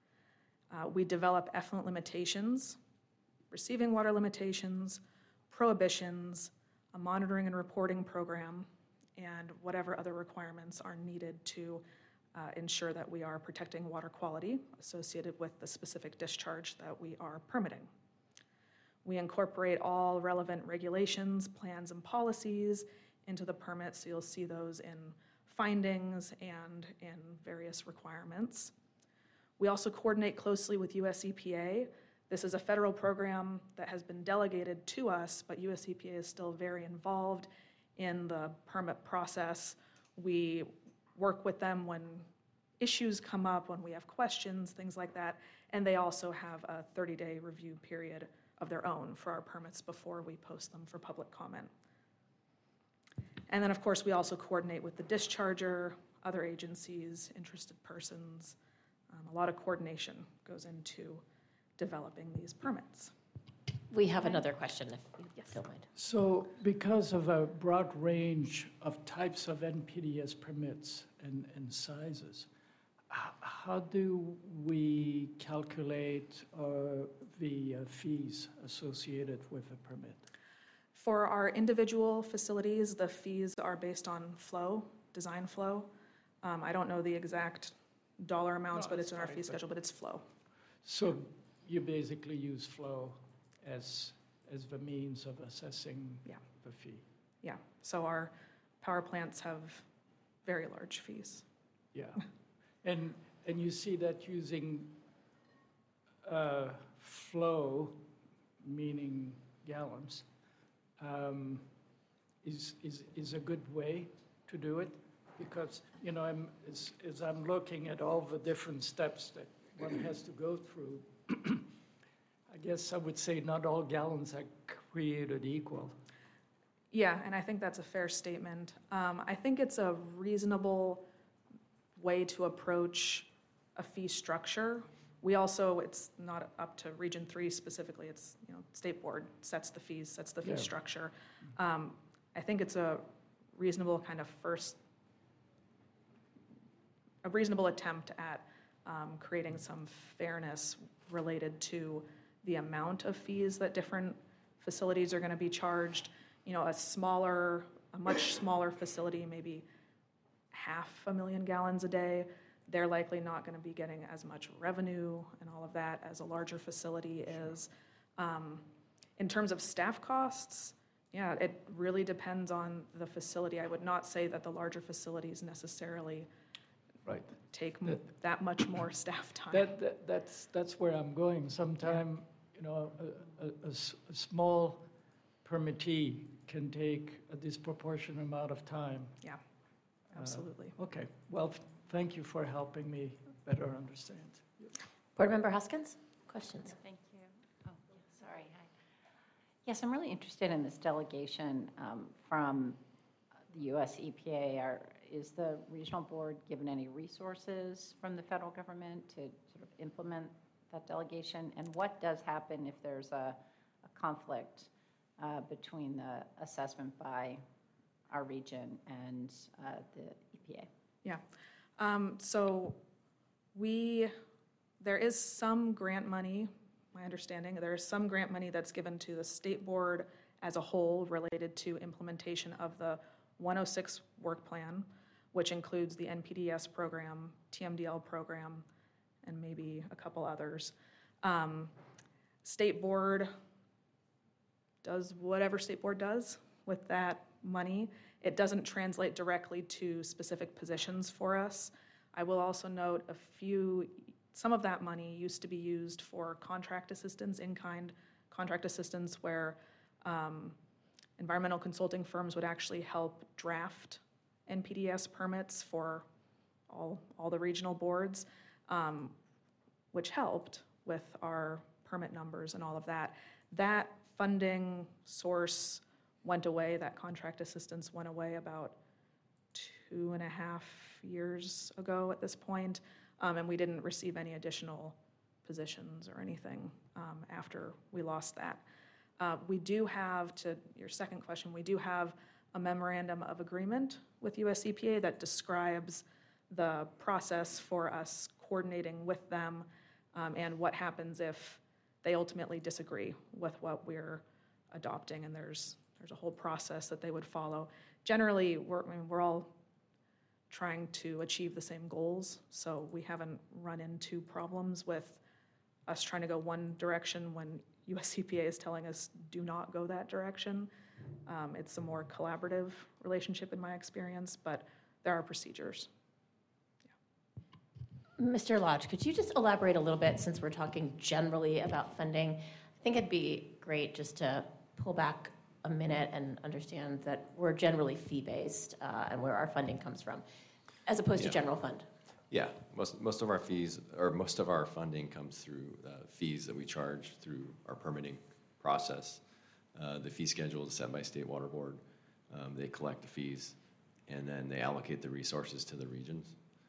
We develop effluent limitations, receiving water limitations, prohibitions, a monitoring and reporting program, and whatever other requirements are needed to ensure that we are protecting water quality associated with the specific discharge that we are permitting. We incorporate all relevant regulations, plans, and policies into the permit, so you'll see those in findings and in various requirements. We also coordinate closely with US EPA. This is a federal program that has been delegated to us, but US EPA is still very involved in the permit process. We work with them when issues come up, when we have questions, things like that, and they also have a 30-day review period of their own for our permits before we post them for public comment. And then, of course, we also coordinate with the discharger, other agencies, interested persons. A lot of coordination goes into developing these permits. We have another question, if you don't mind. So because of a broad range of types of NPDES permits and sizes, how do we calculate the fees associated with a permit? For our individual facilities, the fees are based on flow, design flow. I don't know the exact dollar amounts, but it's in our fee schedule, but it's flow. So you basically use flow as the means of assessing the fee? Yeah, so our power plants have very large fees. Yeah, and you see that using flow, meaning gallons, is a good way to do it, because as I'm looking at all the different steps that one has to go through, I guess I would say not all gallons are created equal. Yeah, and I think that's a fair statement. I think it's a reasonable way to approach a fee structure. We also, it's not up to Region 3 specifically, it's, State Board sets the fees, sets the fee structure. I think it's a reasonable kind of a reasonable attempt at creating some fairness related to the amount of fees that different facilities are going to be charged. A much smaller facility, maybe 500,000 gallons a day, they're likely not going to be getting as much revenue and all of that as a larger facility is. In terms of staff costs, yeah, it really depends on the facility. I would not say that the larger facilities necessarily take that much more staff time. That's where I'm going. Sometime, a small permittee can take a disproportionate amount of time. Yeah, absolutely. Okay, well, thank you for helping me better understand. Board Member Hoskins, questions? Thank you. Oh, sorry. Hi. Yes, I'm really interested in this delegation from the U.S. EPA. Is the regional board given any resources from the federal government to sort of implement that delegation? And what does happen if there's a conflict between the assessment by our region and the EPA? Yeah. So there is some grant money, my understanding, there is some grant money that's given to the state board as a whole related to implementation of the 106 work plan, which includes the NPDES program, TMDL program, and maybe a couple others. State board does whatever state board does with that money. It doesn't translate directly to specific positions for us. I will also note some of that money used to be used for contract assistance, in-kind contract assistance, where environmental consulting firms would actually help draft NPDES permits for all the regional boards, which helped with our permit numbers and all of that. That funding source went away, that contract assistance went away about 2.5 years ago at this point, and we didn't receive any additional positions or anything after we lost that. We do have, to your second question, we do have a memorandum of agreement with US EPA that describes the process for us coordinating with them and what happens if they ultimately disagree with what we're adopting, and there's a whole process that they would follow. Generally, we're all trying to achieve the same goals, so we haven't run into problems with us trying to go one direction when US EPA is telling us do not go that direction. It's a more collaborative relationship in my experience, but there are procedures. Mr. Lodge, could you just elaborate a little bit, since we're talking generally about funding? I think it'd be great just to pull back a minute and understand that we're generally fee-based and where our funding comes from, as opposed to general fund. Yeah, most of our fees, or most of our funding comes through fees that we charge through our permitting process. The fee schedule is set by State Water Board. They collect the fees, and then they allocate the resources to the regions.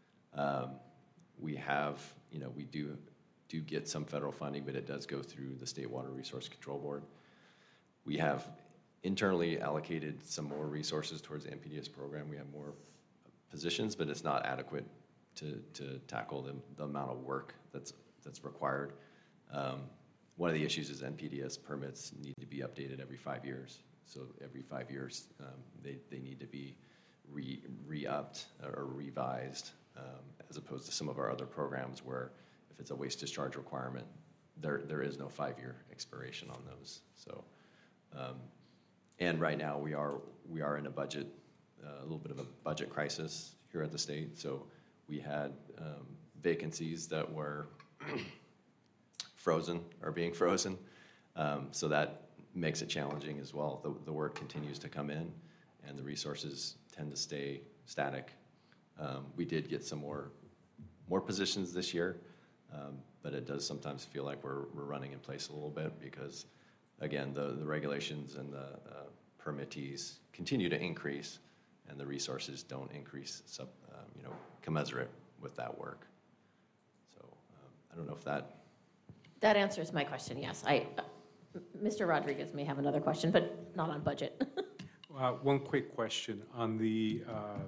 We have, we do get some federal funding, but it does go through the State Water Resource Control Board. We have internally allocated some more resources towards the NPDES program. We have more positions, but it's not adequate to tackle the amount of work that's required. One of the issues is NPDES permits need to be updated every 5 years. So every 5 years, they need to be re-upped or revised, as opposed to some of our other programs where if it's a waste discharge requirement, there is no 5-year expiration on those. So, and right now we are in a little bit of a budget crisis here at the state. So we had vacancies that were frozen or being frozen. So that makes it challenging as well. The work continues to come in and the resources tend to stay static. We did get some more positions this year, but it does sometimes feel like we're running in place a little bit because, again, the regulations and the permittees continue to increase, and the resources don't increase, commensurate with that work. So I don't know if that answers my question. Yes, Mr. Rodriguez may have another question, but not on budget. One quick question on the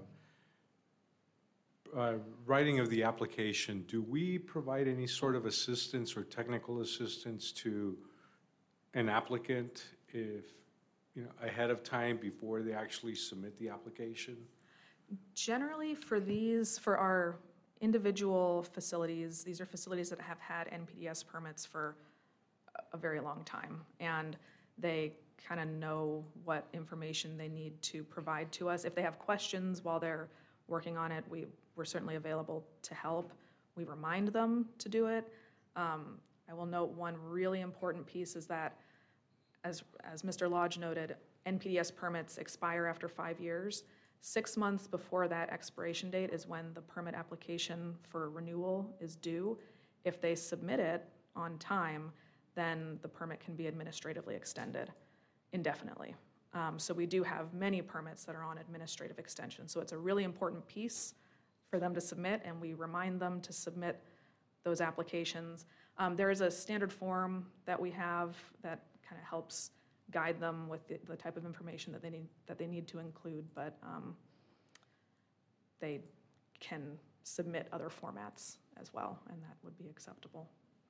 writing of the application. Do we provide any sort of assistance or technical assistance to an applicant if, ahead of time before they actually submit the application? Generally, for our individual facilities, these are facilities that have had NPDES permits for a very long time, and they kind of know what information they need to provide to us. If they have questions while they're working on it, we're certainly available to help. We remind them to do it. I will note one really important piece is that, as Mr. Lodge noted, NPDES permits expire after 5 years. 6 months before that expiration date is when the permit application for renewal is due. If they submit it on time, then the permit can be administratively extended indefinitely. So we do have many permits that are on administrative extension. So it's a really important piece for them to submit, and we remind them to submit those applications. There is a standard form that we have that kind of helps guide them with the type of information that they need to include, but they can submit other formats as well, and that would be acceptable.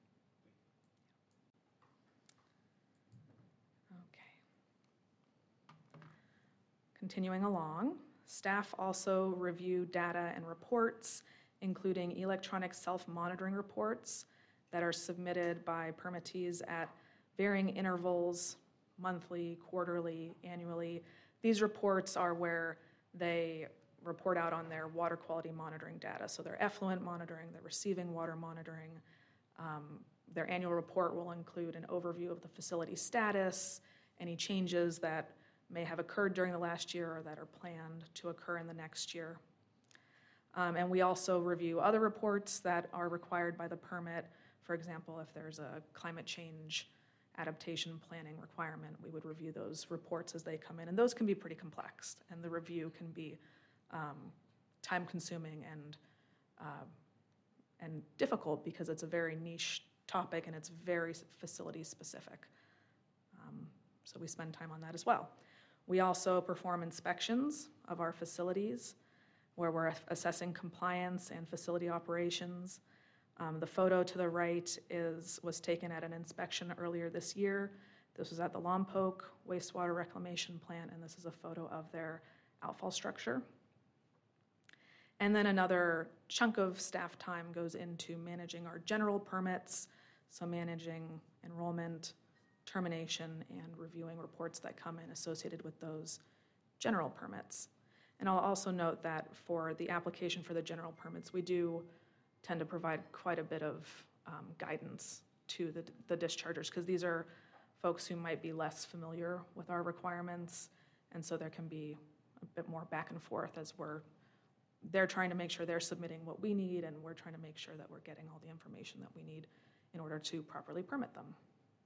Continuing along, staff also review data and reports, including electronic self-monitoring reports that are submitted by permittees at varying intervals, monthly, quarterly, annually. These reports are where they report out on their water quality monitoring data. So their effluent monitoring, their receiving water monitoring. Their annual report will include an overview of the facility status, any changes that may have occurred during the last year or that are planned to occur in the next year. And we also review other reports that are required by the permit. For example, if there's a climate change adaptation planning requirement, we would review those reports as they come in. And those can be pretty complex, and the review can be time-consuming and difficult because it's a very niche topic and it's very facility-specific. So we spend time on that as well. We also perform inspections of our facilities where we're assessing compliance and facility operations. The photo to the right was taken at an inspection earlier this year. This was at the Lompoc Wastewater Reclamation Plant, and this is a photo of their outfall structure. And then another chunk of staff time goes into managing our general permits, so managing enrollment, termination, and reviewing reports that come in associated with those general permits. And I'll also note that for the application for the general permits, we do tend to provide quite a bit of guidance to the dischargers, because these are folks who might be less familiar with our requirements, and so there can be a bit more back and forth as they're trying to make sure they're submitting what we need, and we're trying to make sure that we're getting all the information that we need in order to properly permit them.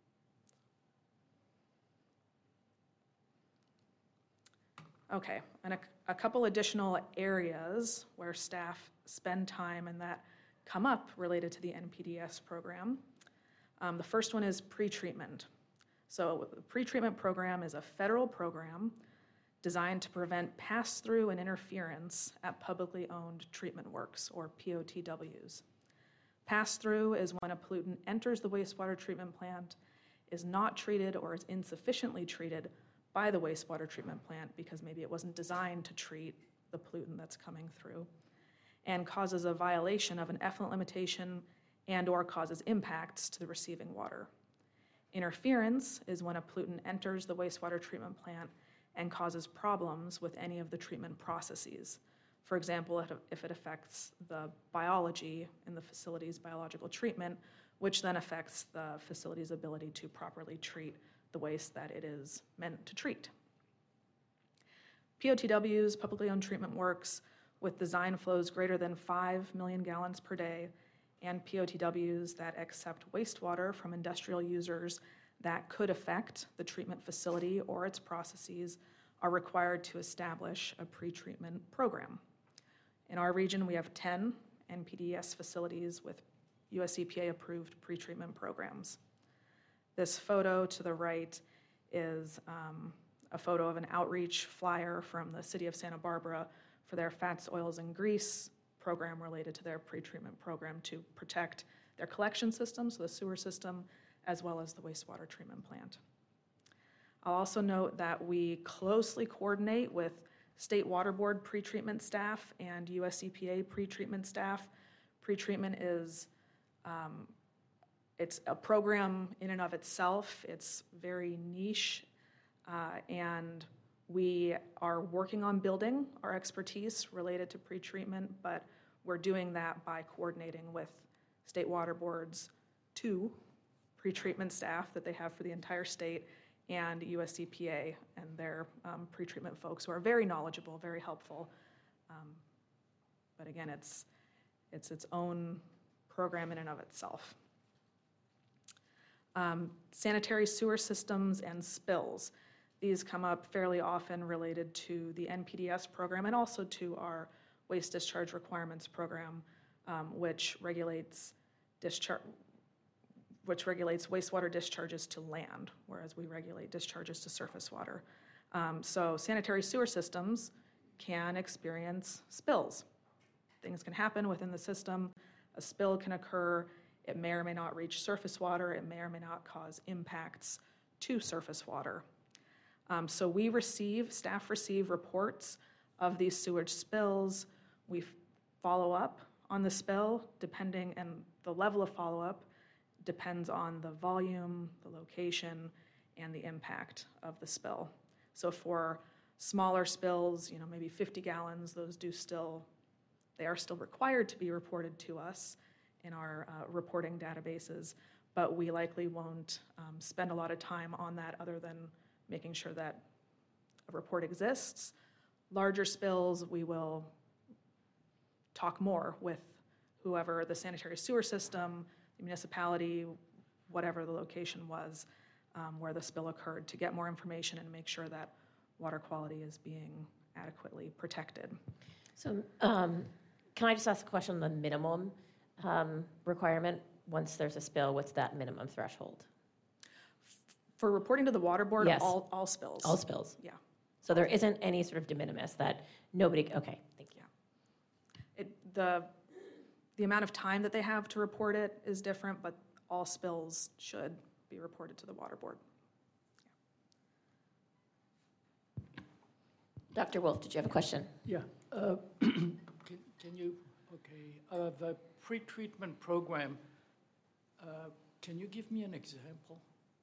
Okay, and a couple additional areas where staff spend time and that come up related to the NPDES program. The first one is pretreatment. So the pretreatment program is a federal program designed to prevent pass-through and interference at publicly owned treatment works, or POTWs. Pass-through is when a pollutant enters the wastewater treatment plant, is not treated or is insufficiently treated by the wastewater treatment plant because maybe it wasn't designed to treat the pollutant that's coming through, and causes a violation of an effluent limitation and or causes impacts to the receiving water. Interference is when a pollutant enters the wastewater treatment plant and causes problems with any of the treatment processes. For example, if it affects the biology in the facility's biological treatment, which then affects the facility's ability to properly treat the waste that it is meant to treat. POTWs, publicly owned treatment works, with design flows greater than 5 million gallons per day, and POTWs that accept wastewater from industrial users that could affect the treatment facility or its processes, are required to establish a pretreatment program. In our region, we have 10 NPDES facilities with US EPA approved pretreatment programs. This photo to the right is a photo of an outreach flyer from the city of Santa Barbara for their fats, oils, and grease program related to their pretreatment program to protect their collection system, so the sewer system, as well as the wastewater treatment plant. I'll also note that we closely coordinate with State Water Board pretreatment staff and US EPA pretreatment staff Pretreatment is, it's a program in and of itself. It's very niche, and we are working on building our expertise related to pretreatment, but we're doing that by coordinating with state water boards, 2 pretreatment staff that they have for the entire state, and US EPA and their pretreatment folks who are very knowledgeable, very helpful. But again, it's its own program in and of itself. Sanitary sewer systems and spills. These come up fairly often related to the NPDES program and also to our waste discharge requirements program, which regulates wastewater discharges to land, whereas we regulate discharges to surface water. So sanitary sewer systems can experience spills. Things can happen within the system. A spill can occur. It may or may not reach surface water. It may or may not cause impacts to surface water. So staff receive reports of these sewage spills. We follow up on the spill, and the level of follow-up depends on the volume, the location, and the impact of the spill. So for smaller spills, maybe 50 gallons, they are still required to be reported to us in our reporting databases, but we likely won't spend a lot of time on that other than making sure that a report exists. Larger spills, we will talk more with whoever the sanitary sewer system, the municipality, whatever the location was where the spill occurred, to get more information and make sure that water quality is being adequately protected. So can I just ask a question on the minimum requirement? Once there's a spill, what's that minimum threshold? For reporting to the water board, yes. all spills. All spills. Yeah. So there isn't any sort of de minimis that nobody, okay, thank you. The amount of time that they have to report it is different, but all spills should be reported to the water board. Dr. Wolf, did you have a question? Yeah. Can you, the pretreatment program, can you give me an example?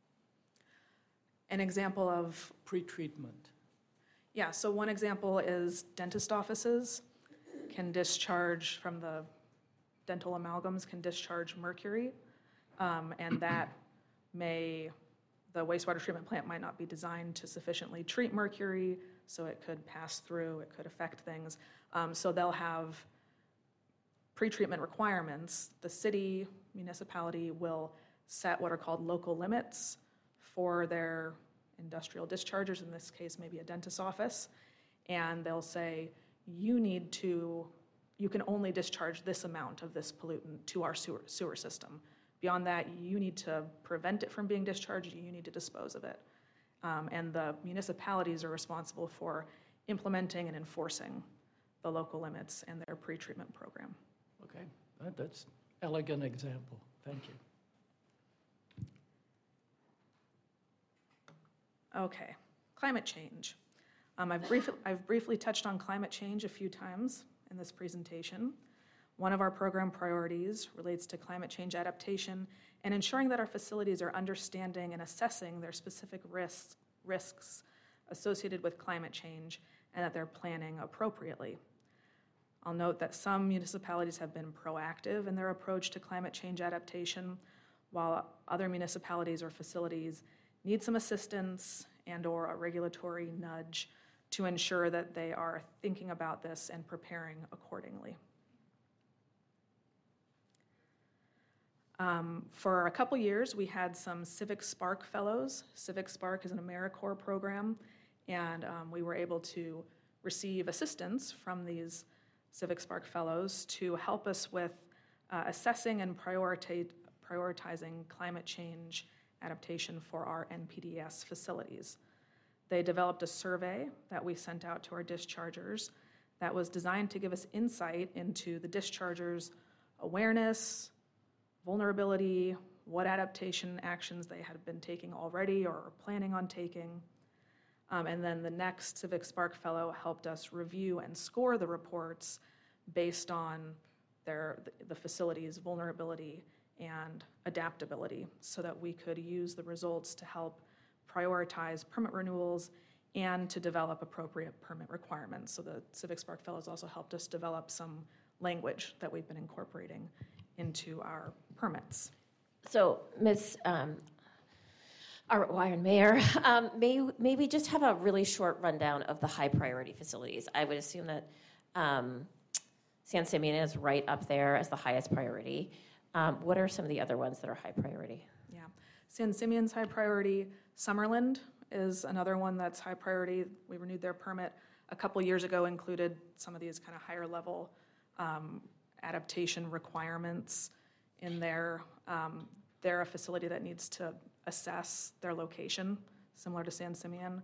An example of? Pretreatment. Yeah, so one example is dentist offices can discharge from the dental amalgams, can discharge mercury, and that the wastewater treatment plant might not be designed to sufficiently treat mercury, so it could pass through, it could affect things. So they'll have pretreatment requirements. The city, municipality will set what are called local limits for their industrial dischargers, in this case maybe a dentist's office, and they'll say, you can only discharge this amount of this pollutant to our sewer system. Beyond that, you need to prevent it from being discharged, you need to dispose of it. And the municipalities are responsible for implementing and enforcing the local limits and their pretreatment program. Okay, that's an elegant example. Thank you. Okay, climate change. I've briefly touched on climate change a few times in this presentation. One of our program priorities relates to climate change adaptation and ensuring that our facilities are understanding and assessing their specific risks associated with climate change and that they're planning appropriately. I'll note that some municipalities have been proactive in their approach to climate change adaptation, while other municipalities or facilities need some assistance and/or a regulatory nudge to ensure that they are thinking about this and preparing accordingly. For a couple years, we had some Civic Spark Fellows. Civic Spark is an AmeriCorps program, and we were able to receive assistance from these Civic Spark Fellows to help us with assessing and prioritizing climate change adaptation for our NPDES facilities. They developed a survey that we sent out to our dischargers that was designed to give us insight into the dischargers' awareness, vulnerability, what adaptation actions they had been taking already or are planning on taking. And then the next Civic Spark Fellow helped us review and score the reports based on the facility's vulnerability and adaptability so that we could use the results to help prioritize permit renewals and to develop appropriate permit requirements. So the Civic Spark Fellows also helped us develop some language that we've been incorporating into our permits. So, Ms. Arwine Mayor, may we just have a really short rundown of the high priority facilities? I would assume that San Simeon is right up there as the highest priority. What are some of the other ones that are high priority? Yeah, San Simeon's high priority. Summerland is another one that's high priority. We renewed their permit a couple years ago, included some of these kind of higher level adaptation requirements in there. They're a facility that needs to assess their location, similar to San Simeon.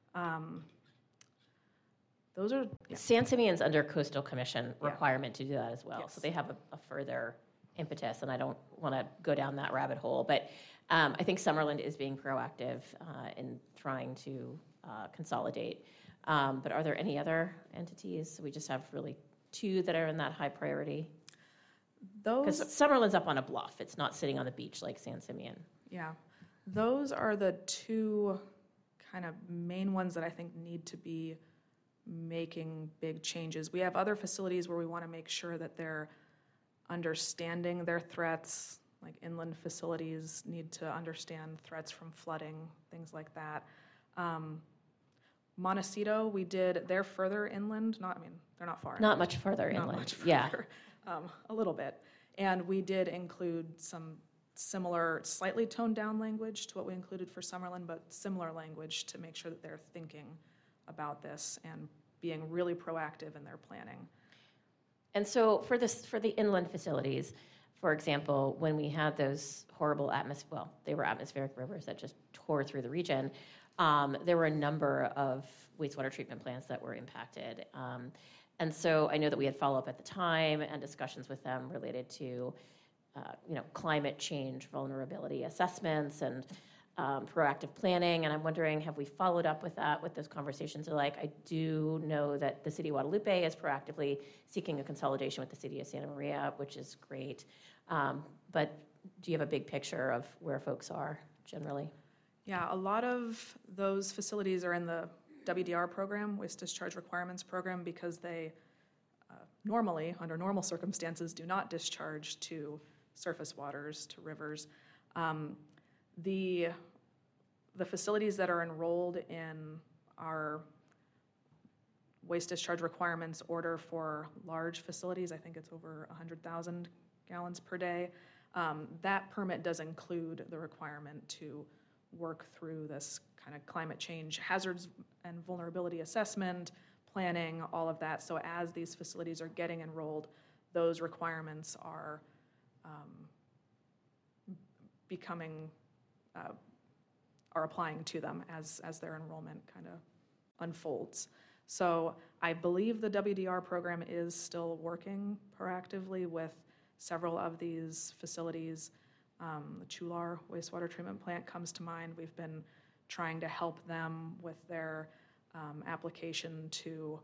Those are San Simeon's under Coastal Commission requirement to do that as well, so they have a further impetus, and I don't want to go down that rabbit hole, but I think Summerland is being proactive in trying to consolidate. But are there any other entities? We just have really two that are in that high priority. Because Summerland's up on a bluff; it's not sitting on the beach like San Simeon. Yeah, those are the two kind of main ones that I think need to be making big changes. We have other facilities where we want to make sure that they're understanding their threats, like inland facilities need to understand threats from flooding, things like that. Montecito, they're further inland, they're not far. Not much further inland, much further, a little bit. And we did include some similar, slightly toned down language to what we included for Summerland, but similar language to make sure that they're thinking about this and being really proactive in their planning. And so for the inland facilities, for example, when we had those horrible they were atmospheric rivers that just tore through the region, there were a number of wastewater treatment plants that were impacted. And so I know that we had follow-up at the time and discussions with them related to climate change vulnerability assessments and proactive planning, and I'm wondering, have we followed up with that, with those conversations? I do know that the City of Guadalupe is proactively seeking a consolidation with the City of Santa Maria, which is great. But do you have a big picture of where folks are generally? Yeah, a lot of those facilities are in the WDR program, Waste Discharge Requirements Program, because they normally, under normal circumstances, do not discharge to surface waters, to rivers. The facilities that are enrolled in our waste discharge requirements order for large facilities, I think it's over 100,000 gallons per day, that permit does include the requirement to work through this kind of climate change hazards and vulnerability assessment, planning, all of that. So as these facilities are getting enrolled, those requirements are are applying to them as their enrollment kind of unfolds. So I believe the WDR program is still working proactively with several of these facilities. The Chular wastewater treatment plant comes to mind. We've been trying to help them with their application to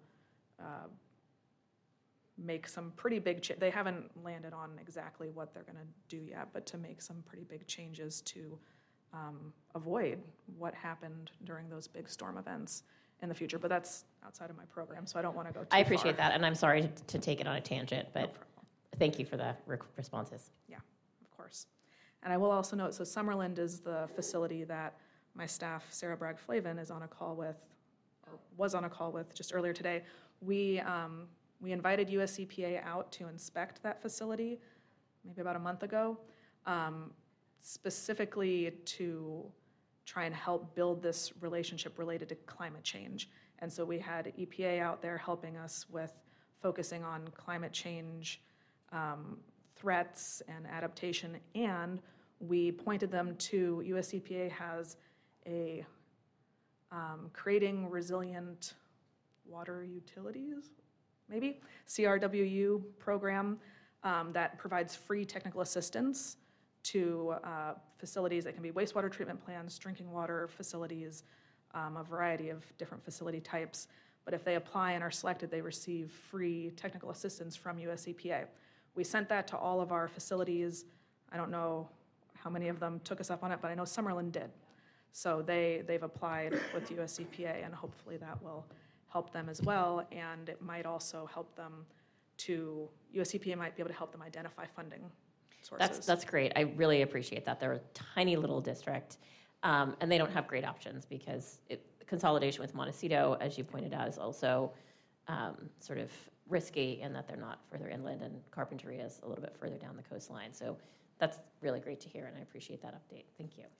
make some pretty big they haven't landed on exactly what they're going to do yet, but to make some pretty big changes to avoid what happened during those big storm events in the future. But that's outside of my program, so I don't want to go too far. I appreciate that, and I'm sorry to take it on a tangent, but thank you for the responses. Yeah, of course. And I will also note, so Summerland is the facility that my staff, Sarah Bragg-Flavin, is on a call with, or was on a call with just earlier today. We invited US EPA out to inspect that facility maybe about a month ago, specifically to try and help build this relationship related to climate change. And so we had EPA out there helping us with focusing on climate change threats and adaptation, and we pointed them to US EPA has a Creating Resilient Water Utilities, maybe, CRWU program that provides free technical assistance to facilities that can be wastewater treatment plants, drinking water facilities, a variety of different facility types. But if they apply and are selected, they receive free technical assistance from US EPA, we sent that to all of our facilities. I don't know how many of them took us up on it, but I know Summerlin did. So they've applied with US EPA, and hopefully that will help them as well. And it might also help them to, US EPA might be able to help them identify funding sources. That's great. I really appreciate that. They're a tiny little district, and they don't have great options because consolidation with Montecito, as you pointed out, is also sort of risky in that they're not further inland, and Carpinteria is a little bit further down the coastline. So that's really great to hear, and I appreciate that update. Thank you.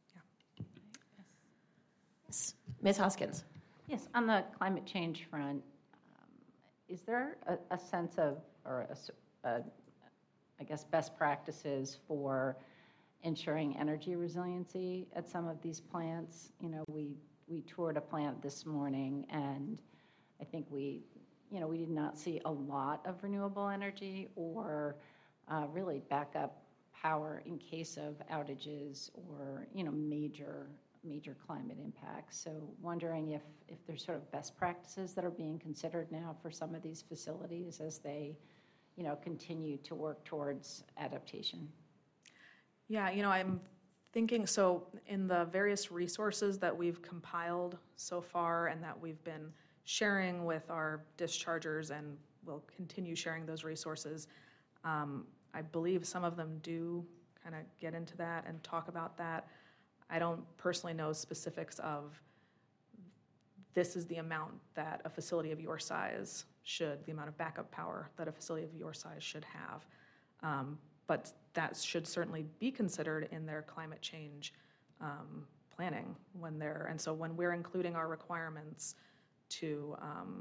Yes. Ms. Hoskins. Yes, on the climate change front, is there a sense of, or I guess, best practices for ensuring energy resiliency at some of these plants? You know, we toured a plant this morning, and I think we did not see a lot of renewable energy or really backup power in case of outages or, major climate impacts. So wondering if there's sort of best practices that are being considered now for some of these facilities as they, continue to work towards adaptation. Yeah, I'm thinking, so in the various resources that we've compiled so far and that we've been sharing with our dischargers, and we'll continue sharing those resources, I believe some of them do kind of get into that and talk about that. I don't personally know specifics of this is the amount that a facility of your size should, the amount of backup power that a facility of your size should have. But that should certainly be considered in their climate change planning and so when we're including our requirements to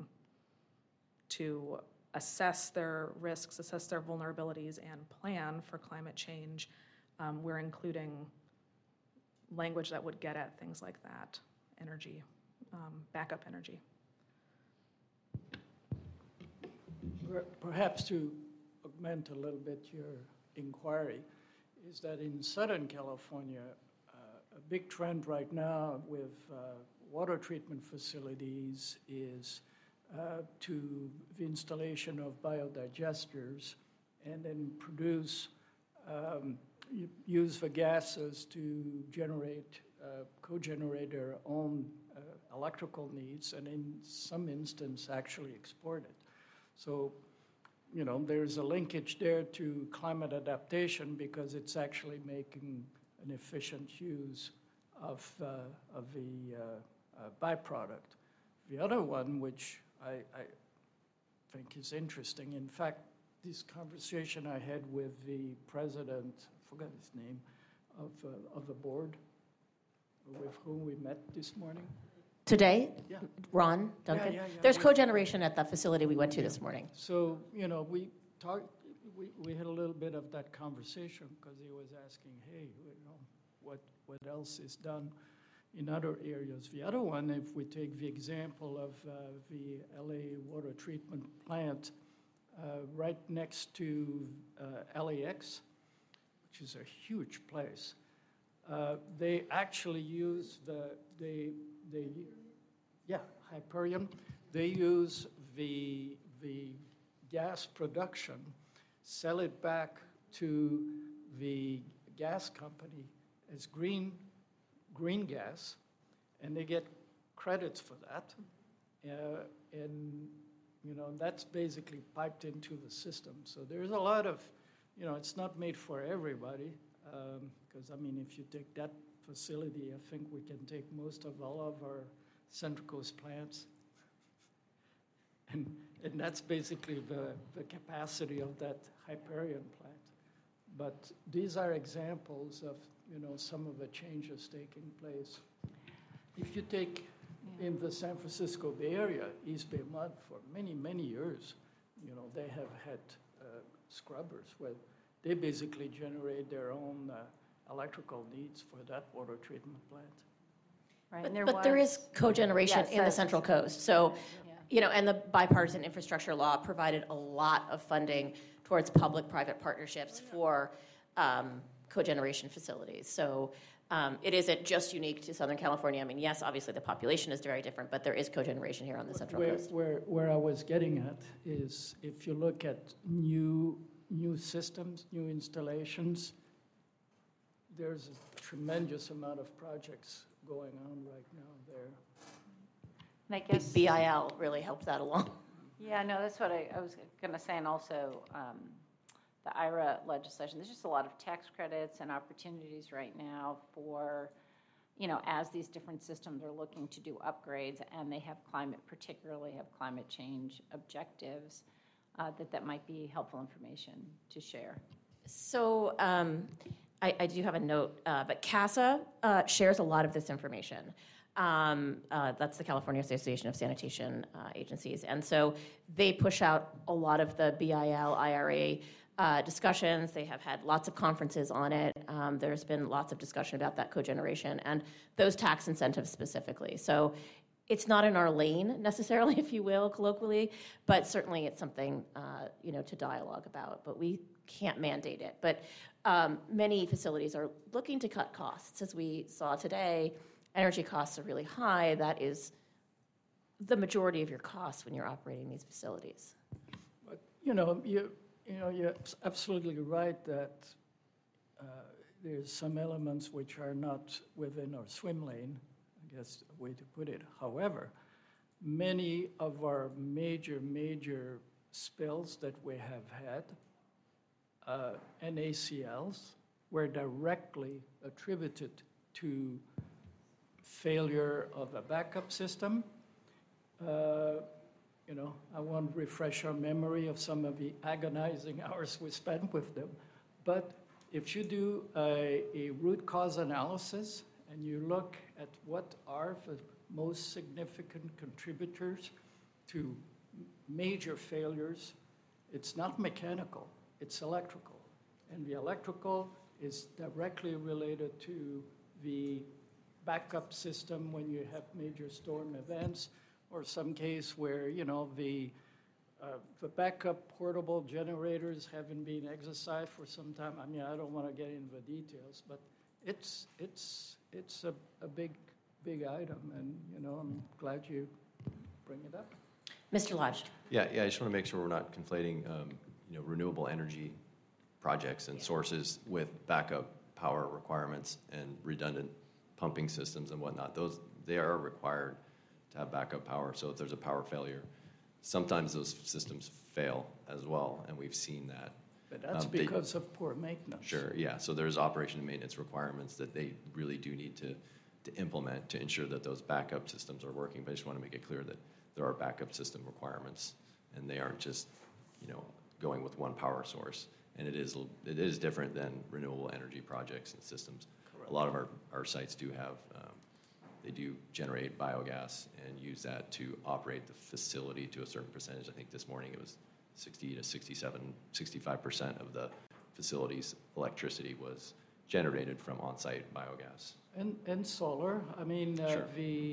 assess their risks, assess their vulnerabilities, and plan for climate change, we're including language that would get at things like that, energy, backup energy. Perhaps to augment a little bit your inquiry, is that in Southern California, a big trend right now with water treatment facilities is to the installation of biodigesters and then use the gases to co-generate their own electrical needs, and in some instance actually export it. So, there's a linkage there to climate adaptation because it's actually making an efficient use of the byproduct. The other one, which I think is interesting, in fact, this conversation I had with the president, I forgot his name, of the board with whom we met this morning. Today, Yeah. Ron Duncan. Yeah. There's cogeneration at the facility we went to this morning. So, we had a little bit of that conversation because he was asking, hey, what else is done in other areas. The other one, if we take the example of the LA water treatment plant right next to LAX, which is a huge place, they actually use Hyperion. They use the gas production, sell it back to the gas company as green gas, and they get credits for that. And that's basically piped into the system. So there's a lot of, it's not made for everybody, because if you take that facility, I think we can take most of all of our Central Coast plants. And that's basically the capacity of that Hyperion plant. But these are examples of, some of the changes taking place. If you take in the San Francisco Bay Area, East Bay Mud, for many, many years, they have had scrubbers where they basically generate their own electrical needs for that water treatment plant. Right. But there is cogeneration in the Central Coast. So, and the bipartisan infrastructure law provided a lot of funding towards public-private partnerships for cogeneration facilities. So it isn't just unique to Southern California. Yes, obviously the population is very different, but there is cogeneration here on the Central Coast. Where I was getting at is if you look at new new systems, new installations. There's a tremendous amount of projects going on right now there. And I guess BIL really helped that along. Yeah, no, that's what I was going to say, and also the IRA legislation. There's just a lot of tax credits and opportunities right now for, as these different systems are looking to do upgrades, and they have particularly have climate change objectives, that might be helpful information to share. So I do have a note, but CASA shares a lot of this information. That's the California Association of Sanitation Agencies. And so they push out a lot of the BIL, IRA discussions. They have had lots of conferences on it. There's been lots of discussion about that cogeneration and those tax incentives specifically. So it's not in our lane necessarily, if you will, colloquially, but certainly it's something to dialogue about. But we can't mandate it. But many facilities are looking to cut costs. As we saw today, energy costs are really high. That is the majority of your costs when you're operating these facilities. But you're absolutely right that there's some elements which are not within our swim lane, I guess a way to put it. However, many of our major spills that we have had, NaCls, were directly attributed to failure of a backup system. I won't refresh our memory of some of the agonizing hours we spent with them, but if you do a root cause analysis and you look at what are the most significant contributors to major failures, it's not mechanical, it's electrical. And the electrical is directly related to the backup system when you have major storm events, or some case where the backup portable generators haven't been exercised for some time. I mean, I don't want to get into the details, but it's a big item, and I'm glad you bring it up. Mr. Lodge. Yeah. I just want to make sure we're not conflating, renewable energy projects and sources with backup power requirements and redundant pumping systems and whatnot. They are required to have backup power. So if there's a power failure, sometimes those systems fail as well, and we've seen that. But that's because of poor maintenance. Sure, yeah. So there's operation and maintenance requirements that they really do need to implement to ensure that those backup systems are working. But I just want to make it clear that there are backup system requirements, and they aren't just, going with one power source. And it is different than renewable energy projects and systems. Correct. A lot of our sites do have, they do generate biogas and use that to operate the facility to a certain percentage. I think this morning it was 60 to 65% of the facility's electricity was generated from on-site biogas. And solar. I mean, sure.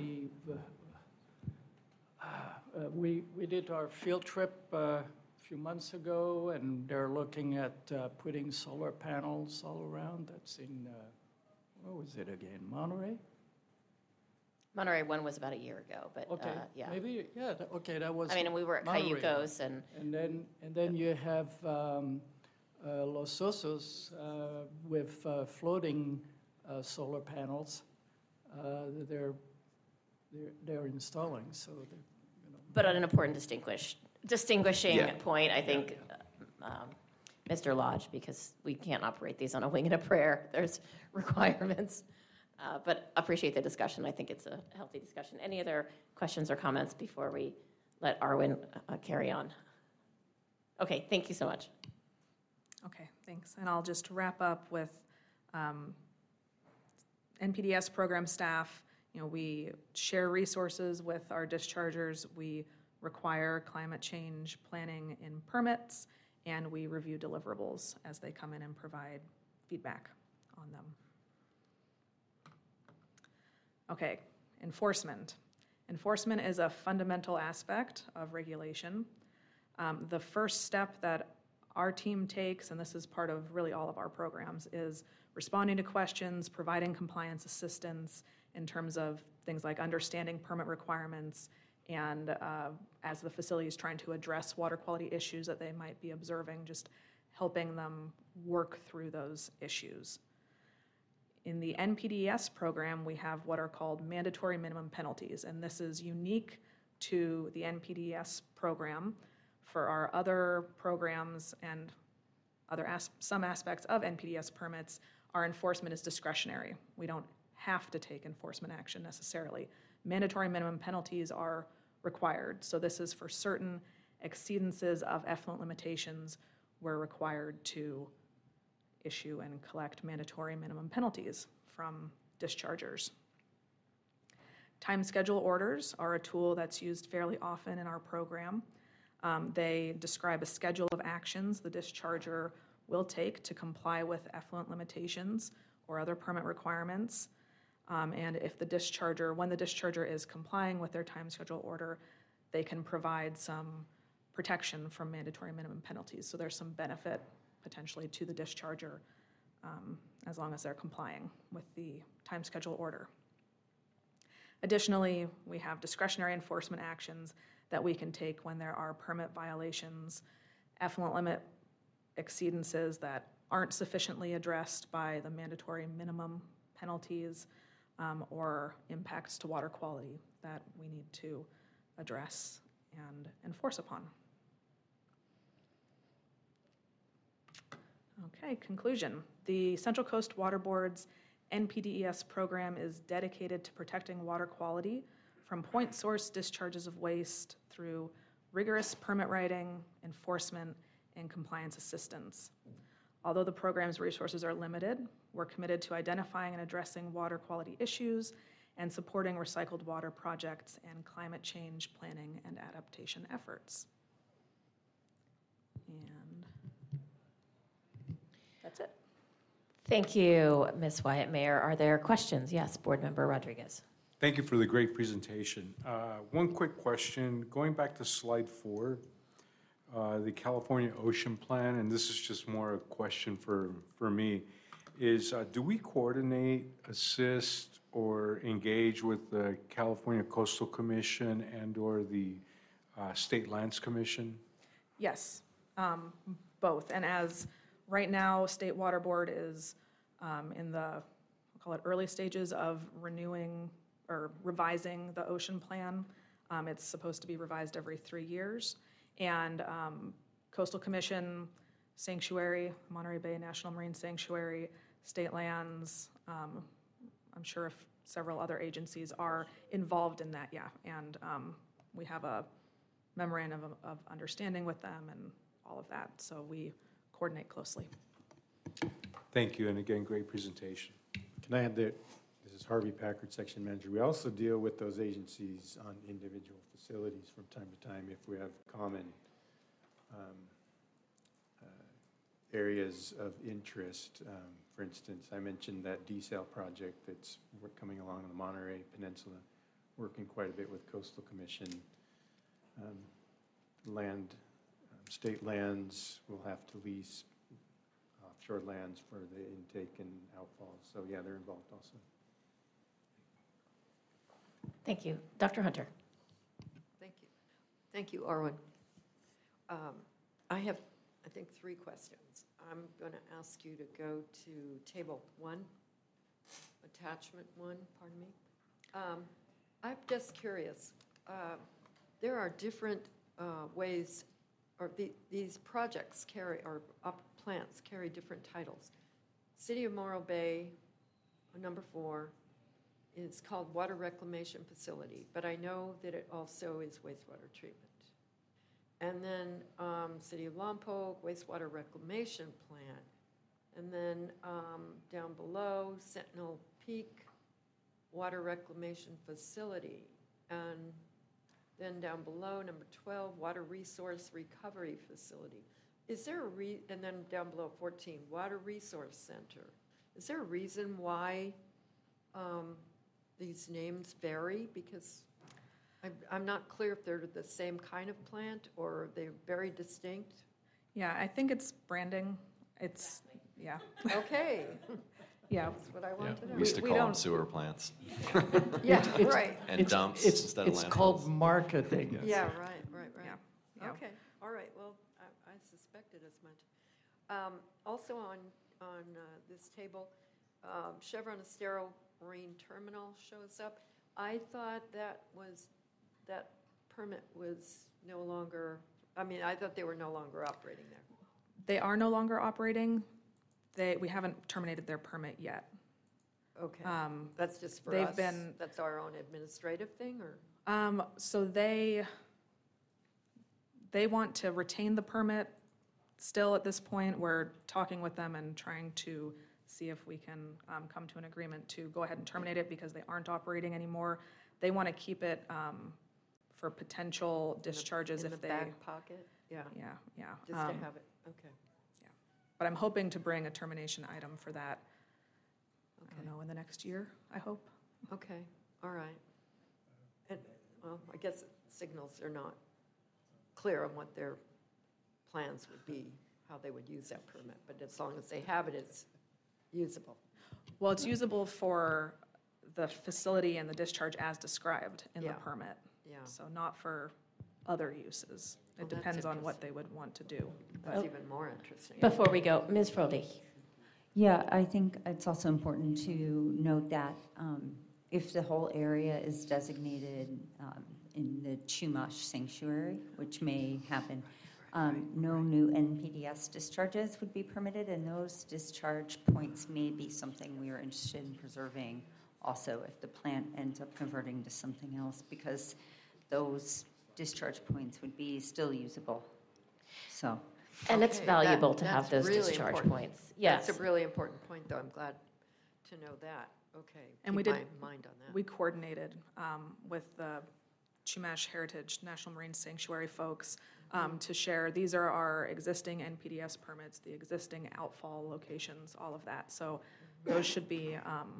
We did our field trip a few months ago, and they're looking at putting solar panels all around. That's in, what was it again, Monterey? Monterey 1 was about a year ago, but okay. yeah. Maybe, yeah, okay, that was we were at Monterey. Cayucos. And then you have Los Osos with floating solar panels they're installing, so But on an important distinguishing yeah. point, I think, Mr. Lodge, because we can't operate these on a wing and a prayer. There's requirements. But appreciate the discussion. I think it's a healthy discussion. Any other questions or comments before we let Arwen carry on? Okay, thank you so much. Okay, thanks. And I'll just wrap up with NPDES program staff. We share resources with our dischargers. We require climate change planning in permits, and we review deliverables as they come in and provide feedback on them. Okay, enforcement. Enforcement is a fundamental aspect of regulation. The first step that our team takes, and this is part of really all of our programs, is responding to questions, providing compliance assistance in terms of things like understanding permit requirements, and as the facility is trying to address water quality issues that they might be observing, just helping them work through those issues. In the NPDES program, we have what are called mandatory minimum penalties, and this is unique to the NPDES program. For our other programs and some aspects of NPDES permits, our enforcement is discretionary. We don't have to take enforcement action necessarily. Mandatory minimum penalties are required. So this is for certain exceedances of effluent limitations, we're required to issue and collect mandatory minimum penalties from dischargers. Time schedule orders are a tool that's used fairly often in our program. They describe a schedule of actions the discharger will take to comply with effluent limitations or other permit requirements. And if when the discharger is complying with their time schedule order, they can provide some protection from mandatory minimum penalties. So there's some benefit potentially to the discharger as long as they're complying with the time schedule order. Additionally, we have discretionary enforcement actions that we can take when there are permit violations, effluent limit exceedances that aren't sufficiently addressed by the mandatory minimum penalties, or impacts to water quality that we need to address and enforce upon. Okay, conclusion. The Central Coast Water Board's NPDES program is dedicated to protecting water quality from point source discharges of waste through rigorous permit writing, enforcement, and compliance assistance. Although the program's resources are limited, we're committed to identifying and addressing water quality issues and supporting recycled water projects and climate change planning and adaptation efforts. And that's it. Thank you, Ms. Wyatt Mayer. Are there questions? Yes, Board Member Rodriguez. Thank you for the great presentation. One quick question. Going back to slide 4, the California Ocean Plan, and this is just more a question for me, is do we coordinate, assist, or engage with the California Coastal Commission and or the State Lands Commission? Yes, both. And as right now, State Water Board is in the, I'll call it early stages of renewing or revising the ocean plan. It's supposed to be revised every 3 years. And Coastal Commission, Sanctuary, Monterey Bay National Marine Sanctuary, State Lands, I'm sure if several other agencies are involved in that, yeah. And we have a memorandum of understanding with them and all of that. So we coordinate closely. Thank you, and again, great presentation. Can I add that this is Harvey Packard, Section Manager. We also deal with those agencies on individual facilities from time to time if we have common areas of interest. For instance, I mentioned that desal project that's coming along in the Monterey Peninsula, working quite a bit with Coastal Commission. State lands will have to lease offshore lands for the intake and outfalls. So yeah, they're involved also. Thank you. Dr. Hunter. Thank you. Thank you, Arwen. I have, I think, 3 questions. I'm going to ask you to go to table 1, attachment 1, pardon me. I'm just curious. There are different ways, or these projects carry, or plants carry different titles. City of Morro Bay, number 4, is called Water Reclamation Facility, but I know that it also is wastewater treatment. And then City of Lompoc, Wastewater Reclamation Plant. And then down below, Sentinel Peak, Water Reclamation Facility. And then down below, number 12, Water Resource Recovery Facility. Is there a and then down below 14, Water Resource Center. Is there a reason why these names vary? Because I'm not clear if they're the same kind of plant or they're very distinct. Yeah, I think it's branding. It's, yeah. Okay. Yeah. That's what I want to know. We used to call them sewer plants. Yeah, right. And dumps instead of landfills. It's called marketing. Yeah, right. Yeah. Okay, all right. Well, I suspected as much. Also on this table, Chevron Estero Marine Terminal shows up. I thought that permit was no longer, I thought they were no longer operating there. They are no longer operating. We haven't terminated their permit yet. Okay. That's just for they've us? That's our own administrative thing, or? So they want to retain the permit still at this point. We're talking with them and trying to see if we can come to an agreement to go ahead and terminate it because they aren't operating anymore. They want to keep it for potential discharges in if the they. back pocket? Yeah. Yeah. Just to have it, okay. Yeah. But I'm hoping to bring a termination item for that, I don't know, in the next year, I hope. Okay, all right. And, well, I guess it signals they're not clear on what their plans would be, how they would use that permit, but as long as they have it, it's usable. Well, it's usable for the facility and the discharge as described in the permit. Yeah. So not for other uses. It Well, that's depends on what they would want to do. That's even more interesting. Before we go, Ms. Frode. Yeah, I think it's also important to note that if the whole area is designated in the Chumash Sanctuary, which may happen, no new NPDES discharges would be permitted, and those discharge points may be something we are interested in preserving also if the plant ends up converting to something else, because those discharge points would be still usable. So. And it's valuable to that's have those really discharge important. points. Yes. That's a really important point, though. I'm glad to know that. Okay. And keep we did, my mind on that. we coordinated with the Chumash Heritage National Marine Sanctuary folks to share. These are our existing NPDES permits, the existing outfall locations, all of that. So those should be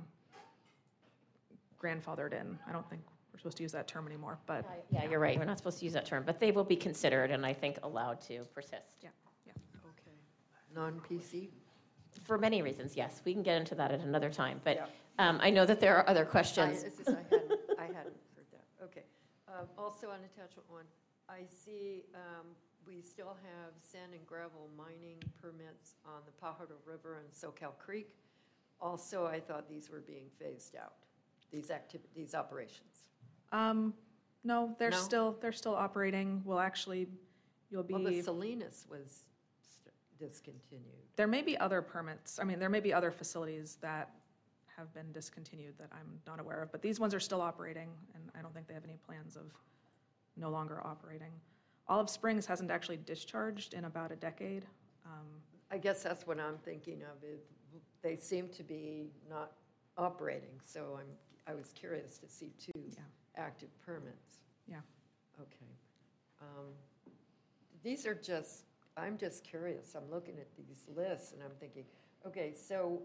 grandfathered in. I don't think we're supposed to use that term anymore, but. Yeah, you're right. We're not supposed to use that term, but they will be considered and I think allowed to persist. Yeah. Okay. Non-PC? For many reasons, yes. We can get into that at another time, but I know that there are other questions. I hadn't heard that. Okay. Also on attachment 1, I see we still have sand and gravel mining permits on the Pajaro River and Soquel Creek. Also, I thought these were being phased out, these operations. No, they're still operating. You'll be. Well, the Salinas was discontinued. There may be other permits. There may be other facilities that have been discontinued that I'm not aware of, but these ones are still operating, and I don't think they have any plans of no longer operating. Olive Springs hasn't actually discharged in about a decade. I guess that's what I'm thinking of. They seem to be not operating, so I was curious to see 2 active permits. Yeah. Okay. These are I'm just curious. I'm looking at these lists and I'm thinking, okay, so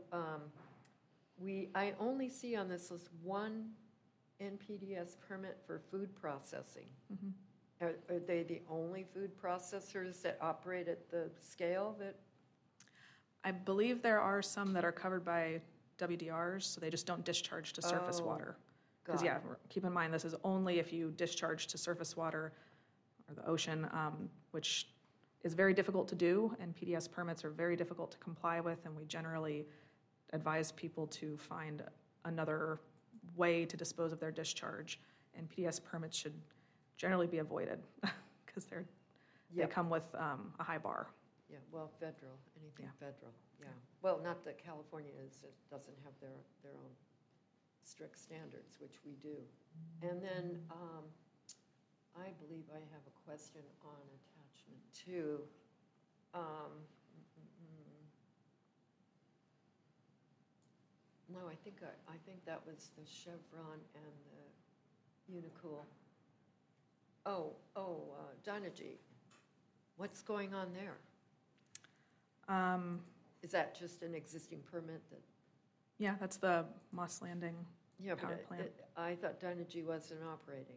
I only see on this list 1 NPDES permit for food processing. Mm-hmm. Are they the only food processors that operate at the scale that? I believe there are some that are covered by WDRs, so they just don't discharge to surface water. Because, keep in mind, this is only if you discharge to surface water or the ocean, which is very difficult to do, and PDS permits are very difficult to comply with, and we generally advise people to find another way to dispose of their discharge, and PDS permits should generally be avoided because they come with a high bar. Yeah, well, anything federal, yeah. Well, not that California doesn't have their own strict standards, which we do. And then I believe I have a question on attachment 2. No, I think that was the Chevron and the Unicool. Dynegy. What's going on there? Is that just an existing permit that? Yeah, that's the Moss Landing power but plant. I thought Dynegy wasn't operating.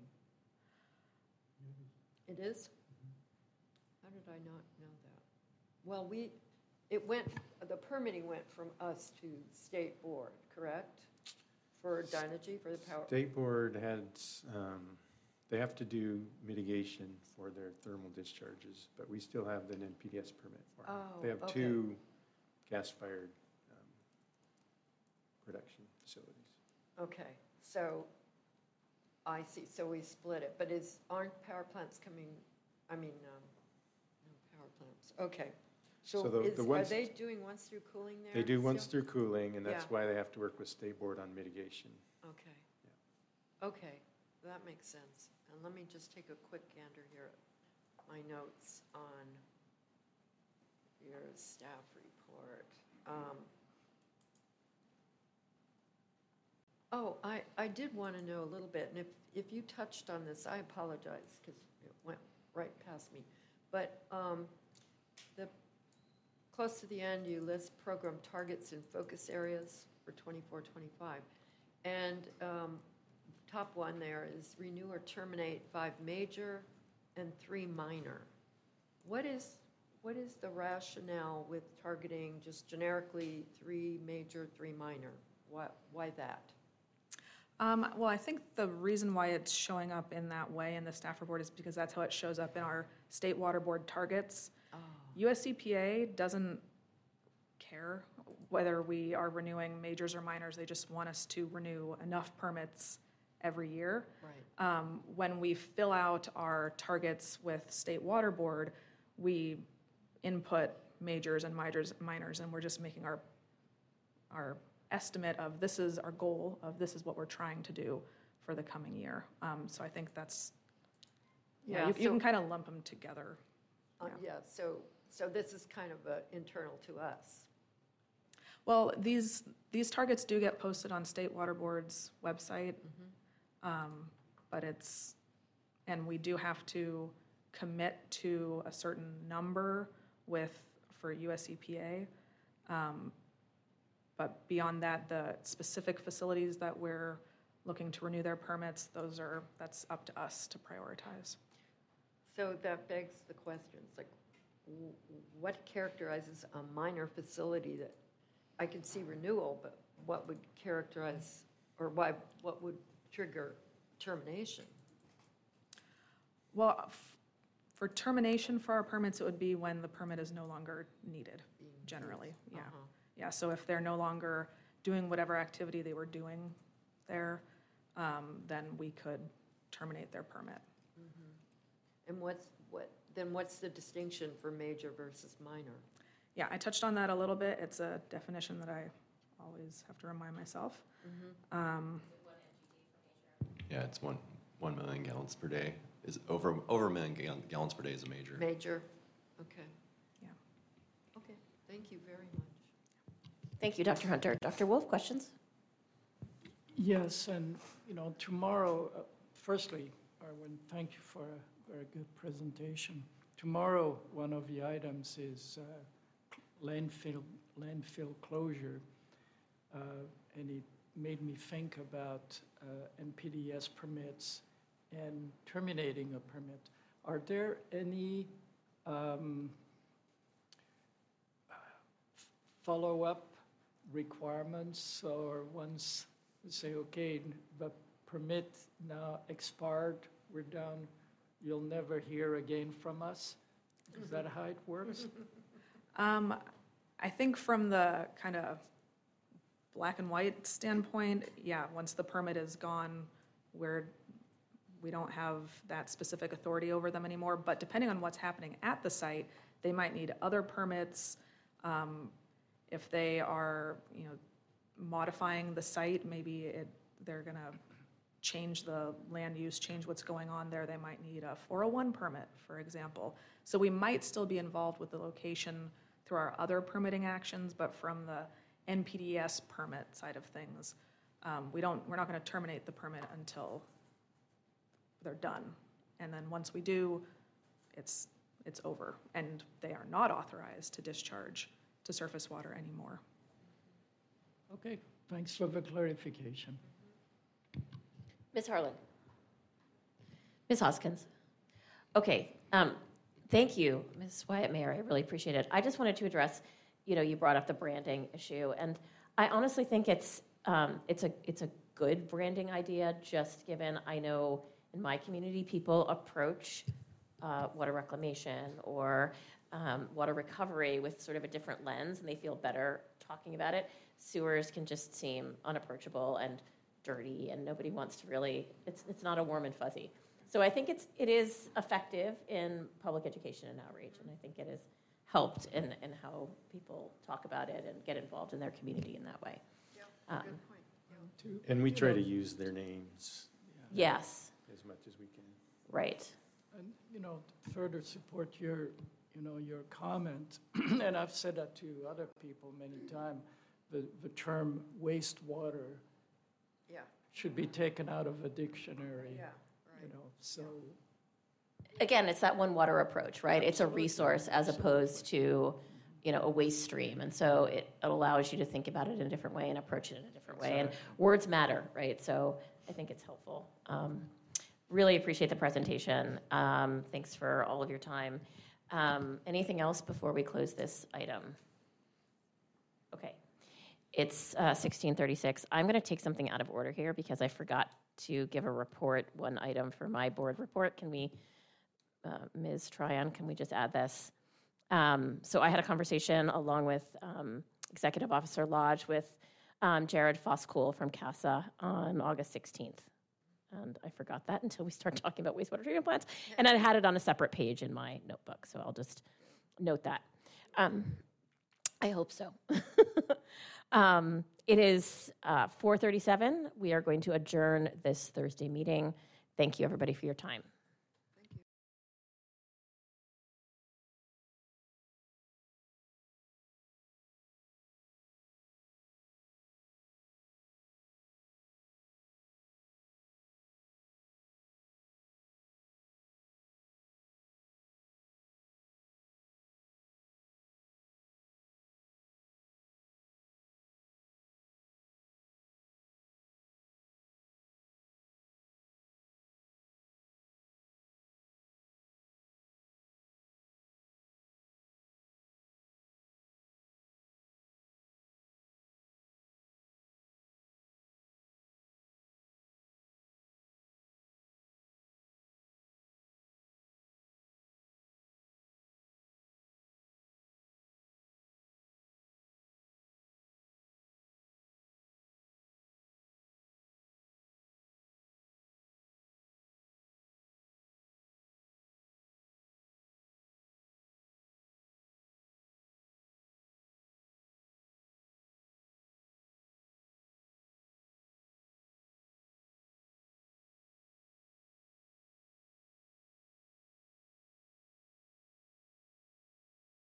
It is? How did I not know that? Well, the permitting went from us to State Board, correct? For Dynegy, for the power. State Board had they have to do mitigation for their thermal discharges, but we still have an NPDES permit for them. Oh, They have okay. 2 gas-fired production facilities. Okay, so I see, so we split it, but aren't power plants coming, no power plants, okay. So So the are ones- they doing once-through cooling there? They do still? once through cooling, and that's Yeah. why they have to work with State Board on mitigation. Okay. Okay, that makes sense. And let me just take a quick gander here at my notes on your staff report. I did want to know a little bit, and if you touched on this, I apologize because it went right past me. But close to the end, you list program targets and focus areas for 24-25. And top one there is renew or terminate 5 major and 3 minor. What is the rationale with targeting just generically 3 major, 3 minor? Why that? Well, I think the reason why it's showing up in that way in the staff report is because that's how it shows up in our State Water Board targets. US EPA doesn't care whether we are renewing majors or minors. They just want us to renew enough permits every year. Right. When we fill out our targets with State Water Board, we input majors and minors, and we're just making our estimate of this is our goal, of this is what we're trying to do for the coming year. So I think that's, you can kind of lump them together. So this is kind of internal to us. Well, these targets do get posted on State Water Board's website, but and we do have to commit to a certain number for US EPA. But beyond that, the specific facilities that we're looking to renew their permits, that's up to us to prioritize. So that begs the questions, like what characterizes a minor facility that I can see renewal, but what would characterize or what would trigger termination? Well, for termination for our permits, it would be when the permit is no longer needed, generally. Yeah. Yeah, so if they're no longer doing whatever activity they were doing there, then we could terminate their permit. And what's the distinction for major versus minor? Yeah, I touched on that a little bit. It's a definition that I always have to remind myself. Yeah, it's 1 million gallons per day. Is over a million gallons per day is a major. Major, okay. Yeah. Okay, thank you very much. Thank you, Dr. Hunter. Dr. Wolf, questions? Yes, and tomorrow, firstly, Arwen, thank you for a very good presentation. Tomorrow, one of the items is landfill closure, and it made me think about NPDES permits and terminating a permit. Are there any follow-up requirements, or once we say, okay, the permit now expired, we're done, you'll never hear again from us? Is that how it works? I think from the kind of black and white standpoint, yeah, once the permit is gone, we don't have that specific authority over them anymore. But depending on what's happening at the site, they might need other permits. If they are, modifying the site, maybe they're going to change the land use, change what's going on there. They might need a 401 permit, for example. So we might still be involved with the location through our other permitting actions, but from the NPDES permit side of things, we're not going to terminate the permit until they're done. And then once we do, it's over, and they are not authorized to discharge to surface water anymore. Okay, thanks for the clarification. Ms. Harlan. Ms. Hoskins. Okay, thank you, Ms. Wyatt-Mayer. I really appreciate it. I just wanted to address, you brought up the branding issue, and I honestly think it's a good branding idea, just given I know in my community, people approach water reclamation or water recovery with sort of a different lens, and they feel better talking about it. Sewers can just seem unapproachable and dirty, and nobody wants to really, it's not a warm and fuzzy. So I think it is effective in public education and outreach, and I think it has helped in how people talk about it and get involved in their community in that way. Yeah, good point. And we try to use their names. Yes. As much as we can. Right. And, to further support your comment, and I've said that to other people many times, the term wastewater should be taken out of a dictionary. Yeah, right. So. Again, it's that one water approach, right? It's a resource as opposed to, a waste stream. And so it allows you to think about it in a different way and approach it in a different way. And words matter, right? So I think it's helpful. Really appreciate the presentation. Thanks for all of your time. Anything else before we close this item? Okay. It's 16:36. I'm going to take something out of order here because I forgot to give a report, one item for my board report. Can we, Ms. Tryon, can we just add this? So I had a conversation along with Executive Officer Lodge with Jared Foskul from CASA on August 16th. And I forgot that until we started talking about wastewater treatment plants. And I had it on a separate page in my notebook, so I'll just note that. I hope so. It is 4:37. We are going to adjourn this Thursday meeting. Thank you, everybody, for your time.